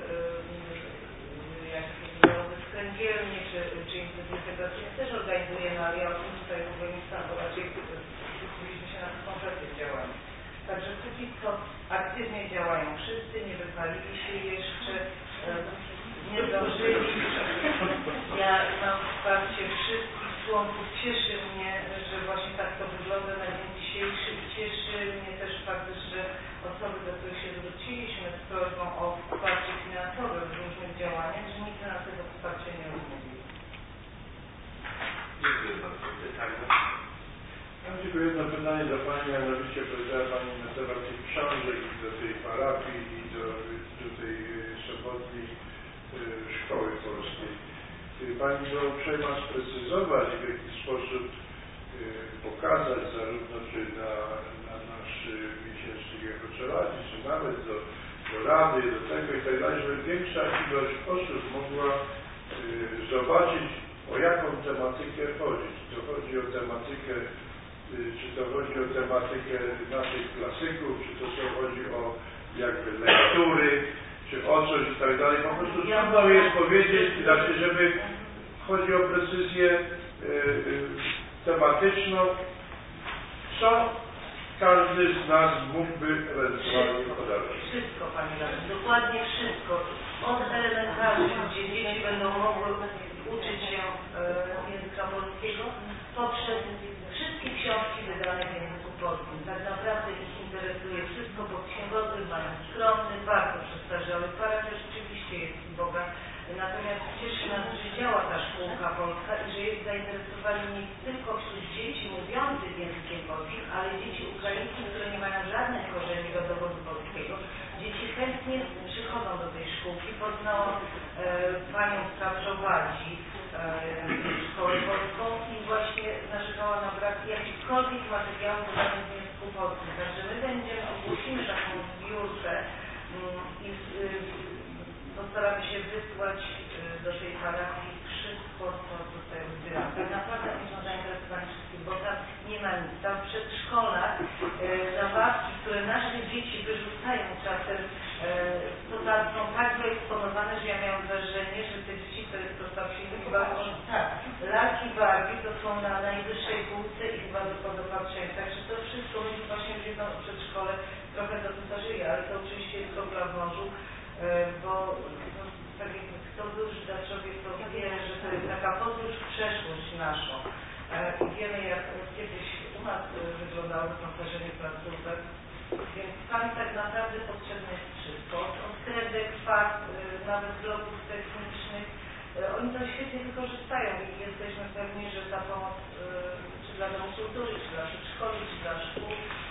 jak zawody skręgielnie czy integracyjne też organizujemy, ale ja o tym tutaj w ogóle nie znam, bo raczej skupiliśmy się na tych konkretnych działaniach. Także póki co aktywnie działają wszyscy, nie wypalili się jeszcze, nie zdążyli. Ja mam wsparcie wszystkich członków. Cieszy mnie, że właśnie tak to wygląda na dzień dzisiejszy. Cieszy mnie też fakt, że osoby, do których się zwróciliśmy z prośbą o wsparcie finansowe w różnych działaniach, że nikt na tego wsparcia nie odmówił. Dziękuję bardzo. Pytanie? Mam tylko jedno pytanie do Pani, mianowicie powiedziała Pani na temat tych książek i do tej parafii i do tej sobotniej szkoły polskiej. Pani by uprzejma sprecyzować, w jaki sposób pokazać zarówno czy na nasz miesięcznik jako czeladzi, czy nawet do rady, do tego i tak dalej, żeby większa ilość osób mogła zobaczyć, o jaką tematykę chodzi. Czy to chodzi o tematykę naszych klasyków, czy to chodzi o jakby lektury, czy o coś i tak dalej. Po prostu trudno jest powiedzieć, znaczy, żeby chodzi o precyzję tematyczną, co każdy z nas mógłby ewentualnie podawać. Wszystko, Panie Radny, dokładnie wszystko. Od elementarnych, gdzie dzieci będą mogły uczyć się języka polskiego, poprzez wszystkie książki wydane w języku polskim. Tak naprawdę ich interesuje wszystko, bo księgowy mają skromny, bardzo przestarzały parafia rzeczywiście jest uboga. Natomiast cieszy nas, że działa ta szkółka polska i że jest zainteresowanie nie tylko wśród dzieci mówiących językiem polskim, ale dzieci ukraińskie, które nie mają żadnych korzeni rodowodu polskiego. Dzieci chętnie przychodzą do tej szkółki. Poznałam panią z Kaprowali, szkołę polską i właśnie narzekała na brak jakichkolwiek materiałów wydanych w języku polskim. Także my ogłosimy taką zbiórkę i postaramy się wysłać do tej parafii wszystko, co tutaj uzbieramy. Tak naprawdę oni są zainteresowani wszystkim, bo tam nie ma nic. Tam w przedszkolach zabawki, które nasze dzieci wyrzucają czasem, to tam są tak wyeksponowane, że ja miałam wrażenie, że te dzieci to jest prosta przyjemność. Tak, lalki Barbie to są na najwyższej półce i chyba do patrzenia. Także to wszystko oni właśnie wiedzą o przedszkole, trochę to starzeje, ale to oczywiście jest kropla w morzu. Bo tak jak kto był Żydaczowie, to wie, że to jest taka podróż w przeszłość naszą. Wiemy, jak kiedyś u nas wyglądało wyposażenie placówek, więc tam tak naprawdę potrzebne jest wszystko. Od kredek, fakt, nawet bloków technicznych. Oni to świetnie wykorzystają i jesteśmy pewni, że ta pomoc czy dla domu kultury, czy dla przedszkoli, czy dla szkół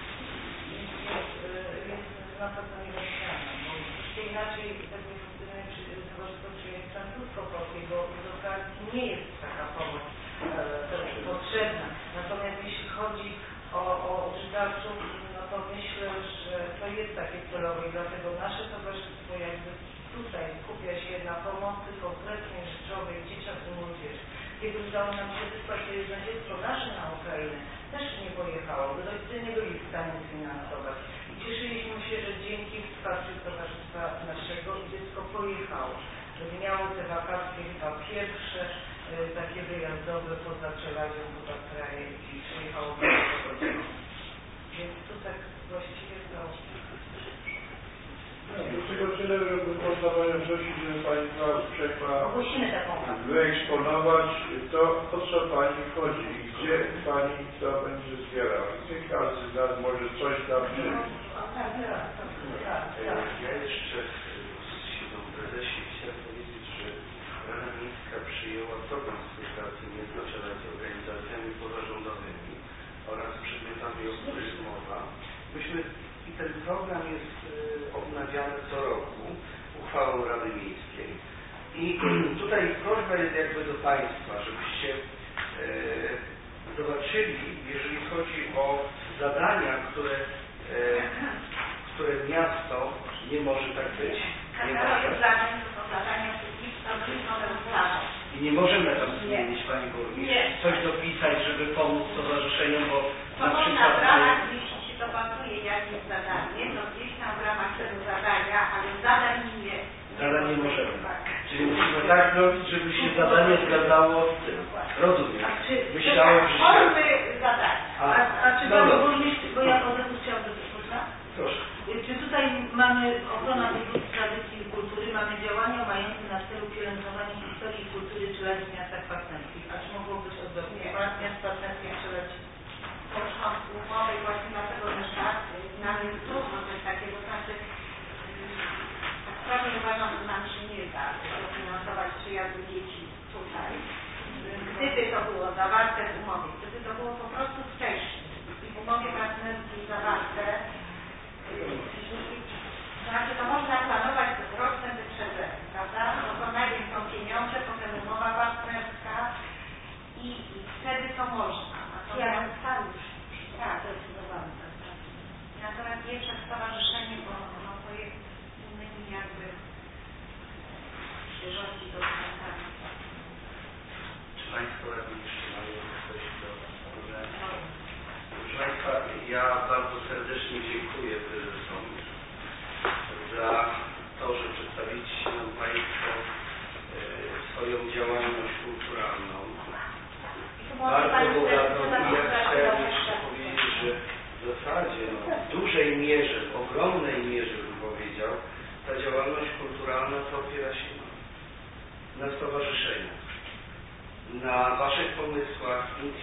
jest na pewno niebezpieczna. Inaczej pewnie funkcjonuje Towarzystwo Przyjaźni Francusko-Polskiej, bo z okazji nie jest taka pomoc potrzebna. Natomiast jeśli chodzi o Żydaców, no to myślę, że to jest takie celowe i dlatego nasze towarzystwo jakby tutaj skupia się na pomocy konkretnej, rzeczowej dzieciom i młodzieży. Kiedy udało nam się wysłać to jedno dziecko nasze na Ukrainę, też nie pojechało, bo rodzice nie byli w stanie sfinansować. Cieszyliśmy się, że dzięki wsparciu towarzystwa naszego dziecko pojechało. Miało te wakacje chyba pierwsze takie wyjazdowe poza Czeladzią, poza krajem i przyjechało bardzo godzin. Więc tu tak właściwie to... Tylko tyle, żeby można Panią prosić, żeby Pani była uprzejma wyeksponować to, o co Pani chodzi i gdzie Pani to będzie zbierała. Gdzie każdy z nas może coś tam Ja jeszcze siedząc w prezesie chciałem powiedzieć, że Rada Miejska przyjęła program współpracy między organizacjami pozarządowymi oraz przedmiotami, o których mowa. I ten program jest odnawiany co roku uchwałą Rady Miejskiej. I tutaj prośba jest jakby do Państwa, żebyście zobaczyli, jeżeli chodzi o zadania, które miasto nie może tak być. Nie może. I nie możemy tam zmienić, Pani Burmistrz, coś dopisać, żeby pomóc stowarzyszeniom, bo to na przykład... jeśli się dopasuje jakieś zadanie, to gdzieś tam w ramach tego zadania, ale zadań nie. Zadań nie możemy. Czyli musimy tak robić, żeby się zadanie zgadzało z tym. Rozumiem. Myślałem, że się... A czy Pani Burmistrz, bo ja potem chciałam do tego, Proszę. czy tutaj mamy ochrona tradycji, tradycji i kultury, mamy działania mające na celu pielęgnowanie historii i kultury Czeladzi w miastach partnerskich. A czy mogło być odwrotnie? Miast partnerskich Czeladzi? Początku umowy właśnie dlatego, że tak, nawet trudno coś takiego, znaczy tak prawie uważam, że nam się nie da dofinansować przyjazdu dzieci tutaj. Gdyby to było zawarte w umowie, gdyby to było po prostu wcześniej i w umowie partnerskiej zawarte, znaczy to można planować roczne wyprzedzenie, prawda? No to najpierw są pieniądze, potem umowa partnerska i wtedy to można. Natomiast nie przez stowarzyszenie, bo to jest innymi jakby rządzi dokumentami. Czy Państwo radni jeszcze mają coś do powiedzenia? Proszę Państwa, ja bardzo serdecznie dziękuję prezesom za to, że przedstawiliście nam Państwo swoją działalność kulturalną. Bardzo bogatą. I ja chciałem jeszcze powiedzieć, że w zasadzie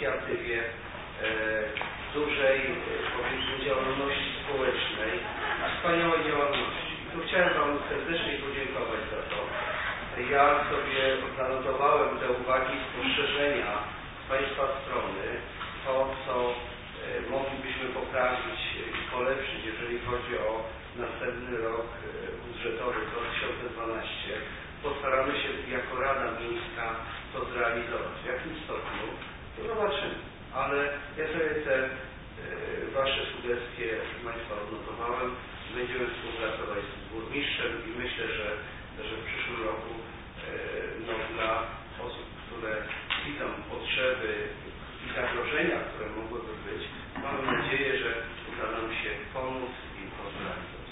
inicjatywie dużej, powiedzmy, działalności społecznej, wspaniałej działalności. I tu chciałem Wam serdecznie podziękować za to. Ja sobie zanotowałem te uwagi, spostrzeżenia z Państwa strony, to co moglibyśmy poprawić i polepszyć, jeżeli chodzi o następny rok budżetowy 2012. Postaramy się jako Rada Miejska to zrealizować. W jakim stopniu? To zobaczymy. Ale ja sobie te Wasze sugestie, proszę Państwa, odnotowałem. Będziemy współpracować z burmistrzem i myślę, że w przyszłym roku dla osób, które widzą potrzeby i zagrożenia, które mogłyby być, mamy nadzieję, że uda nam się pomóc i to zrealizować.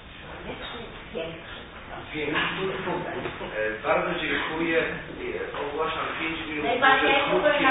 Bardzo dziękuję. Ogłaszam 5 minut. Najbardziej dziękuję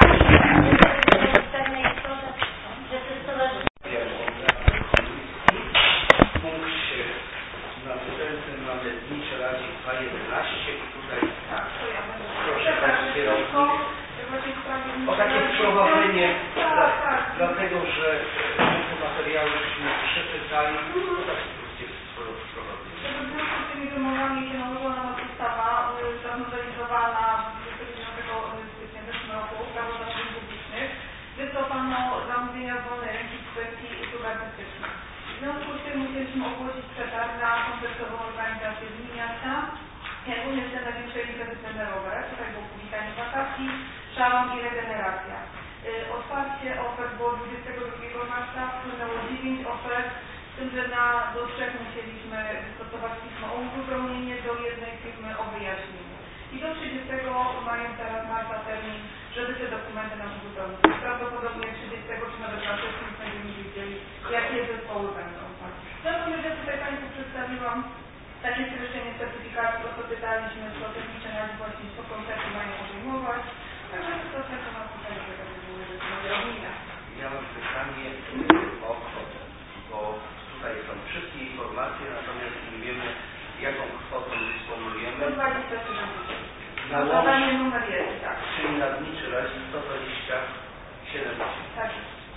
w punkcie następnym mamy dni Radzie 2.11 i tutaj proszę Pani kierownik o takie wprowadzenie, dlatego że te materiały żeśmy przeczytali, to tak swoją wprowadzenie. W związku z tymi wymogami się nałożyła na nas ustawa znowelizowana 29 stycznia w zeszłym roku prawo zamówień publicznych. Wycofano zamówienia z wolnej ręki w kwestii usług artystycznych. W związku z tym musieliśmy ogłosić przetarg na kompleksową organizację Dni Miasta, jak również te największe imprezy plenerowe. Tutaj było powitanie wakacji, szalon i regeneracja. Otwarcie ofert było 22 marca, wpłynęło 9 ofert, z tym, że do 3 musieliśmy wystosować pismo o uzupełnienie, do 1 firmy o wyjaśnienie. I do 30 mają teraz marca termin, żeby te dokumenty nam uzupełnić. Prawdopodobnie 30 czy nawet na 6 będziemy wiedzieli, jakie zespoły będą. Natomiast ja tutaj Państwu przedstawiłam takie streszczenie certyfikatu, o co pytaliśmy, co techniczne nas właśnie co konkretnie mają obejmować. Także to tylko na tutaj, żeby były wyjaśnienia. Ja mam pytanie o kwotę, bo tutaj są wszystkie informacje, natomiast nie wiemy, jaką kwotą dysponujemy. 127 na zadanie numer 1, tak. Czyli na dni czy razie 127 tysięcy. Tak.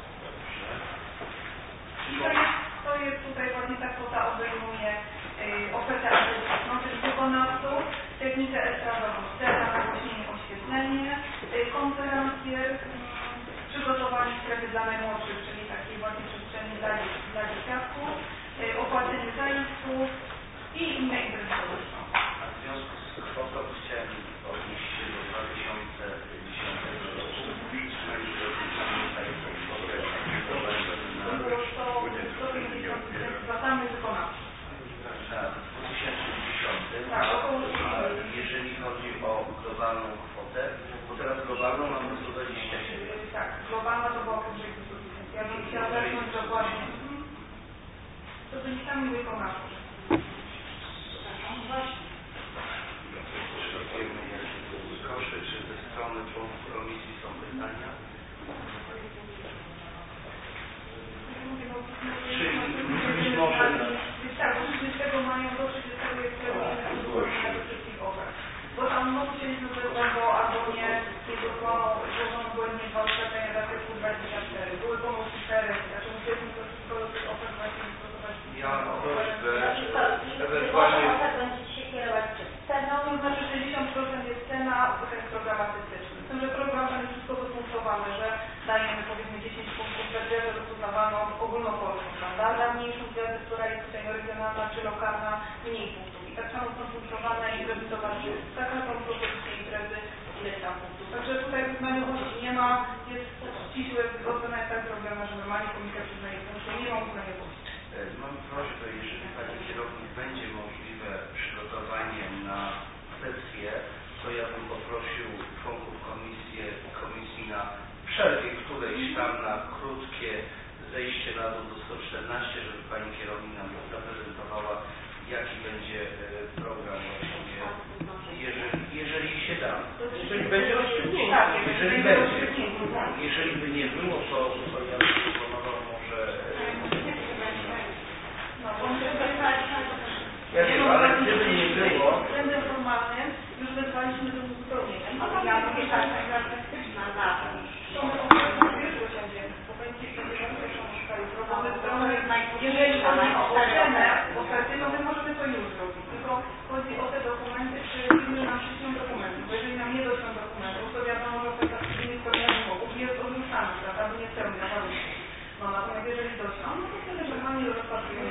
To jest tutaj właśnie ta kwota obejmuje ofertę artystyczną, czyli wykonawców, technikę estradową, scena, nagłośnienie, oświetlenie, konferencjer, przygotowanie strefy dla najmłodszych, czyli takiej właśnie przestrzeni dla dzieciaków, opłacenie zajęzców i inne imprezy społeczne. A w związku z kwotą chciałem odnieść się do 2010 roku. Za samych wykonawców. W 2010, tak, a jeżeli chodzi o globalną kwotę, bo teraz globalną mamy 127. Tak, globalna to była powyżej 200 000. Ja bym chciała zacząć dokładnie. To byli sami wykonawcy. Proszę, czy ze strony członków komisji są pytania? Czyli być może... Tak, do 30 mają, do 30 jest termin wszystkich ofert. Bo tam musieliśmy wezwać, bo albo nie wysłano, złożono błędnie 2 oświadczenia z artykułu 24. Były pomówki szereg, znaczy musieliśmy to wszystko do tych ofert właśnie stosować. Ja mam prośbę, ewentualnie... będzie się kierować przez ceną. To znaczy 60% jest cena, to jest program artystyczny. Z tym, że program ten jest wszystko wypunktowany, że dajemy powiedzmy 10 punktów za gwiazdę dostosowaną ogólnopolską, prawda? Za mniejszą gwiazdę, która jest tutaj regionalna czy lokalna, mniej punktów. I tak samo są punktowane i kredytowane za każdą propozycję imprezy ileś tam punktów. Także tutaj wyznaniowości nie ma, jest ścisłe, ocena jest tak zrobiona, że normalnie komisja przyznaje punkty, nie ma uznaniowości. Mam prośbę, jeżeli Pani kierownik będzie możliwe przygotowanie na sesję, to ja bym poprosił członków komisji na przerwie którejś tam na krótkie zejście na dół do 114, żeby Pani kierownik nam zaprezentowała, jaki będzie program właśnie, jeżeli się da. Jeżeli będzie rozstrzygnięcie. Tak, jeżeli będzie. Jeżeli by nie było, to ja bym proponował może... Ja wiem, ale gdyby nie było... Względem formalnym już wezwaliśmy do uzupełnienia. Ja mówię tak, artystyczna na to. jeżeli chodzi o ocenę oferty, no my możemy to już zrobić, tylko chodzi o te dokumenty, czy firmy nam przyślą dokumenty, bo jeżeli nam nie doślą dokumentów, to wiadomo, że oferta nie spełnia wymogów, jest odrzucana, prawda, bo nie spełnia warunków. No natomiast jeżeli doślą, no to wtedy normalnie rozpatrujemy.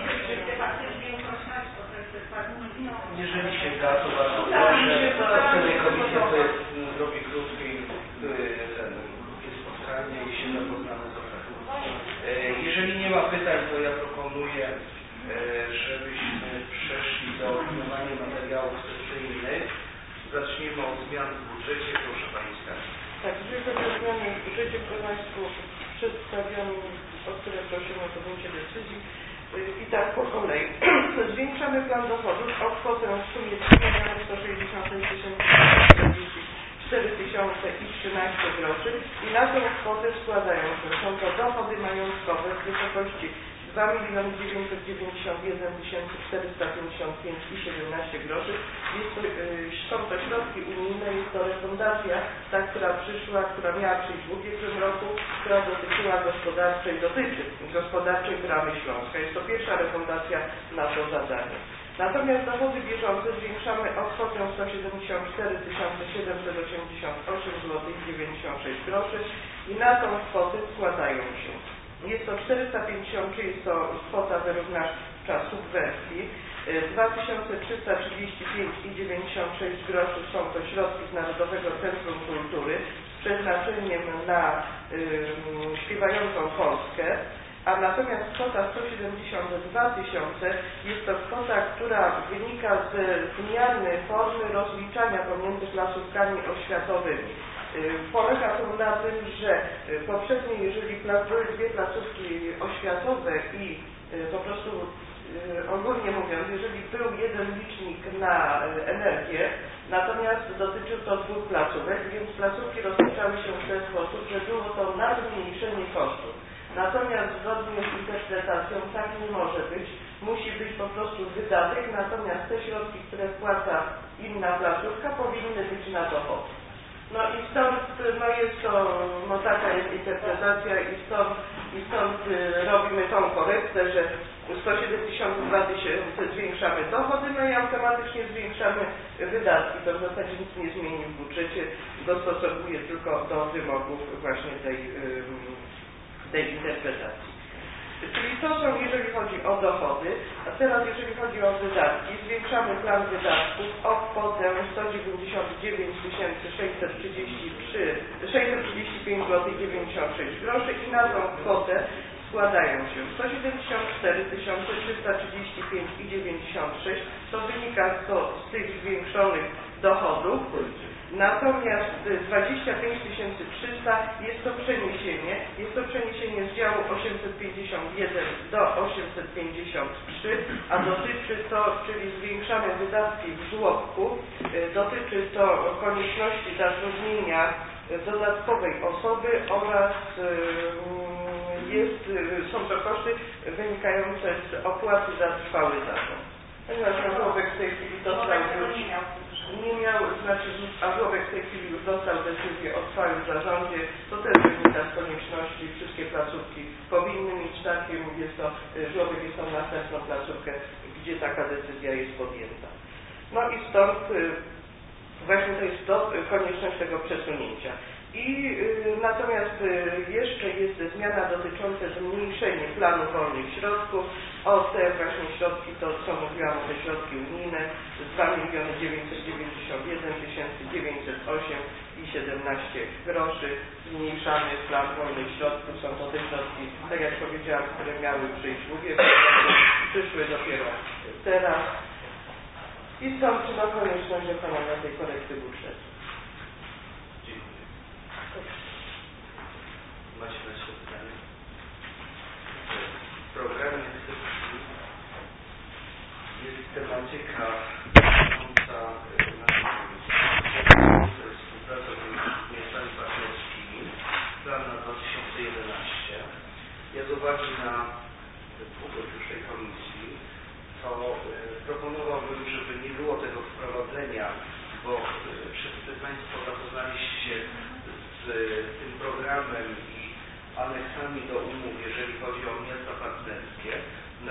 Jeżeli się da, to bardzo proszę. Wtedy komisja to jest, zrobi krótkie spotkanie i się zapoznamy z ofertą. Jeżeli nie ma pytań, to ja proponuję, żebyśmy przeszli do opiniowania materiałów sesyjnych. Zaczniemy od zmian w budżecie. Proszę Pani Skarbnik. Tak, jeżeli chodzi o zmiany w budżecie, które Państwu przedstawiam, o które prosimy o podjęcie decyzji. I tak po kolei. Zwiększamy plan dochodów o kwotę w sumie 3,166,44,13 groszy i na tę kwotę składają się, są to dochody majątkowe w wysokości 2,991,455,17 groszy. Są to środki unijne, jest to refundacja, ta, która przyszła, która miała przyjść w ubiegłym roku, która dotyczy gospodarczej Bramy Śląska. Jest to pierwsza refundacja na to zadanie. Natomiast dochody bieżące zwiększamy o kwotę 174 788,96 zł i na tą kwotę składają się. Jest to 453, jest to kwota wyrównawcza subwencji, 2335,96 groszy są to środki z Narodowego Centrum Kultury z przeznaczeniem na śpiewającą Polskę, a natomiast kwota 172 000 jest to kwota, która wynika z zmiany formy rozliczania pomiędzy placówkami oświatowymi. Polega to na tym, że poprzednio, jeżeli były dwie placówki oświatowe i po prostu ogólnie mówiąc, jeżeli był jeden licznik na energię, natomiast dotyczył to dwóch placówek, więc placówki rozliczały się w ten sposób, że było to na zmniejszenie kosztów. Natomiast zgodnie z interpretacją tak nie może być, musi być po prostu wydatek, natomiast te środki, które wpłaca inna placówka, powinny być na dochód. No i stąd jest to, taka jest interpretacja i stąd robimy tą korektę, że 172 000 zwiększamy dochody, no i automatycznie zwiększamy wydatki. To w zasadzie nic nie zmieni w budżecie, dostosowuje tylko do wymogów właśnie tej interpretacji. Czyli to są, jeżeli chodzi o dochody, a teraz jeżeli chodzi o wydatki, zwiększamy plan wydatków o kwotę 199 635,96 zł i na tą kwotę składają się 174 335,96, to wynika z tych zwiększonych dochodów. Natomiast 25 300 jest to przeniesienie z działu 851 do 853, a dotyczy to, czyli zwiększamy wydatki w żłobku, dotyczy to konieczności zatrudnienia dodatkowej osoby oraz są to koszty wynikające z opłaty za trwały zarząd. Ponieważ żłobek w tej chwili dostał a żłobek w tej chwili już dostał decyzję o trwałym zarządzie, to też wynika z konieczności, wszystkie placówki powinny mieć takie, żłobek jest tą następną placówkę, gdzie taka decyzja jest podjęta. No i stąd właśnie to jest konieczność tego przesunięcia. Natomiast jeszcze jest zmiana dotycząca zmniejszenia planu wolnych środków o te właśnie środki, to co mówiłam o te środki unijne, 2 991 908,17 groszy. Zmniejszamy plan wolnych środków, są to te środki, tak jak powiedziałam, które miały przyjść w ubiegłym roku, przyszły dopiero teraz i stąd konieczność dokonania tej korekty budżetu. Macie na się pytanie? W programie Cyfry jest tematyka dotycząca naszej współpracy z miastami partnerskimi, plan na 2011. Ja z uwagi na długość już tej komisji, to proponowałbym, żeby nie było tego wprowadzenia, bo wszyscy Państwo zapoznaliście się z tym programem i aneksami do umów, jeżeli chodzi o miasta partnerskie.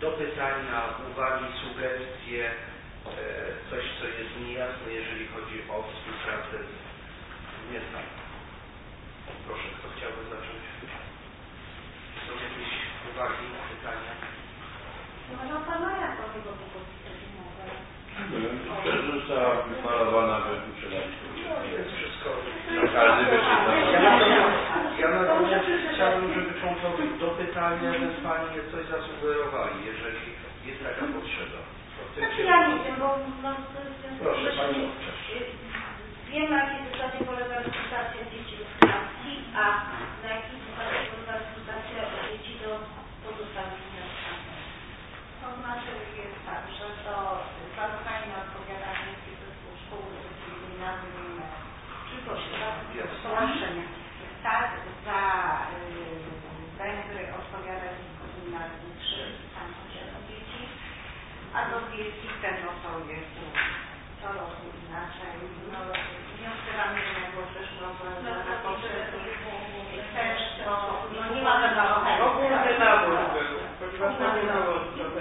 dopytania, uwagi, sugestie, coś, co jest niejasne, jeżeli chodzi o współpracę z miastami. Proszę, kto chciałby zacząć? Są jakieś uwagi, pytania? No pana Jakowi go mogę. Została wyparowana we uczelniach. No jest wszystko. Każdy Ja natomiast chciałbym, żeby członkowie do pytania ewentualnie coś zasugerowali, jeżeli jest taka potrzeba. Znaczy ja nie wiem, bo Proszę Pani. Wiemy, na jakiej zasadzie polega rekrutacja dzieci do Francji, a na jakiej zasadzie polega rekrutacja dzieci do pozostałych miast. To znaczy jest tak, że to za lokalnie odpowiada Miejski Zespół Szkół Gimnazjum czy połączenia. Tak, za Węgry odpowiada Gimnazjum 3, tam są 7 dzieci, a do Wielkich no to jest co roku inaczej. No, nie otwieramy jak było w zeszłym roku, na potrzeby też to nie ma żadnego Ogólny nabór był, ponieważ to nie było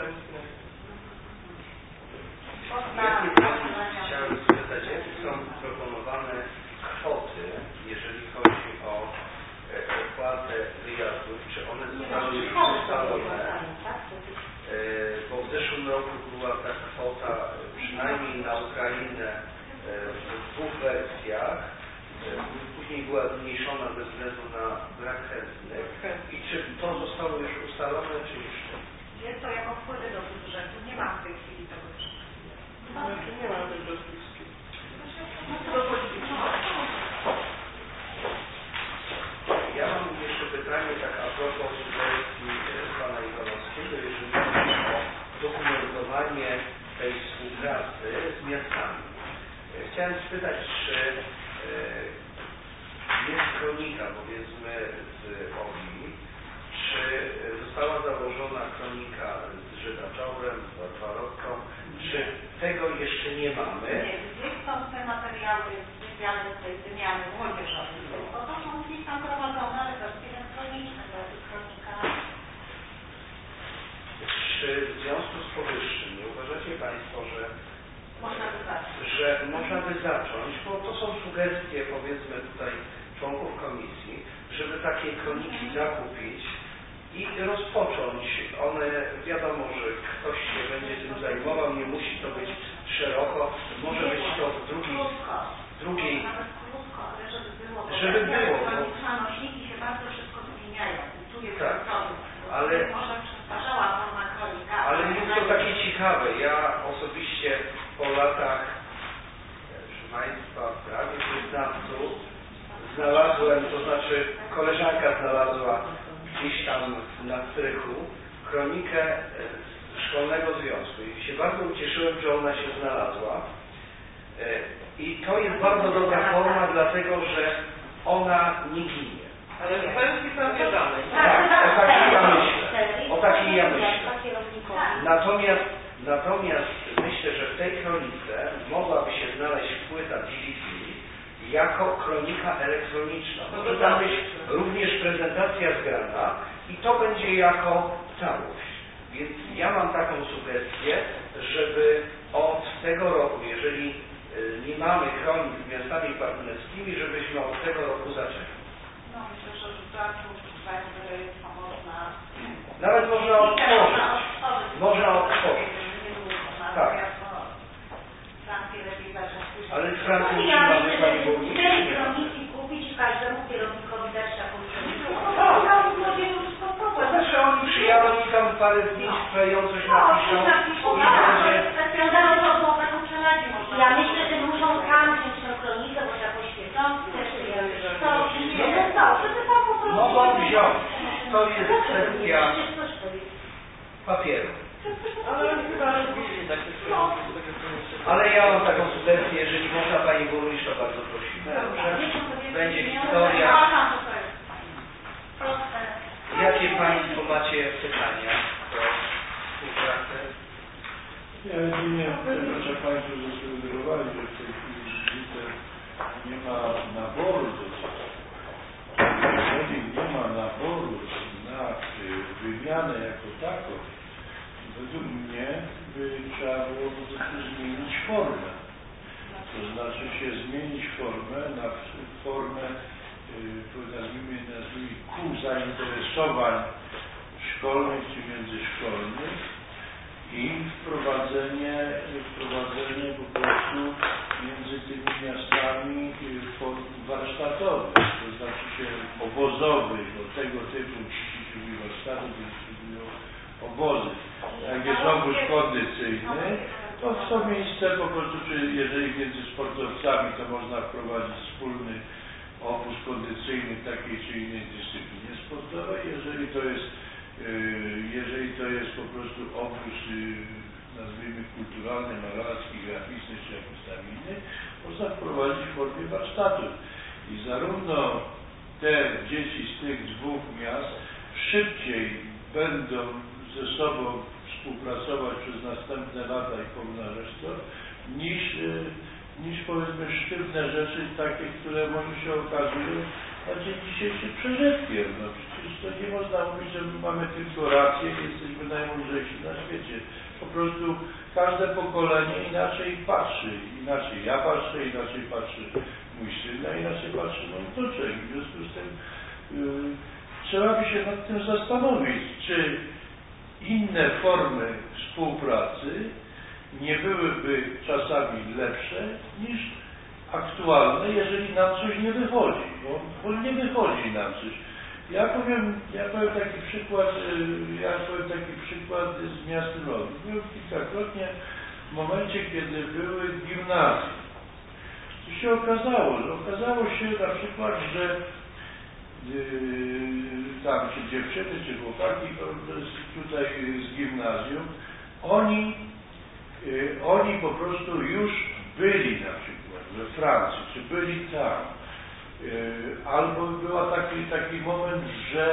Chciałem spytać, jakie są proponowane kwoty, jeżeli chodzi o opłatę wyjazdów, czy one zostały już ustalone? Bo w zeszłym roku była ta kwota, przynajmniej na Ukrainę, w 2 wersjach. Później była zmniejszona ze względu na brak chętnych. I czy to zostało już ustalone, czy jeszcze? Jest to jako wpływy do budżetu. Nie mam w tej chwili tego. Nie ma tych rozpiski. Ja mam jeszcze pytanie tak a propos sugestii pana Iwanowskiego, jeżeli chodzi o dokumentowanie tej współpracy z miastami. Chciałem spytać, czy jest kronika, powiedzmy, z OBI, czy została założona kronika z Żydaczorem, z Barbarotką, czy tego jeszcze nie mamy? Nie, gdzie są te materiały związane z tej wymiany młodzieżowej? Bo to są gdzieś tam prowadzone, ale wersje elektroniczne, to jest kronika. Czy w związku z powyższym nie uważacie Państwo, że można by zacząć, bo to są sugestie, powiedzmy tutaj członków komisji, żeby takie kroniki zakupić i rozpocząć. One, wiadomo, że ktoś się będzie tym zajmował, nie musi to być szeroko, może być to w drugiej, żeby było. Nośniki się bardzo szybko zmieniają. Tu jest tak, ale może przestarzała forma kronika. Ale jest to takie ciekawe. Ja osobiście po latach, proszę Państwa, prawie 15 znalazłem, to znaczy koleżanka znalazła gdzieś tam na strychu kronikę szkolnego związku i się bardzo ucieszyłem, że ona się znalazła. I to jest bardzo dobra forma, dlatego że ona nie ginie. Ale w wersji zawiadanej. Tak, o takiej ja myślę. Natomiast myślę, że w tej kronice mogłaby się znaleźć płyta DVD jako kronika elektroniczna. Może tam być również prezentacja zgrana i to będzie jako całość. Więc ja mam taką sugestię, żeby od tego roku, jeżeli nie mamy kronik z miastami partnerskimi, żebyśmy od tego roku zaczęli. No myślę, że jest pomocna. Nawet można otworzyć. Można otworzyć. Tak. Ale w Francji nie mamy Pani Burmistrz. Cztery kroniki kupić i każdemu kierownikowi dać taką kronikę. To znaczy oni przyjadą i tam parę dni kleją coś napiszą i będzie... Ja myślę, że muszą tam wziąć tę kronikę, bo za poświęcący też mogą wziąć. To jest kwestia papieru. Ale ja mam taką sugestię, jeżeli można Pani Burmistrz, to bardzo prosimy. Będzie historia. Jakie Państwo macie pytania do współpracy? Ja jedynie proszę Państwo zasugerowali, że w tej chwili nie ma naboru jeżeli nie ma naboru na wymianę jako taką, Według mnie by trzeba było po prostu zmienić formę. To znaczy się zmienić formę na formę, nazwijmy kół zainteresowań szkolnych czy międzyszkolnych i wprowadzenie po prostu między tymi miastami form warsztatowych, to znaczy się obozowych, do tego typu przeciwnych warsztatów dystrybuują obozy. Jak jest obóz kondycyjny, to w to miejsce po prostu, czy jeżeli między sportowcami, to można wprowadzić wspólny obóz kondycyjny w takiej czy innej dyscyplinie sportowej. Jeżeli to jest po prostu obóz, nazwijmy kulturalny, malarski, graficzny czy jakiś tam inny, można wprowadzić w formie warsztatów. I zarówno te dzieci z tych dwóch miast szybciej będą ze sobą współpracować przez następne lata i pomnażać to, niż powiedzmy sztywne rzeczy takie, które może się okazują na dzień dzisiejszy przeżytkiem. No przecież to nie można mówić, że my mamy tylko rację i jesteśmy najmądrzejsi na świecie. Po prostu każde pokolenie inaczej patrzy. Inaczej ja patrzę, inaczej patrzy mój syn, a inaczej patrzy mój wnuczek. W związku z tym trzeba by się nad tym zastanowić, czy inne formy współpracy nie byłyby czasami lepsze niż aktualne, jeżeli nam coś nie wychodzi, bo nie wychodzi nam coś. Ja powiem taki przykład z miast Lodów. Byłem kilkakrotnie w momencie, kiedy były gimnazje. Co się okazało? Okazało się na przykład, że tam czy dziewczyny, czy chłopaki tutaj z gimnazjum, oni po prostu już byli na przykład we Francji, czy byli tam. Albo był taki moment,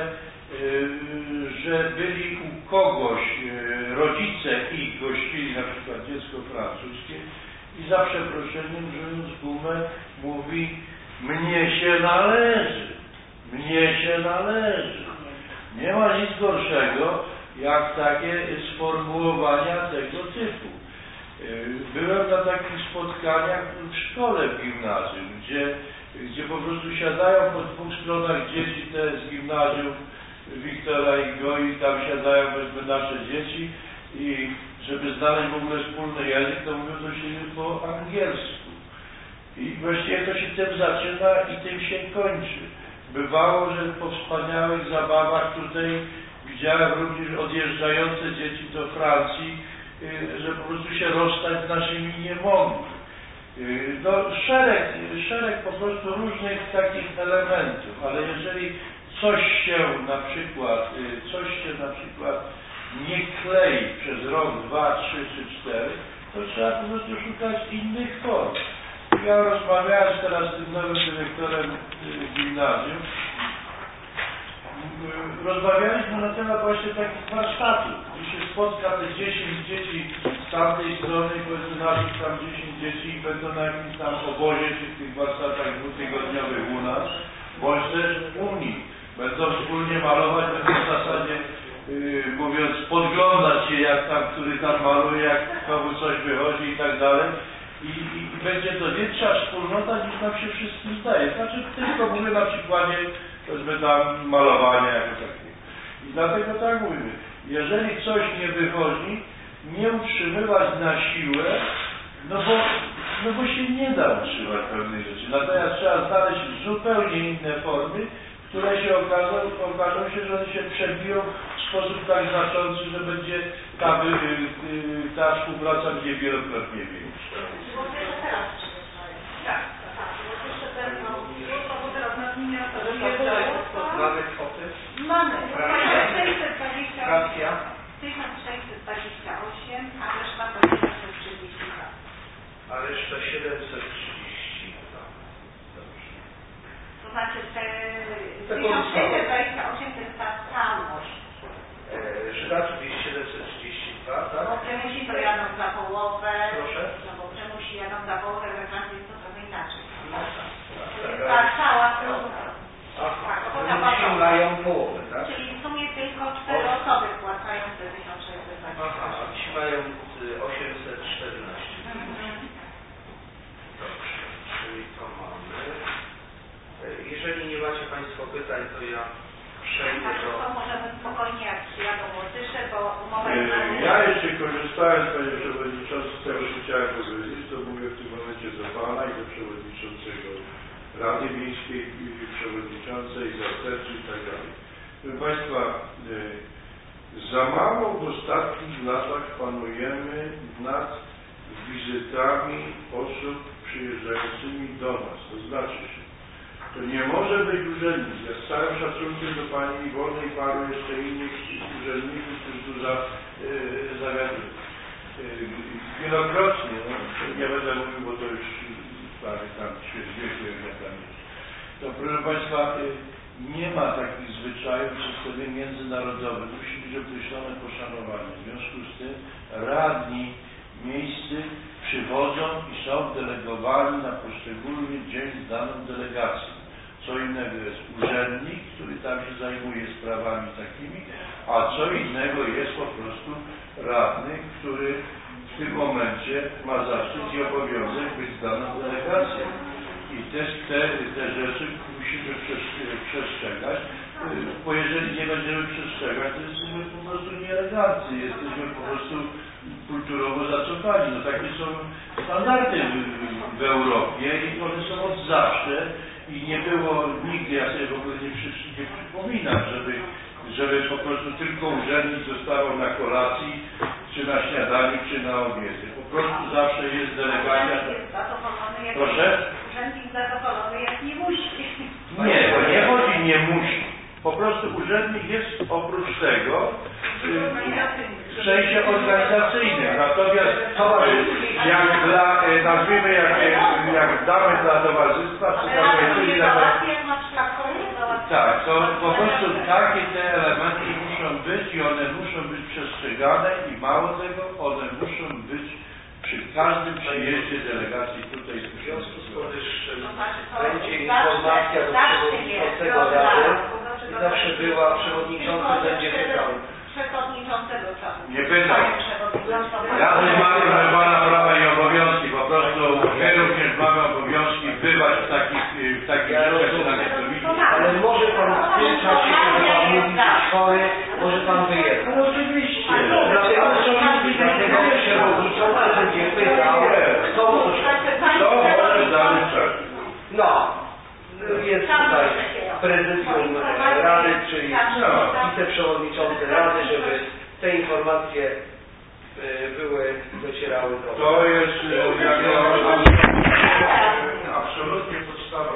że byli u kogoś, rodzice ich gościli, na przykład dziecko francuskie i za przeproszeniem, żyjąc gumę, mówi: mnie się należy, mnie się należy. Nie ma nic gorszego, jak takie sformułowania tego typu. Byłem na takich spotkaniach w szkole w gimnazjum, gdzie po prostu siadają po dwóch stronach dzieci te z gimnazjum Wiktora i Goi, tam siadają powiedzmy nasze dzieci i żeby znaleźć w ogóle wspólny język, to mówią do siebie po angielsku. I właściwie to się tym zaczyna i tym się kończy. Bywało, że po wspaniałych zabawach tutaj widziałem również odjeżdżające dzieci do Francji, że po prostu się rozstać z naszymi nie mogli. No, szereg po prostu różnych takich elementów, ale jeżeli coś się na przykład nie klei przez rok, 2, 3 czy 4, to trzeba po prostu szukać innych form. Ja rozmawiałem teraz z tym nowym dyrektorem gimnazjum. Rozmawialiśmy na temat właśnie takich warsztatów, gdzie się spotka te 10 dzieci z tamtej strony, powiedzmy naszych tam 10 dzieci i będą na jakimś tam obozie, czy w tych warsztatach dwutygodniowych u nas, bądź też w Unii. Będą wspólnie malować, będą w zasadzie, mówiąc, podglądać się, jak tam, który tam maluje, jak komu coś wychodzi i tak dalej. I będzie to większa wspólnota, niż nam się wszystkim zdaje. Znaczy, tylko mówię na przykładzie, powiedzmy tam, malowania jako takiego. I dlatego tak mówimy, jeżeli coś nie wychodzi, nie utrzymywać na siłę, no bo się nie da utrzymać pewnych rzeczy. Natomiast trzeba znaleźć zupełnie inne formy, które się okażą się, że one się przebiją w sposób tak znaczący, że będzie ta współpraca będzie wielokrotnie większa. Mamy kwoty? Mamy. Francja? 1628, a reszta to 732. A reszta 732. Dobrze. To znaczy te 1628 to jest ta całość. Żydaczów jest 732, tak? Bo Przemusi to jadą za połowę. Proszę? No bo Przemusi jadą za połowę, we Francji jest to trochę inaczej. No tak. To jest ta cała strona. Mają połowę, tak? Czyli w sumie tylko 4 osoby płacają te 1628. Aha, ci mają 814. Dobrze, czyli to mamy. Jeżeli nie macie Państwo pytań, to ja przejdę do... To możemy spokojnie, jak przyjadą Łotysze, bo umowa jest na... Ja jeszcze korzystając, Panie Przewodniczący, z tego, co chciałem powiedzieć, to mówię w tym momencie do Pana i do Przewodniczącego Rady Miejskiej, Przewodniczącej, Zastępcy i tak dalej. Proszę Państwa, za mało w ostatnich latach panujemy nad wizytami osób przyjeżdżającymi do nas. To znaczy się, to nie może być urzędnik. Ja z całym szacunkiem do Pani Iwony i paru jeszcze innych urzędników, którzy tu zawiadują. Wielokrotnie, no, nie będę mówił, bo to już prawie tam ćwierćwieczu, jak tam jest. To proszę Państwa, nie ma takich zwyczajów w systemie międzynarodowym. Musi być określone poszanowanie. W związku z tym radni miejscy przychodzą i są delegowani na poszczególny dzień z daną delegacją. Co innego jest urzędnik, który tam się zajmuje sprawami takimi, a co innego jest po prostu radny, który w tym momencie ma zaszczyt i obowiązek być z daną delegacją. I te rzeczy musimy przestrzegać, bo jeżeli nie będziemy przestrzegać, to jesteśmy po prostu nieeleganccy, jesteśmy po prostu kulturowo zacofani. No takie są standardy w Europie i one są od zawsze i nie było nigdy, ja sobie w ogóle nie przypominam, żeby po prostu tylko urzędnik dostawał na kolacji, czy na śniadaniu, czy na obiedzie. Po prostu zawsze jest delegacja. Proszę? Urzędnik zadowolony, jak nie musi. Nie, to nie chodzi, nie musi. Po prostu urzędnik jest oprócz tego w sensie organizacyjnym. Natomiast jak dla, nazwijmy jak damy dla towarzystwa, czy tak, to po prostu takie te elementy muszą być i one muszą być przestrzegane i mało tego, one muszą być przy każdym przyjeździe delegacji tutaj. W związku z powyższym będzie informacja do przewodniczącego Rady i zawsze była, przewodniczący będzie pytał. Przewodniczącego czasu. Nie pytam. Ja też mam Pana prawa i obowiązki, po prostu my również mamy obowiązki bywać w takich rzeczach, ale może Pan w tym czasie, kiedy Pan mówi coś chory, może Pan wyjechać. No oczywiście. Dlatego przewodniczący będzie pytał, kto może w danym czasie. No, jest tutaj prezydium Rady, czyli wiceprzewodniczący Rady, żeby te informacje docierały do... To jest absolutnie podstawa.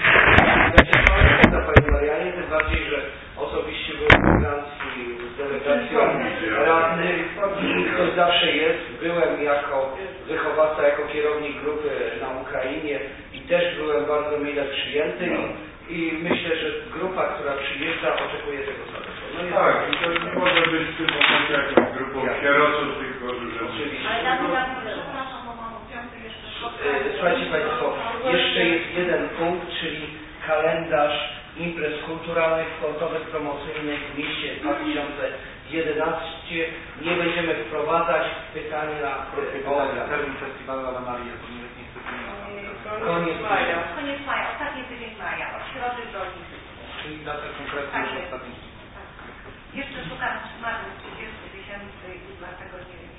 Panie Marianie, tym bardziej, że osobiście byłem w Francji z delegacją radnych, to zawsze jest. Byłem jako wychowawca, jako kierownik grupy na Ukrainie i też byłem bardzo mile przyjęty i myślę, że grupa, która przyjeżdża, oczekuje tego samego. No tak, i to nie może być w tym momencie jakąś grupą kierowców, tylko że... Oczywiście. Ale ja przepraszam, bo mam piąty jeszcze... Słuchajcie Państwo, jeszcze jest jeden punkt, czyli kalendarz imprez kulturalnych, sportowych, promocyjnych w mieście 2011. Nie będziemy wprowadzać pytania o termin festiwalu Ala Maria, to niestety nie ma. Koniec maja, ostatni tydzień maja, od środy do listopada. Czyli datę konkretną już ostatni. Jeszcze szukam marnych 30 000 i dlatego nie wiem,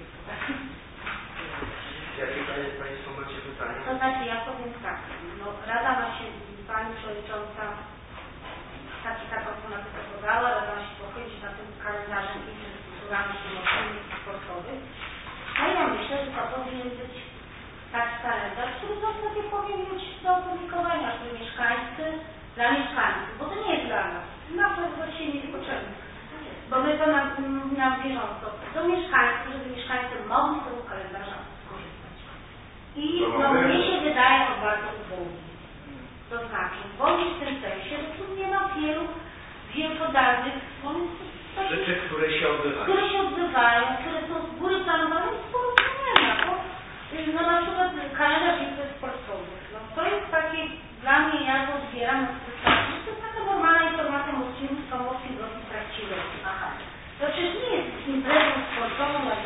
Jakie Państwo macie pytania? To znaczy, ja powiem tak, no, Rada ma się, Pani Przewodnicząca taką tematykę podała, Rada ma się pochylić nad tym kalendarzem imprez kulturalnych, promocyjnych i sportowych, a ja myślę, że to powinien być taki kalendarz, który w zasadzie powinien być do opublikowania dla mieszkańców, bo to nie jest dla nas. Nam to właściwie nie jest potrzebne. Bo my to nam bieżąco do mieszkańców, żeby mieszkańcy mogli z tego kalendarza skorzystać. I no, mnie się wydaje to bardzo ubogi. To znaczy, ubogi w tym sensie, że tu nie ma wielu podalnych rzeczy, które się odbywają, które są z góry planowane i sporo nie ma. No na przykład kalendarz imprez sportowych. No, to jest takie, dla mnie, ja to odbieram na zasadzie, to jest taka normalna informacja morskim wrotnym w trakcie roku. Aha. To przecież nie jest imprezą sportową, jak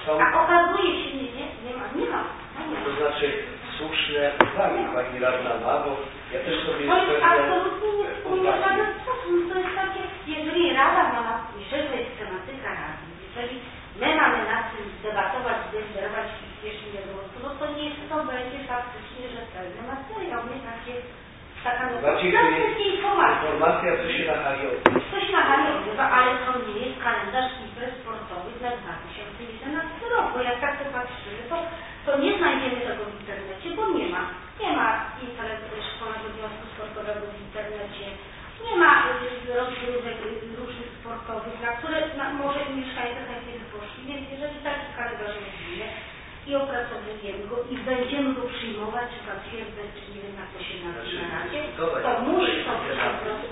A okazuje się, nie ma. To znaczy słuszne uwagi pani radna ma, bo ja też sobie to jest pewne absolutnie nie w żaden sposób. To jest takie, jeżeli Rada ma nas, jeżeli to jest tematyka Rady, jeżeli my mamy nad tym debatować, deliberować w pierwszym głosu, no to niech to będzie faktycznie rzetelny materiał, nie taka informacja, co się na Hariowie. Coś na Hariowie, ale to nie jest kalendarz imprez sportowych na 2011 rok, bo jak tak to patrzymy, to nie znajdziemy tego w internecie, bo nie ma Szkolnego Związku Sportowego w internecie, nie ma rozgrywek różnych sportowych, na które może mieszkańcy chętnie by poszli, więc jeżeli taki kalendarz robimy i opracowujemy go i będziemy go przyjmować, czy zatwierdzać, czy nie wiem, jak to się nazywa na razie, to musi to być po prostu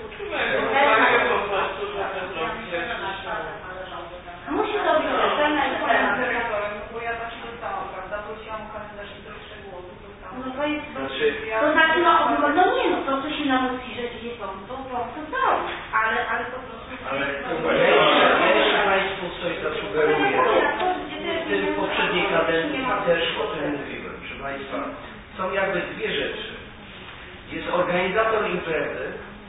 musi to być rzetelna informacja. Bo ja tak się dostałam, prawda? Prosiłam o kalendarz i do szczegółów. No to jest, to znaczy, to co się na Mocirze dzieje, to dało, ale po prostu... Ja jeszcze Państwu coś zasugeruję. W tym poprzedniej kadencji też o tym mówiłem. Proszę Państwa, są jakby dwie rzeczy. Jest organizator imprezy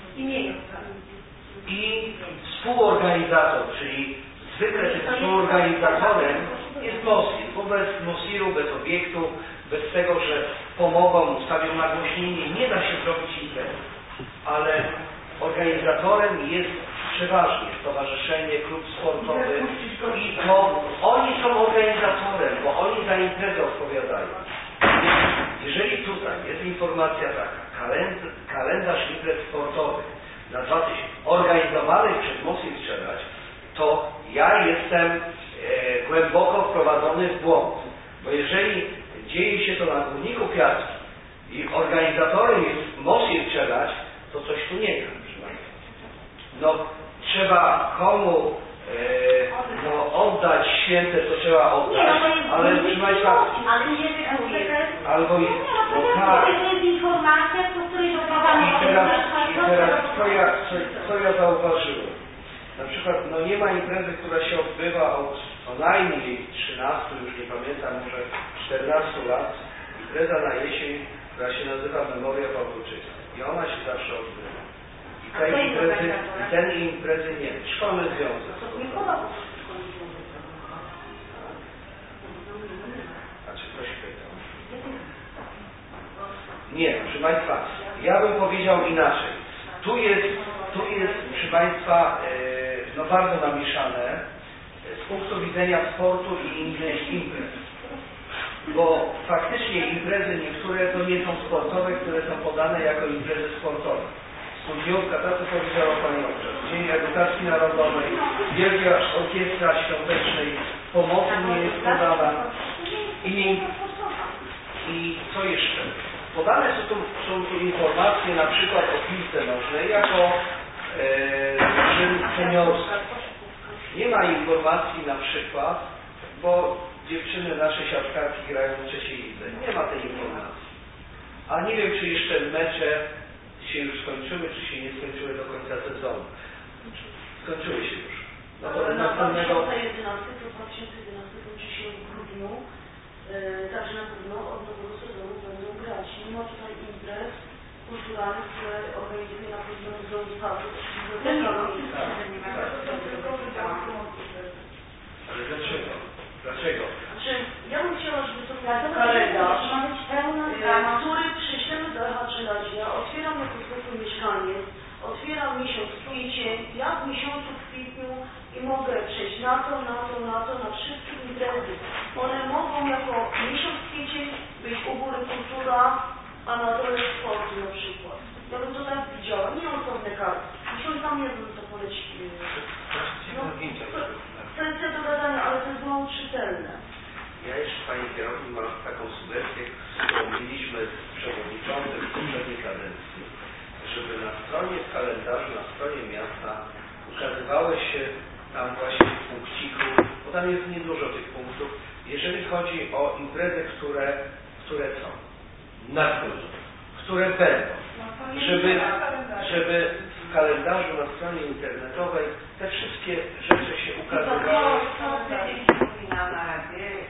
i współorganizator, czyli zwykle tym współorganizatorem jest MOSIR, bo bez MOSIR-u, bez obiektu, bez tego, że pomogą, ustawią nagłośnienie, nie da się zrobić imprezy. Ale organizatorem jest przeważnie stowarzyszenie, klub sportowy i to oni są organizatorem, bo oni za imprezę odpowiadają. Jeżeli tutaj jest informacja taka, kalendarz imprez sportowych na 2000 organizowanych przez MOSIR Strzelać, to ja jestem głęboko wprowadzony w błąd. Bo jeżeli dzieje się to na Górniku Piastów i organizatorem jest MOSIR Strzelać, to coś tu nie gra, proszę Państwa. No, trzeba komu oddać święte, to trzeba oddać, ale proszę Państwa, albo jest, to jest informacja, po której i teraz co ja zauważyłem? Na przykład, nie ma imprezy, która się odbywa od co najmniej 13, już nie pamiętam, może 14 lat, impreza na jesień, która się nazywa Memoria Pawłowczyka. I ona się zawsze odbywa. I tej imprezy nie. Szkolny Związek. A czy ktoś pytał? Nie, proszę Państwa, ja bym powiedział inaczej. Tu jest, proszę Państwa, bardzo namieszane z punktu widzenia sportu i innych imprez. Bo faktycznie imprezy niektóre to nie są sportowe, które są podane jako imprezy sportowe. Studniówka, tak co powiedziała Pani Owczar, Dzień Edukacji Narodowej, Wielka Orkiestra Świątecznej Pomocy nie jest podana. I co jeszcze? Podane są tu informacje na przykład o piłce nożnej jako seniorskie. Nie ma informacji na przykład, bo dziewczyny nasze siatkarki grają w trzeciej lidze. Nie ma tej informacji. A nie wiem, czy jeszcze mecze się już skończyły, czy się nie skończyły do końca sezonu. Skończyły się już. No to następnego... 2011 to 2011 kończy się w grudniu, także na pewno od nowego sezonu będą grać. Nie ma tutaj imprez kulturalnych, które organizuje na pewno związkowy. Ale dlaczego? Znaczy, ja bym chciała, żeby to był kalendarz, ma być pełna strona, który przyślemy do Ewa-13. Ja otwieram jako zwykły mieszkaniec, otwieram miesiąc kwiecień, ja w miesiącu kwietniu i mogę przejść na to, na wszystkie imprezy. One mogą jako miesiąc kwiecień być u góry kultura, a na dole sportu na przykład. Ja bym to tak widziała, nie mam pewne karty. Myślę, że tam nie bym to polecić. Kwestia dogadania, ale to jest mało czytelne. Ja jeszcze Pani kierownik mam taką sugestię, którą mieliśmy z przewodniczącym w poprzedniej kadencji, żeby na stronie w kalendarzu, na stronie miasta ukazywały się tam właśnie w punkciku, bo tam jest niedużo tych punktów, jeżeli chodzi o imprezy, które są nadchodzą, które będą, żeby w kalendarzu na stronie internetowej te wszystkie rzeczy się ukazywały. Powinna na razie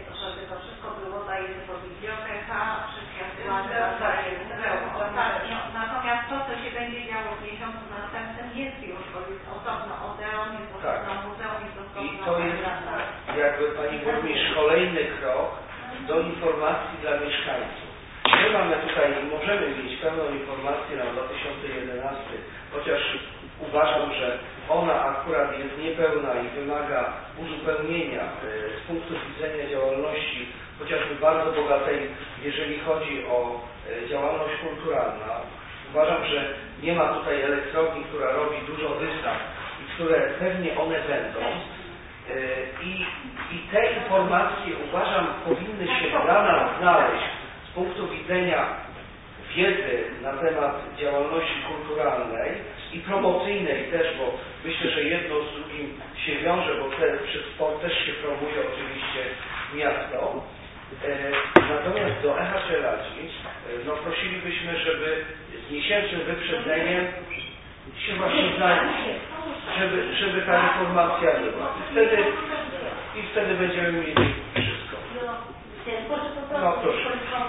również kolejny krok do informacji dla mieszkańców. My mamy tutaj i możemy mieć pełną informację na 2011, chociaż uważam, że ona akurat jest niepełna i wymaga uzupełnienia z punktu widzenia działalności chociażby bardzo bogatej, jeżeli chodzi o działalność kulturalną. Uważam, że nie ma tutaj elektrowni, która robi dużo wystaw i które pewnie one będą. I te informacje uważam powinny się dla nas znaleźć z punktu widzenia wiedzy na temat działalności kulturalnej i promocyjnej też, bo myślę, że jedno z drugim się wiąże, bo przez sport też się promuje oczywiście miasto. Natomiast do Echa Czeladzi prosilibyśmy, żeby z miesięcznym wyprzedzeniem się właśnie zająć, żeby ta informacja była. I wtedy będziemy mieli wszystko. No proszę.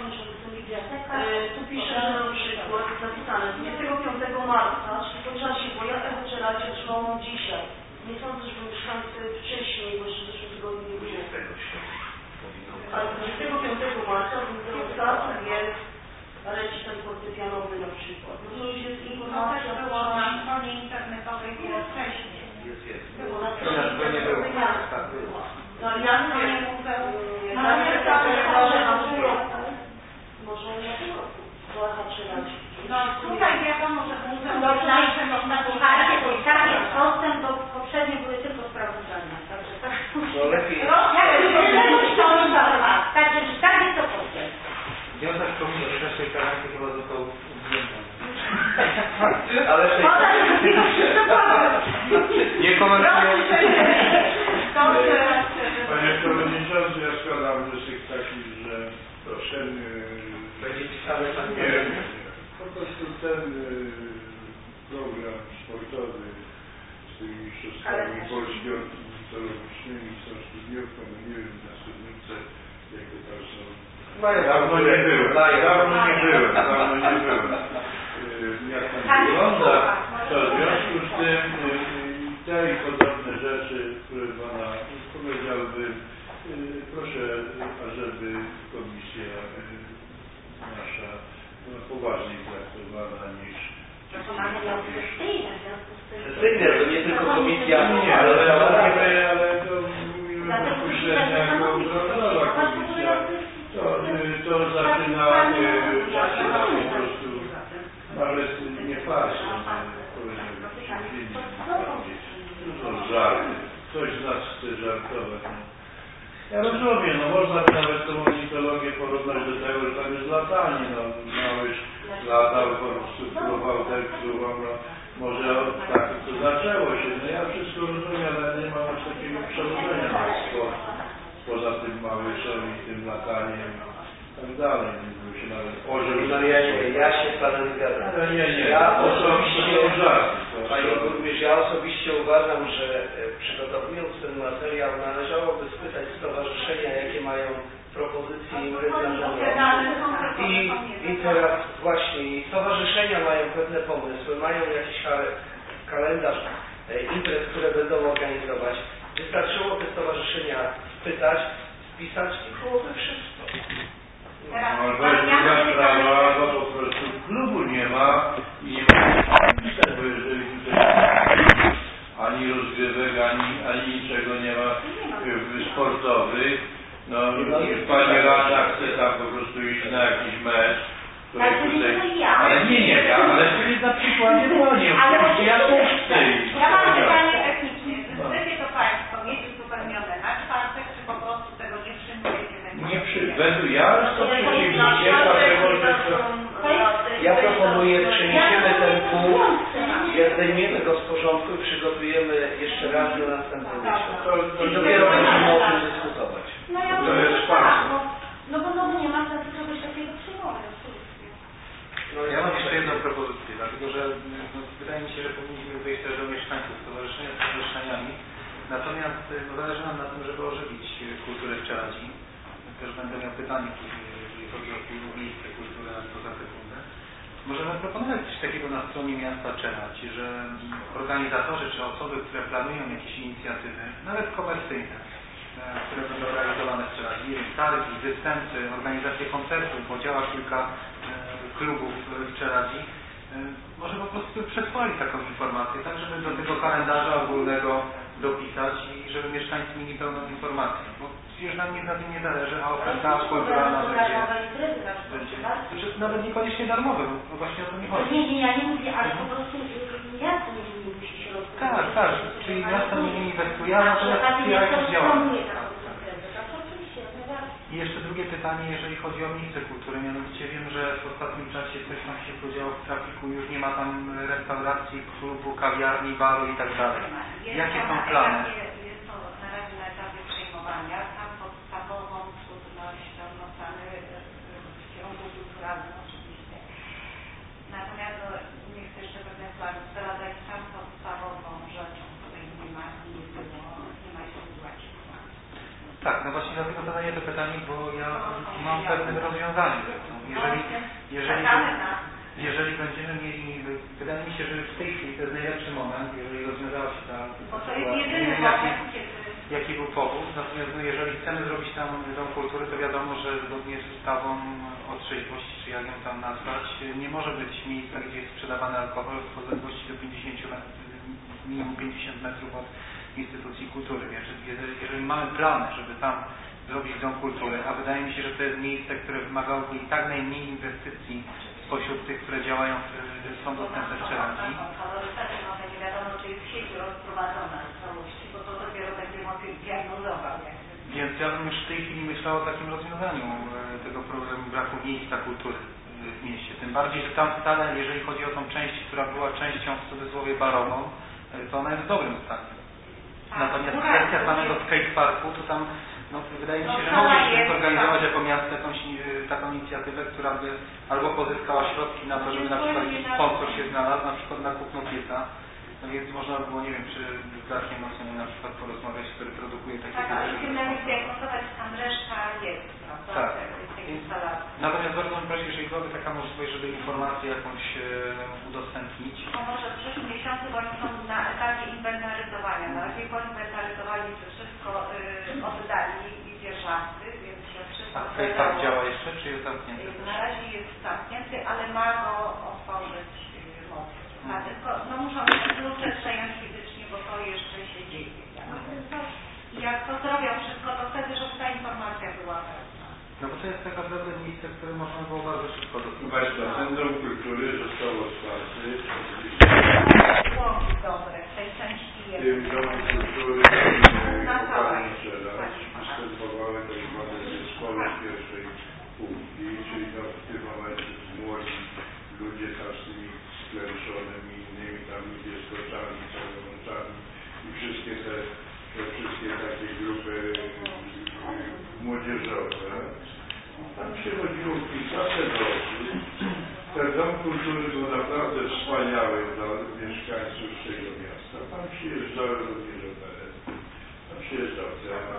Tu pisze, że na przykład zapisane 25 marca, czyli po czasie boja Echo Czeladzi otrzymałam dzisiaj. Nie sądzę, żeby mieszkańcy wcześniej, bo jeszcze w zeszłym tygodniu nie było. Ale 25 marca do startu jest recital fortepianowy na przykład. No to już jest informacja, to było na stronie internetowej było wcześniej. Było na stronie internetowej miasta. No ja nie muzeum, może na pół roku, do Echa Czeladzi. No tutaj wiadomo, że muzeum jest tak, jest postęp, bo poprzednio były tylko sprawozdania. Także tak. No lepiej. Także tak jest to postęp. Wniosek komisji o szerszej karancji chyba został uwzględniony. Ale nie komentuję. Panie Przewodniczący, ja składam wniosek taki, że proszę będzie pisane pan nie, po prostu ten program sportowy z tymi mistrzostwami Polski ornitologicznymi są studniówką, nie wiem, na studniówce, jak to tam są. Dawno nie byłem. Jak tam wygląda, to w związku z tym te i podobne rzeczy, które Pana powiedziałbym, proszę, ażeby komisja nasza poważniej traktowana niż sesyjne, to nie tylko komisja, ale to mówimy bezpośrednio jako kontrolowa komisja. To zaczyna po prostu nawet nie farsą, to żarty. Ktoś z nas chce żartować. Ja rozumiem, można by nawet tą ornitologię porównać do tego, że tam jest latanie, Małysz latał, po prostu próbował, może tak to zaczęło się, ja wszystko rozumiem, ale nie mam już takiego przełożenia na sport, poza tym Małyszem i tym lataniem i tak dalej, nie się nawet orzeł. Ja się z Panem zgadzam. Panie Burmistrz, ja osobiście uważam, że przygotowując ten materiał należałoby spytać stowarzyszenia, jakie mają propozycje imprez na I teraz właśnie stowarzyszenia mają pewne pomysły, mają jakiś kalendarz imprez, które będą organizować. Wystarczyło te stowarzyszenia spytać, spisać i byłoby wszystko. Druga sprawa, bo po prostu klubu nie ma i nie ma bo jeżeli tutaj ani rozgrywek, ani niczego nie ma sportowych, pani Rada chce tam po prostu iść na jakiś mecz, ale nie, ale na przykładzie pani, oczywiście ja też chcę iść. Ja mam pytanie technicznie. Czy chcecie to Państwo mieć uzupełnione na czwartek, czy po prostu tego nie przyjmujecie? Ja to przeciwnikiem, dlatego że ja proponuję, przeniesiemy ten punkt, zdejmiemy go z porządku i przygotujemy jeszcze raz na następny miesiąc. I dopiero będziemy o tym dyskutować. No ja myślę, że tak, bo znowu nie ma sensu czegoś takiego przyjmować. Ja mam jeszcze jedną propozycję, dlatego że wydaje mi się, że powinniśmy wyjść też do mieszkańców stowarzyszenia z stowarzyszeniami. Natomiast zależy nam na tym, żeby ożywić kulturę w Czeladzi. Też będę miał pytanie później, jeżeli chodzi o miejsce kultury poza sekundę. Możemy proponować coś takiego na stronie miasta Czeladź, że organizatorzy czy osoby, które planują jakieś inicjatywy, nawet komercyjne, które będą realizowane w Czeladzi. Nie wiem, targi, występy, organizacje koncertów, bo działa kilka klubów w Czeladzi. Może po prostu przesłali taką informację, tak żeby do tego kalendarza ogólnego dopisać i żeby mieszkańcy mieli pełną informację. Bo przecież nam na tym nie zależy, a oferta kulturalna będzie nawet niekoniecznie darmowe, bo właśnie o to nie chodzi. Nie, ja nie mówię, ale po prostu miasto nie musi środków. Tak, czyli miasto nie inwestuje, a natomiast ja już działam. I jeszcze drugie pytanie, jeżeli chodzi o miejsce kultury. Mianowicie wiem, że w ostatnim czasie coś tam się podziało w trafiku, już nie ma tam restauracji, klubu, kawiarni, baru i tak dalej. Jakie są plany? Jest to na razie na etapie przejmowania. Tam podstawową trudność to plany w kierunku kulturalnym oczywiście. Natomiast nie chcę jeszcze pewnych planów zdradzać, tam podstawową rzeczą, której nie ma i nie było, nie ma źródła ciepła. Tak, no właśnie dlatego zadaję to pytanie, bo ja mam pewne rozwiązanie. Jeżeli będziemy mieli, wydaje mi się, że w tej chwili to jest najlepszy moment, jeżeli rozwiązała się ta sytuacja, jaki był powód, natomiast no, jeżeli chcemy zrobić tam dom kultury, to wiadomo, że zgodnie z ustawą o trzeźwości, czy jak ją tam nazwać, nie może być miejsca, gdzie jest sprzedawany alkohol w odległości do 50 metrów, minimum 50 metrów od instytucji kultury. Jeżeli mamy plany, żeby tam zrobić dom kultury, a wydaje mi się, że to jest miejsce, które wymagałoby i tak najmniej inwestycji spośród tych, które działają, są dostępne w Czeladzi. Nie wiadomo, czy jest sieć rozprowadzona w całości, bo to dopiero będziemy diagnozować. Więc ja bym już w tej chwili myślał o takim rozwiązaniu tego problemu braku miejsca kultury w mieście. Tym bardziej, że tam wcale, jeżeli chodzi o tą część, która była częścią w cudzysłowie barową, to ona jest w dobrym stanie. Natomiast kwestia samego skateparku, to tam no, wydaje mi się, że mogliśmy zorganizować jako miasto jakąś taką inicjatywę, która by albo pozyskała środki na to, żeby na przykład jakiś sponsor się znalazł, na przykład na kupno pieca. No więc można by było, nie wiem, czy z Darkiem Nocem na przykład porozmawiać, który produkuje takie tak, ale musimy zdiagnozować, tam reszta jest, prawda? Tak. Natomiast bardzo bym prosił, jeżeli byłaby taka możliwość, żeby informację jakąś udostępnić. No może w przyszłym miesiącu, bo oni są na etapie inwentaryzowania. Na razie poinwentaryzowali, czy wszystko oddali i dzierżawcy, więc się wszystko A tak działa jeszcze, czy jest zamknięty? Na razie jest zamknięty, ale ma go otworzyć mocno. Tylko no muszą klucze przejąć fizycznie, bo to jeszcze się dzieje. I jak to zrobią wszystko, to wtedy, żeby ta informacja była pewna. No bo to jest tak naprawdę miejsce, które można było bardzo szybko dostać. Państwa, Centrum Kultury został otwarty. Dobre, w tej części jest. W tym Domu Kultury występowały tak zwane zespoły pierwszej półki, czyli no, w tym momencie młodzi ludzie tam z tymi sklęczonymi innymi tam ludzie z koczami, całowączami i wszystkie takie grupy młodzieżowe. Tam przychodziło kilkaset osób. Ten Dom Kultury był naprawdę wspaniały dla mieszkańców tego miasta. Tam przyjeżdżały również opery. Tam przyjeżdżał teatr.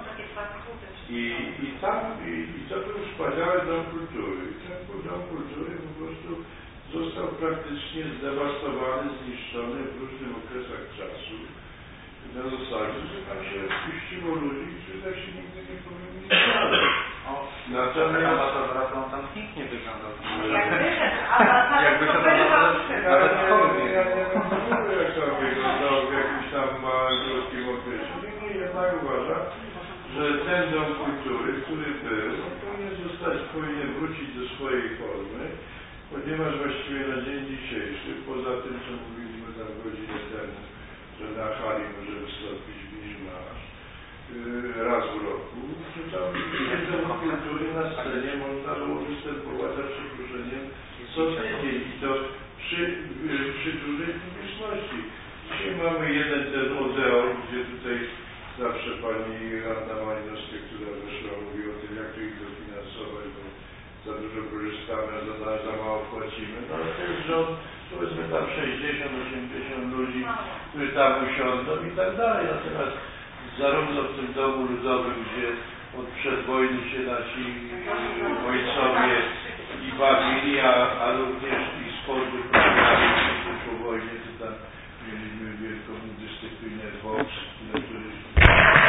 I to był wspaniały Dom Kultury. I ten Dom Kultury po prostu został praktycznie zdewastowany, zniszczony w różnych okresach czasu. Na zasadzie, że tam się wpuściło ludzi, którzy tak się nigdy nie powinni znaleźć. Natomiast tam nikt nie wyglądał. Jakby to nawet chory ja nie wiem, jak to wyglądał w jakimś tam małym, krótkim okresie. Niemniej jednak uważam, że ten Dom Kultury, który był, powinien wrócić do swojej formy, ponieważ właściwie na dzień dzisiejszy, poza tym, co mówiliśmy tam godzinę temu, że na hali może wystąpić miszmasz raz w roku, to tam w Domu Kultury na scenie można było występować za przeproszeniem co tydzień i to przy dużej publiczności. Dzisiaj mamy jeden ten odeon, gdzie tutaj zawsze pani Anna Malinowska, która weszła, mówi o tym, jak to ich dofinansować, bo za dużo korzystamy, za mało płacimy. No ale to jest rząd, powiedzmy tam 60-80 ludzi, którzy tam usiądą i tak dalej. Natomiast zarówno w tym domu ludowym, gdzie od przedwojny się nasi ojcowie i bawili, a również i sport wyprawiali po wojnie, to tam mieliśmy wielką dyscyplinę Vox, który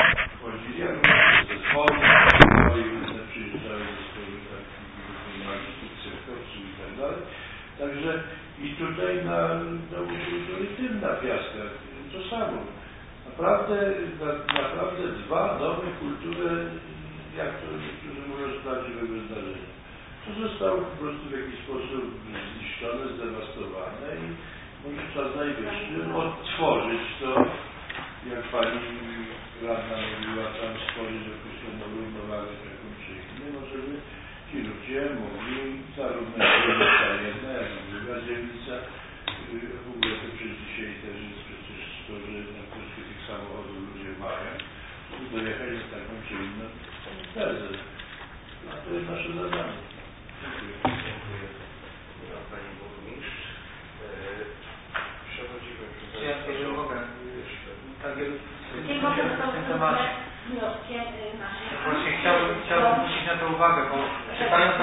wchodzili, jak również zespoły, przyjeżdżały zespoły magistrów, cyrkowców i tak dalej. Także i tutaj na Rytymna Piastka to samo. Naprawdę dwa nowe kultury, jak to niektórzy mówią, z prawdziwego zdarzenia. To zostało po prostu w jakiś sposób zniszczone, zdewastowane i może czas najwyższy odtworzyć to, jak pani radna mówiła, tam stworzyć określoną równowagę taką czy inną, żeby ci ludzie mogli zarówno dzielnica jedna, jak i druga dzielnica, w ogóle to przez dzisiaj też jest przecież to, że na troszkę tych samochodów ludzie mają, żeby dojechać na taką czy inną imprezę. A to jest nasze zadanie. Dziękuję. Pani burmistrz. Przechodzimy do jeżeli mogę, tak jest w tym temacie. Wnioskiem naszej... Właśnie chciałbym zwrócić na to uwagę, bo czytając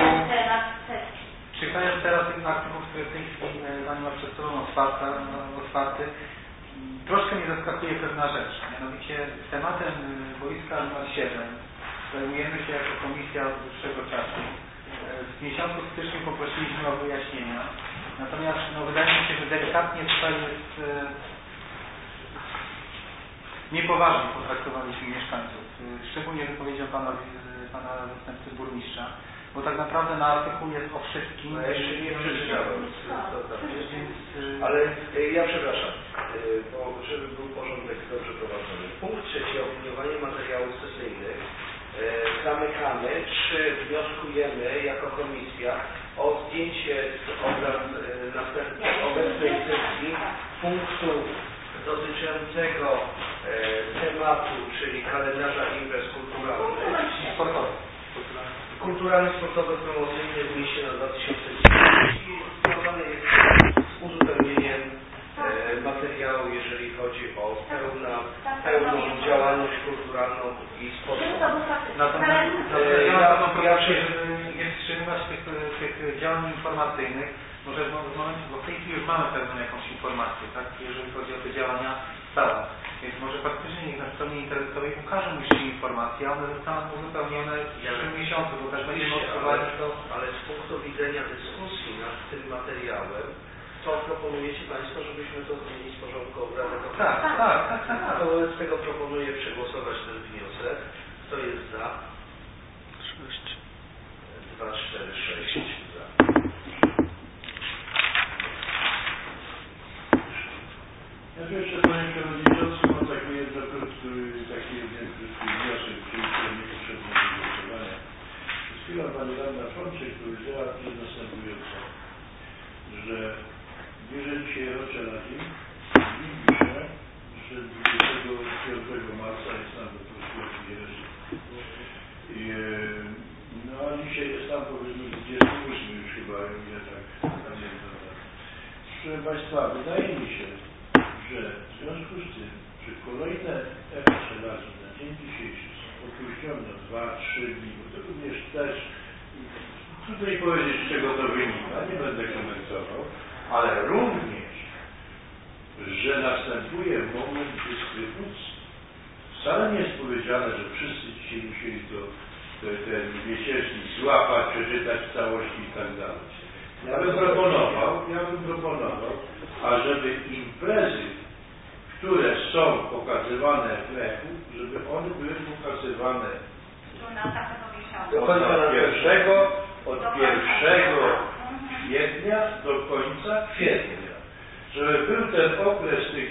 teraz ten artykuł, który w tej chwili Pani ma przed sobą otwarty, troszkę mnie zaskakuje pewna rzecz. Mianowicie tematem boiska numer 7 zajmujemy się jako komisja od dłuższego czasu. W miesiącu styczniu poprosiliśmy o wyjaśnienia. Natomiast wydaje mi się, że delikatnie tutaj jest niepoważnie potraktowaliśmy mieszkańców. Szczególnie wypowiedzią pana zastępcy burmistrza, bo tak naprawdę na artykuł jest o wszystkim. Ja jeszcze nie przeczytałem, ale ja przepraszam, bo żeby był porządek dobrze prowadzony. Punkt 3. Opiniowanie materiałów sesyjnych. Zamykamy. 3. Wnioskujemy jako komisja o zdjęcie z obrad obecnej sesji punktu dotyczącego tematu, czyli kalendarza imprez kulturalnych, sportowych, promocyjnych w mieście na 2010 i związane jest z uzupełnieniem materiału, jeżeli chodzi o pełną działalność kulturalną i sportową. Natomiast ja nie wstrzymywać tych działań informacyjnych, może w momencie, bo w tej chwili już mamy pewną jakąś informację, tak, jeżeli chodzi o te działania stałe. Więc może faktycznie niech na stronie internetowej ukażą już się informacje, a one zostaną uzupełnione w przyszłym miesiącu, bo tak będziemy odczuwali to. Ale z punktu widzenia dyskusji nad tym materiałem, co proponujecie Państwo, żebyśmy to zmienili z porządku obrad? Tak. To wobec tego proponuję przegłosować ten wniosek. Kto jest za? 2, 4, 6 za. Ja tu jeszcze, panie przewodniczący, mam taki jeden krótki wniosek, czyli niepotrzebnego głosowania. Przez chwilę pani radna Członczyk powiedziała coś następująco, że jeżeli się rozdziela dzień, pisze, że 25 marca jest tam po prostu jakiś no a dzisiaj jest tam powiedzmy 28 już chyba, ile tak pamiętam. Proszę Państwa, wydaje mi się, że w związku z tym, że kolejne relazy na dzień dzisiejszy są opóźnione 2-3 dni, bo to również też trudno mi powiedzieć, z czego to wynika, nie będę komentował, ale również, że następuje moment dystrybucji. Wcale nie jest powiedziane, że wszyscy dzisiaj musieli ten miesięcznik złapać, przeczytać w całości i tak dalej. Ja bym proponował, ażeby imprezy, które są pokazywane w echu, żeby one były pokazywane od 1 kwietnia do końca kwietnia. Żeby był ten okres tych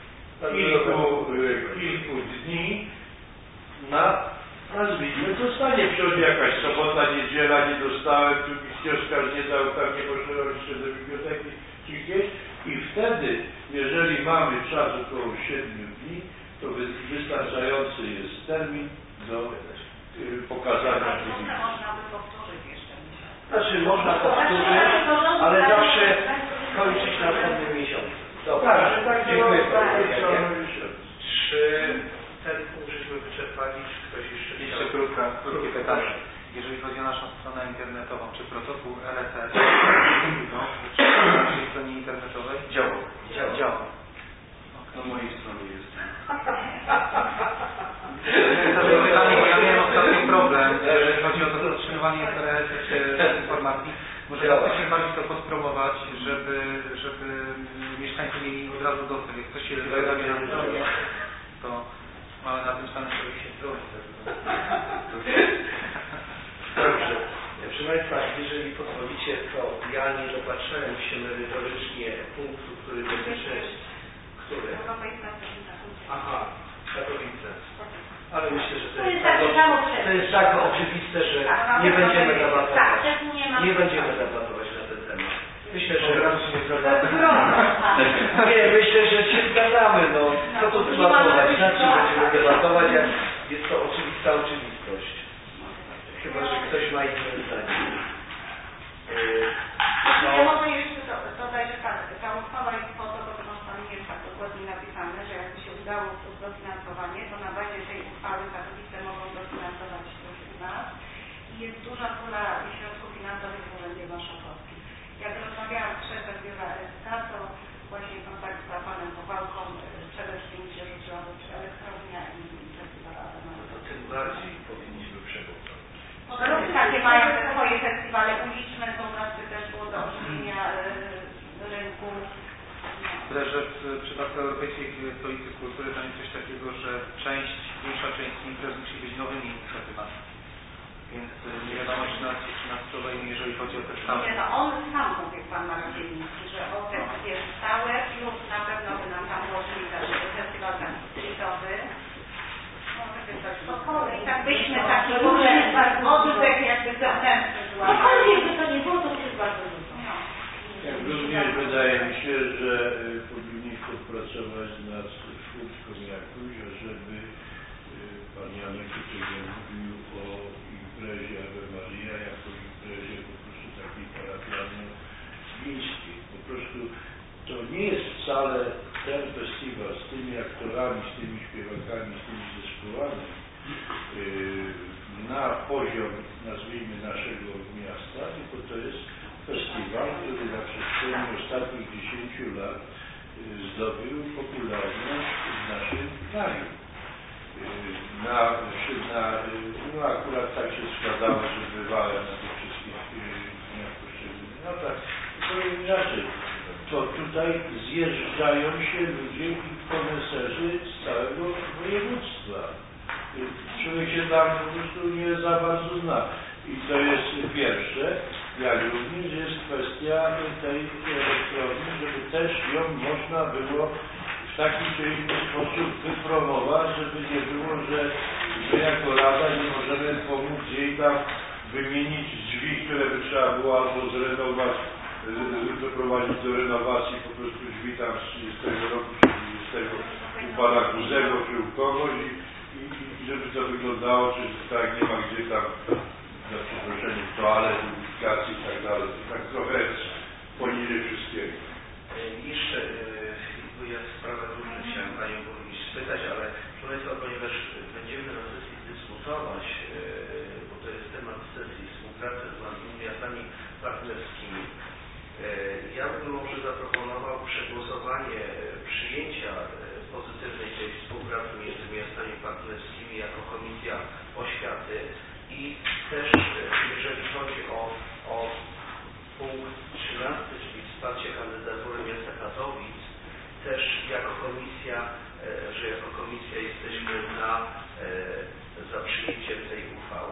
kilku dni nazwijmy, dostanie przychodzi jakaś sobota, niedziela, nie dostałem, tu książkarz nie dał, tam nie poszedłem jeszcze do biblioteki czy gdzieś i wtedy, jeżeli mamy czas około 7 dni, to wystarczający jest termin do pokazania. Można by powtórzyć jeszcze miesiąc. Znaczy można powtórzyć, ale zawsze kończyć na następnym miesiącu. Dobra, dziękuję bardzo. Czy ten punkt żeśmy wyczerpali, czy ktoś jeszcze chciał? Jeszcze krótkie pytanie. Jeżeli chodzi o naszą stronę internetową, czy protokół LTS na naszej stronie internetowej? Działa. Okay. Na mojej stronie jest. Ja miałem ostatni problem, jeżeli chodzi o to zatrzymywanie informacji. Może właśnie bardziej to podpromować, żeby mieszkańcy mieli od razu dostęp. Jak coś się zajmie na zdrowie, to mamy na tym samym sobie się zdrowie. Dobrze. Proszę Państwa, jeżeli pozwolicie, to ja nie dopatrzałem się merytorycznie punktu, który dotyczy... Który? Aha, Katowice. Ale myślę, że to jest tak oczywiste, że nie będziemy debatować. Nie będziemy debatować na ten temat. Myślę, że... Nie, myślę, że się zgadzamy. No, co tu debatować? Na czym będziemy debatować, jak jest to oczywista oczywistość. Chyba że ktoś ma inne zdanie. Ja mogę jeszcze dodać, że ta uchwała jest po to, bo to tam jest tak dokładnie napisane, że jakby się udało dofinansowanie, to na bazie tej uchwały Katowice mogą dofinansować już u nas i jest duża pula środków finansowych w Urzędzie Marszałkowskim. Jak rozmawiałam z szefem biura SK, to właśnie kontakt z panem Kowalką przede wszystkim się rzuciła do elektrownia i festiwal Adama. To tym bardziej powinniśmy przegłosować. Takie mają te swoje festiwale uliczne, to u nas by też było do ożywienia rynku. Tyle, że w przypadku Europejskiej Stolicy Kultury tam jest coś takiego, że większa część imprez musi być nowymi inicjatywami. Więc nie wiadomo, czy nas to zajmie, jeżeli chodzi o te stałe. Nie, no on sam mówił, pan Marciński, że o te dwie stałe plus na pewno by nam tam ułożyli też festiwal taki streetowy. I tak byśmy taki oddech jakby zewnętrzny była. Cokolwiek by to nie było, to już jest bardzo dużo. Również wydaje mi się, że powinniśmy pracować nad sztuczką jakąś, żeby pan Janek tutaj mówił o imprezie Ave Maria jako imprezie po prostu takiej parafialno-wiejskiej. Po prostu to nie jest wcale ten festiwal z tymi aktorami, z tymi śpiewakami, z tymi zespołami na poziom, nazwijmy, naszego miasta, tylko to jest festiwal, który na przestrzeni ostatnich 10 lat zdobył popularność w naszym kraju. No akurat tak się składało, że bywałem na tych wszystkich dniach poszczególnych. No tak, to inaczej. To tutaj zjeżdżają się ludzie i koneserzy z całego województwa. Człowiek się tam po prostu nie za bardzo zna. I to jest pierwsze, jak również jest kwestia tej elektrowni, żeby też ją można było w taki czy inny sposób wypromować, żeby nie było, że my jako Rada nie możemy pomóc jej tam wymienić drzwi, które by trzeba było albo zrenować, doprowadzić do renowacji po prostu drzwi tam z 30 roku, czy 30 u pana Guzego, czy u kogoś i żeby to wyglądało, czy tak nie ma gdzie tam, za przeproszeniem, toalet, ubikacji i tak dalej. Tak trochę poniżej wszystkiego. Jeszcze ja sprawę różnych chciałem Panią Burmistrz spytać, ale proszę Państwa, ponieważ będziemy na sesji dyskutować, bo to jest temat sesji współpracy z miastami partnerskimi, ja bym może zaproponował przegłosowanie przyjęcia pozytywnej tej współpracy między miastami partnerskimi jako Komisja Oświaty i też jeżeli chodzi o punkt 13, czyli wsparcie kandydatury miasta Katowic, też jako komisja, że jako komisja jesteśmy za przyjęciem tej uchwały.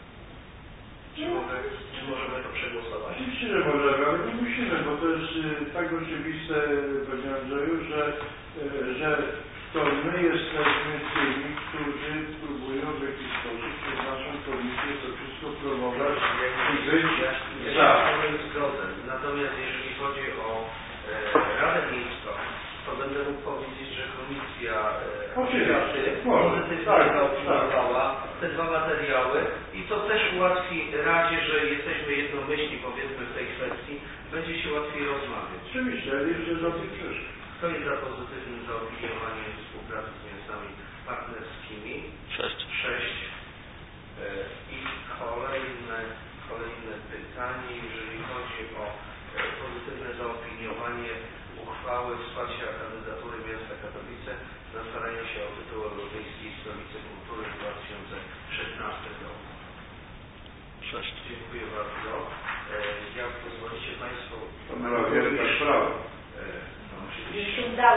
Czy możemy to przegłosować? Oczywiście, że możemy, ale nie musimy, bo to jest tak oczywiste, panie Andrzeju, że to my jesteśmy tymi, którzy próbują w jakiś sposób przez naszą komisję to wszystko promować i być za. Ja się zgodzę. Natomiast jeżeli chodzi o Radę Miejską, to będę mógł powiedzieć, że komisja oświaty pozytywnie zaopiniowała te dwa materiały i to też ułatwi Radzie, że jesteśmy jednomyślni, powiedzmy, w tej kwestii, będzie się łatwiej rozmawiać. Oczywiście, ale jeszcze do tych przeszkód. Kto jest za pozytywnym zaopiniowaniem współpracy z miastami partnerskimi? 6. I kolejne pytanie, jeżeli chodzi o pozytywne zaopiniowanie uchwały wsparcia kandydatury miasta Katowice Dziękuję bardzo. Jak pozwolicie Państwo... To była wielka sprawa. Jeśli się udało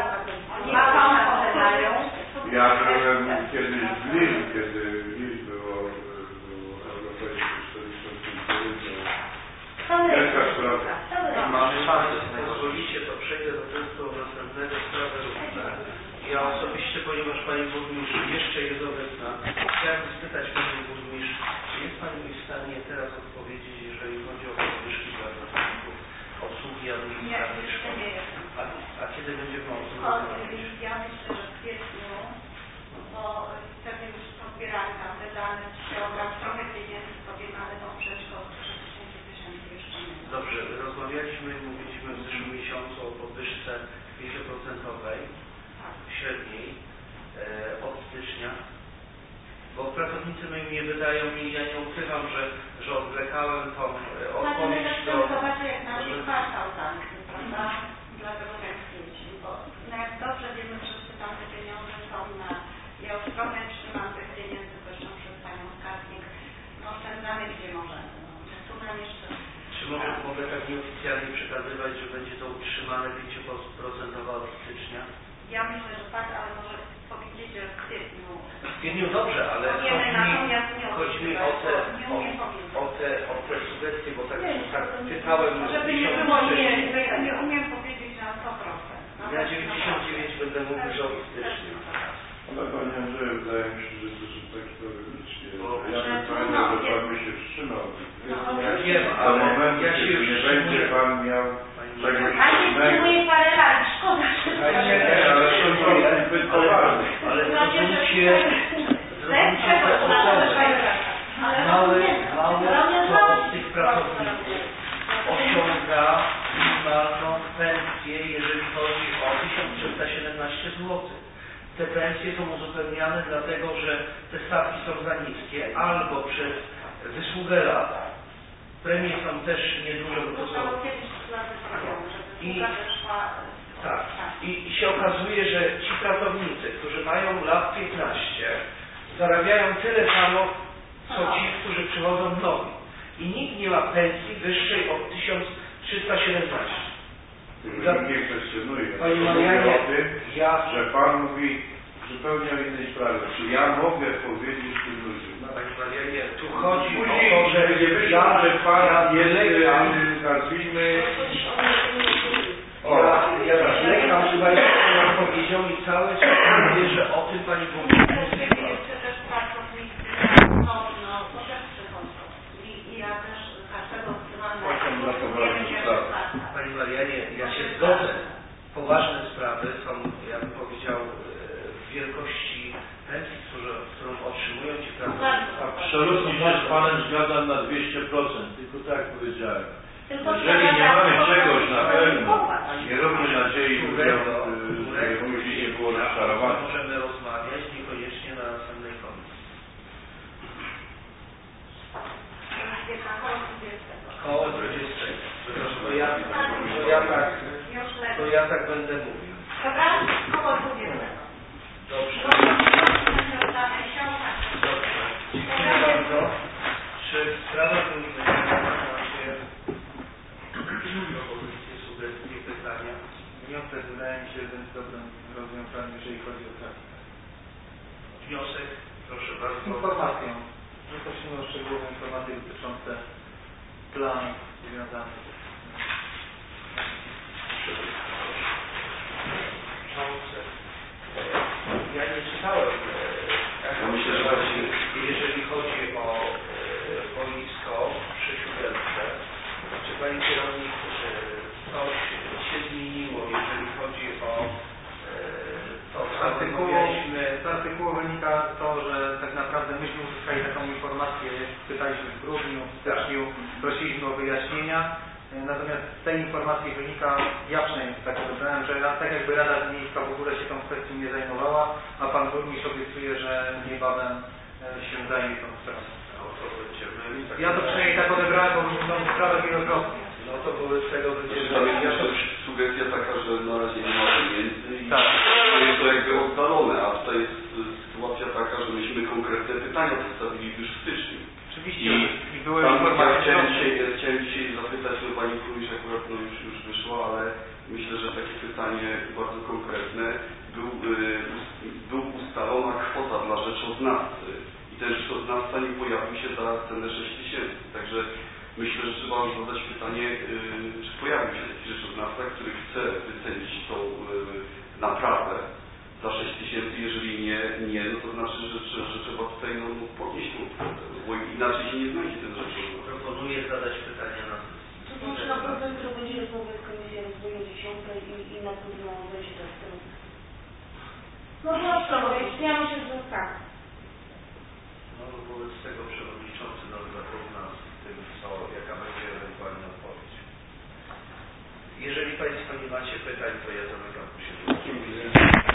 Ja byłem kiedyś w Lille, kiedy Lille było Europejskie Stolicą Kultury. Wielka sprawa. Mamy szansę. Pozwolicie, to przejdę do punktu następnego, sprawy różne. Ja osobiście, ponieważ Pani Burmistrz jeszcze jest obecna, chciałem spytać Pani Burmistrz, czy jest Pani mi w stanie teraz odpowiedzieć, jeżeli chodzi o podwyżki dla pracowników obsługi administracji szkoły? A kiedy będziemy o tym rozmawiać? Ja myślę, że w kwietniu, bo wtedy już są zbierane tam te dane, program, trochę pieniędzy sobie mamy tą przedszkolę, 30 tysięcy jeszcze nie. Dobrze, rozmawialiśmy i mówiliśmy w zeszłym miesiącu o podwyżce 5% średniej od stycznia, bo pracownicy moi mnie wydają i ja nie ukrywam, że odwlekałem tą odpowiedź do... Zobaczę, jak nasz kwartał tam, prawda? Dlatego tak chęci, bo jak dobrze wiemy, wszyscy tam te pieniądze są na... Ja już trochę trzymam tych pieniędzy, zresztą przez Panią Skarbnik, no oszczędzamy gdzie możemy. Tu nam jeszcze... Czy mogę tak nieoficjalnie przekazywać, że będzie to utrzymane 5% od stycznia? Ja myślę, że tak, ale może powiedzieć, że w kwietniu. W kwietniu dobrze, ale chodzi mi o te sugestie, bo tak pytałem... Żeby nie było, nie umiem powiedzieć na 100%. Ja 99 będę mówił, że od stycznia. Ale Panie Andrzeju, wydaje mi się, że to są takie teoretycznie. Ja bym powiedział, że Pan by się wstrzymał. Ja wiem, Do ale momentu, ja się kiedy nie będzie Pan miał czegoś A nie wstrzymuje parę lat, szkoda. Nie, ale to jest zbyt poważne. Ale zrozumcie, mały kto z tych pracowników osiąga minimalną pensję, jeżeli chodzi o 1317 zł. Te pensje są uzupełniane dlatego, że te stawki są za niskie, albo przez wysługę lat. Premie są też nieduże, bo to są... I się okazuje, że ci pracownicy, którzy mają lat 15, zarabiają tyle samo, co ci, którzy przychodzą nowi. I nikt nie ma pensji wyższej od 1317. Nie kwestionuję. Panie Marianie, o tym, że Pan mówi zupełnie o innej sprawie. Czy ja mogę powiedzieć tym ludziom? Panie Marianie, tu chodzi o Później, to, że nie wyszło, że Pan jest, nazwijmy... Ja zalegam chyba jeszcze na powiedział i cały czas mówię, że o tym Pani Burmistrz jeszcze też pracownicy, bo też przychodzą. I ja też każdego wzywam na Pani Marianie, ja się zgodzę. Poważne sprawy są, ja bym powiedział, w wielkości pensji, którą otrzymują ci pracownicy. Absolutnie się z Panem zgadzam na 200%, tylko tak jak powiedziałem. Jeżeli nie mamy czegoś na pewno, nie róbmy nadziei, że później nie było rozczarowania. Możemy rozmawiać, niekoniecznie na następnej komisji. Koło 20. To ja tak będę mówił. Dobra? Koło 20. Dobrze. Dziękuję bardzo. Czy w sprawach różnych macie propozycje, sugestie, pytania? Wniosek wydaje mi się, że jest dobrym rozwiązaniem, jeżeli chodzi o pracę. Wniosek, proszę bardzo. Informacją. My prosimy o szczegółowe informacje dotyczące planów związanych z Ja nie czytałem. Ja myślę, że właśnie jeżeli chodzi o boisko przy Siódemce, czy Pani Kierownik coś się zmieniło, jeżeli chodzi o to, co z artykułu wynika to, że tak naprawdę myśmy uzyskali taką informację, pytaliśmy w grudniu, w styczniu, prosiliśmy o wyjaśnienia. Natomiast z tej informacji wynika, ja przynajmniej tak wybrałem, że tak jakby Rada Miejska w ogóle się tą kwestią nie zajmowała, a Pan Burmistrz obiecuje, że niebawem się zajmie tą sprawą. Ja to przynajmniej tak odebrałem, bo mam sprawę wielokrotnie. No to wobec tego będzie... Tam jest też sugestia taka, że na razie nie ma pieniędzy i jest to jakby oddalone, a tutaj jest sytuacja taka, że myśmy konkretne pytania postawili już w styczniu. Oczywiście. I były Pan zapytać, no Pani Burmistrz akurat już wyszła, ale myślę, że takie pytanie bardzo konkretne. Był ustalona kwota dla rzeczoznawcy i ten rzeczoznawca nie pojawił się za cenę 6 000. Także myślę, że trzeba zadać pytanie, czy pojawił się taki rzeczoznawca, który chce wycenić tą naprawę za 6 000. Jeżeli nie, no to znaczy, że trzeba tutaj podnieść tą kwotę, bo inaczej się nie znajdzie ten rzeczoznawca. Proponuję zadać pytanie na To znaczy na pewno jutro będzie rozmowa z Komisją Rozwoju 10 i na pewno będzie tak z tym. No proszę, ja myślę, że tak. No wobec tego przewodniczący nas zapewna z tym, jaka będzie ewentualna odpowiedź. Jeżeli Państwo nie macie pytań, to ja zamykam posiedzenie.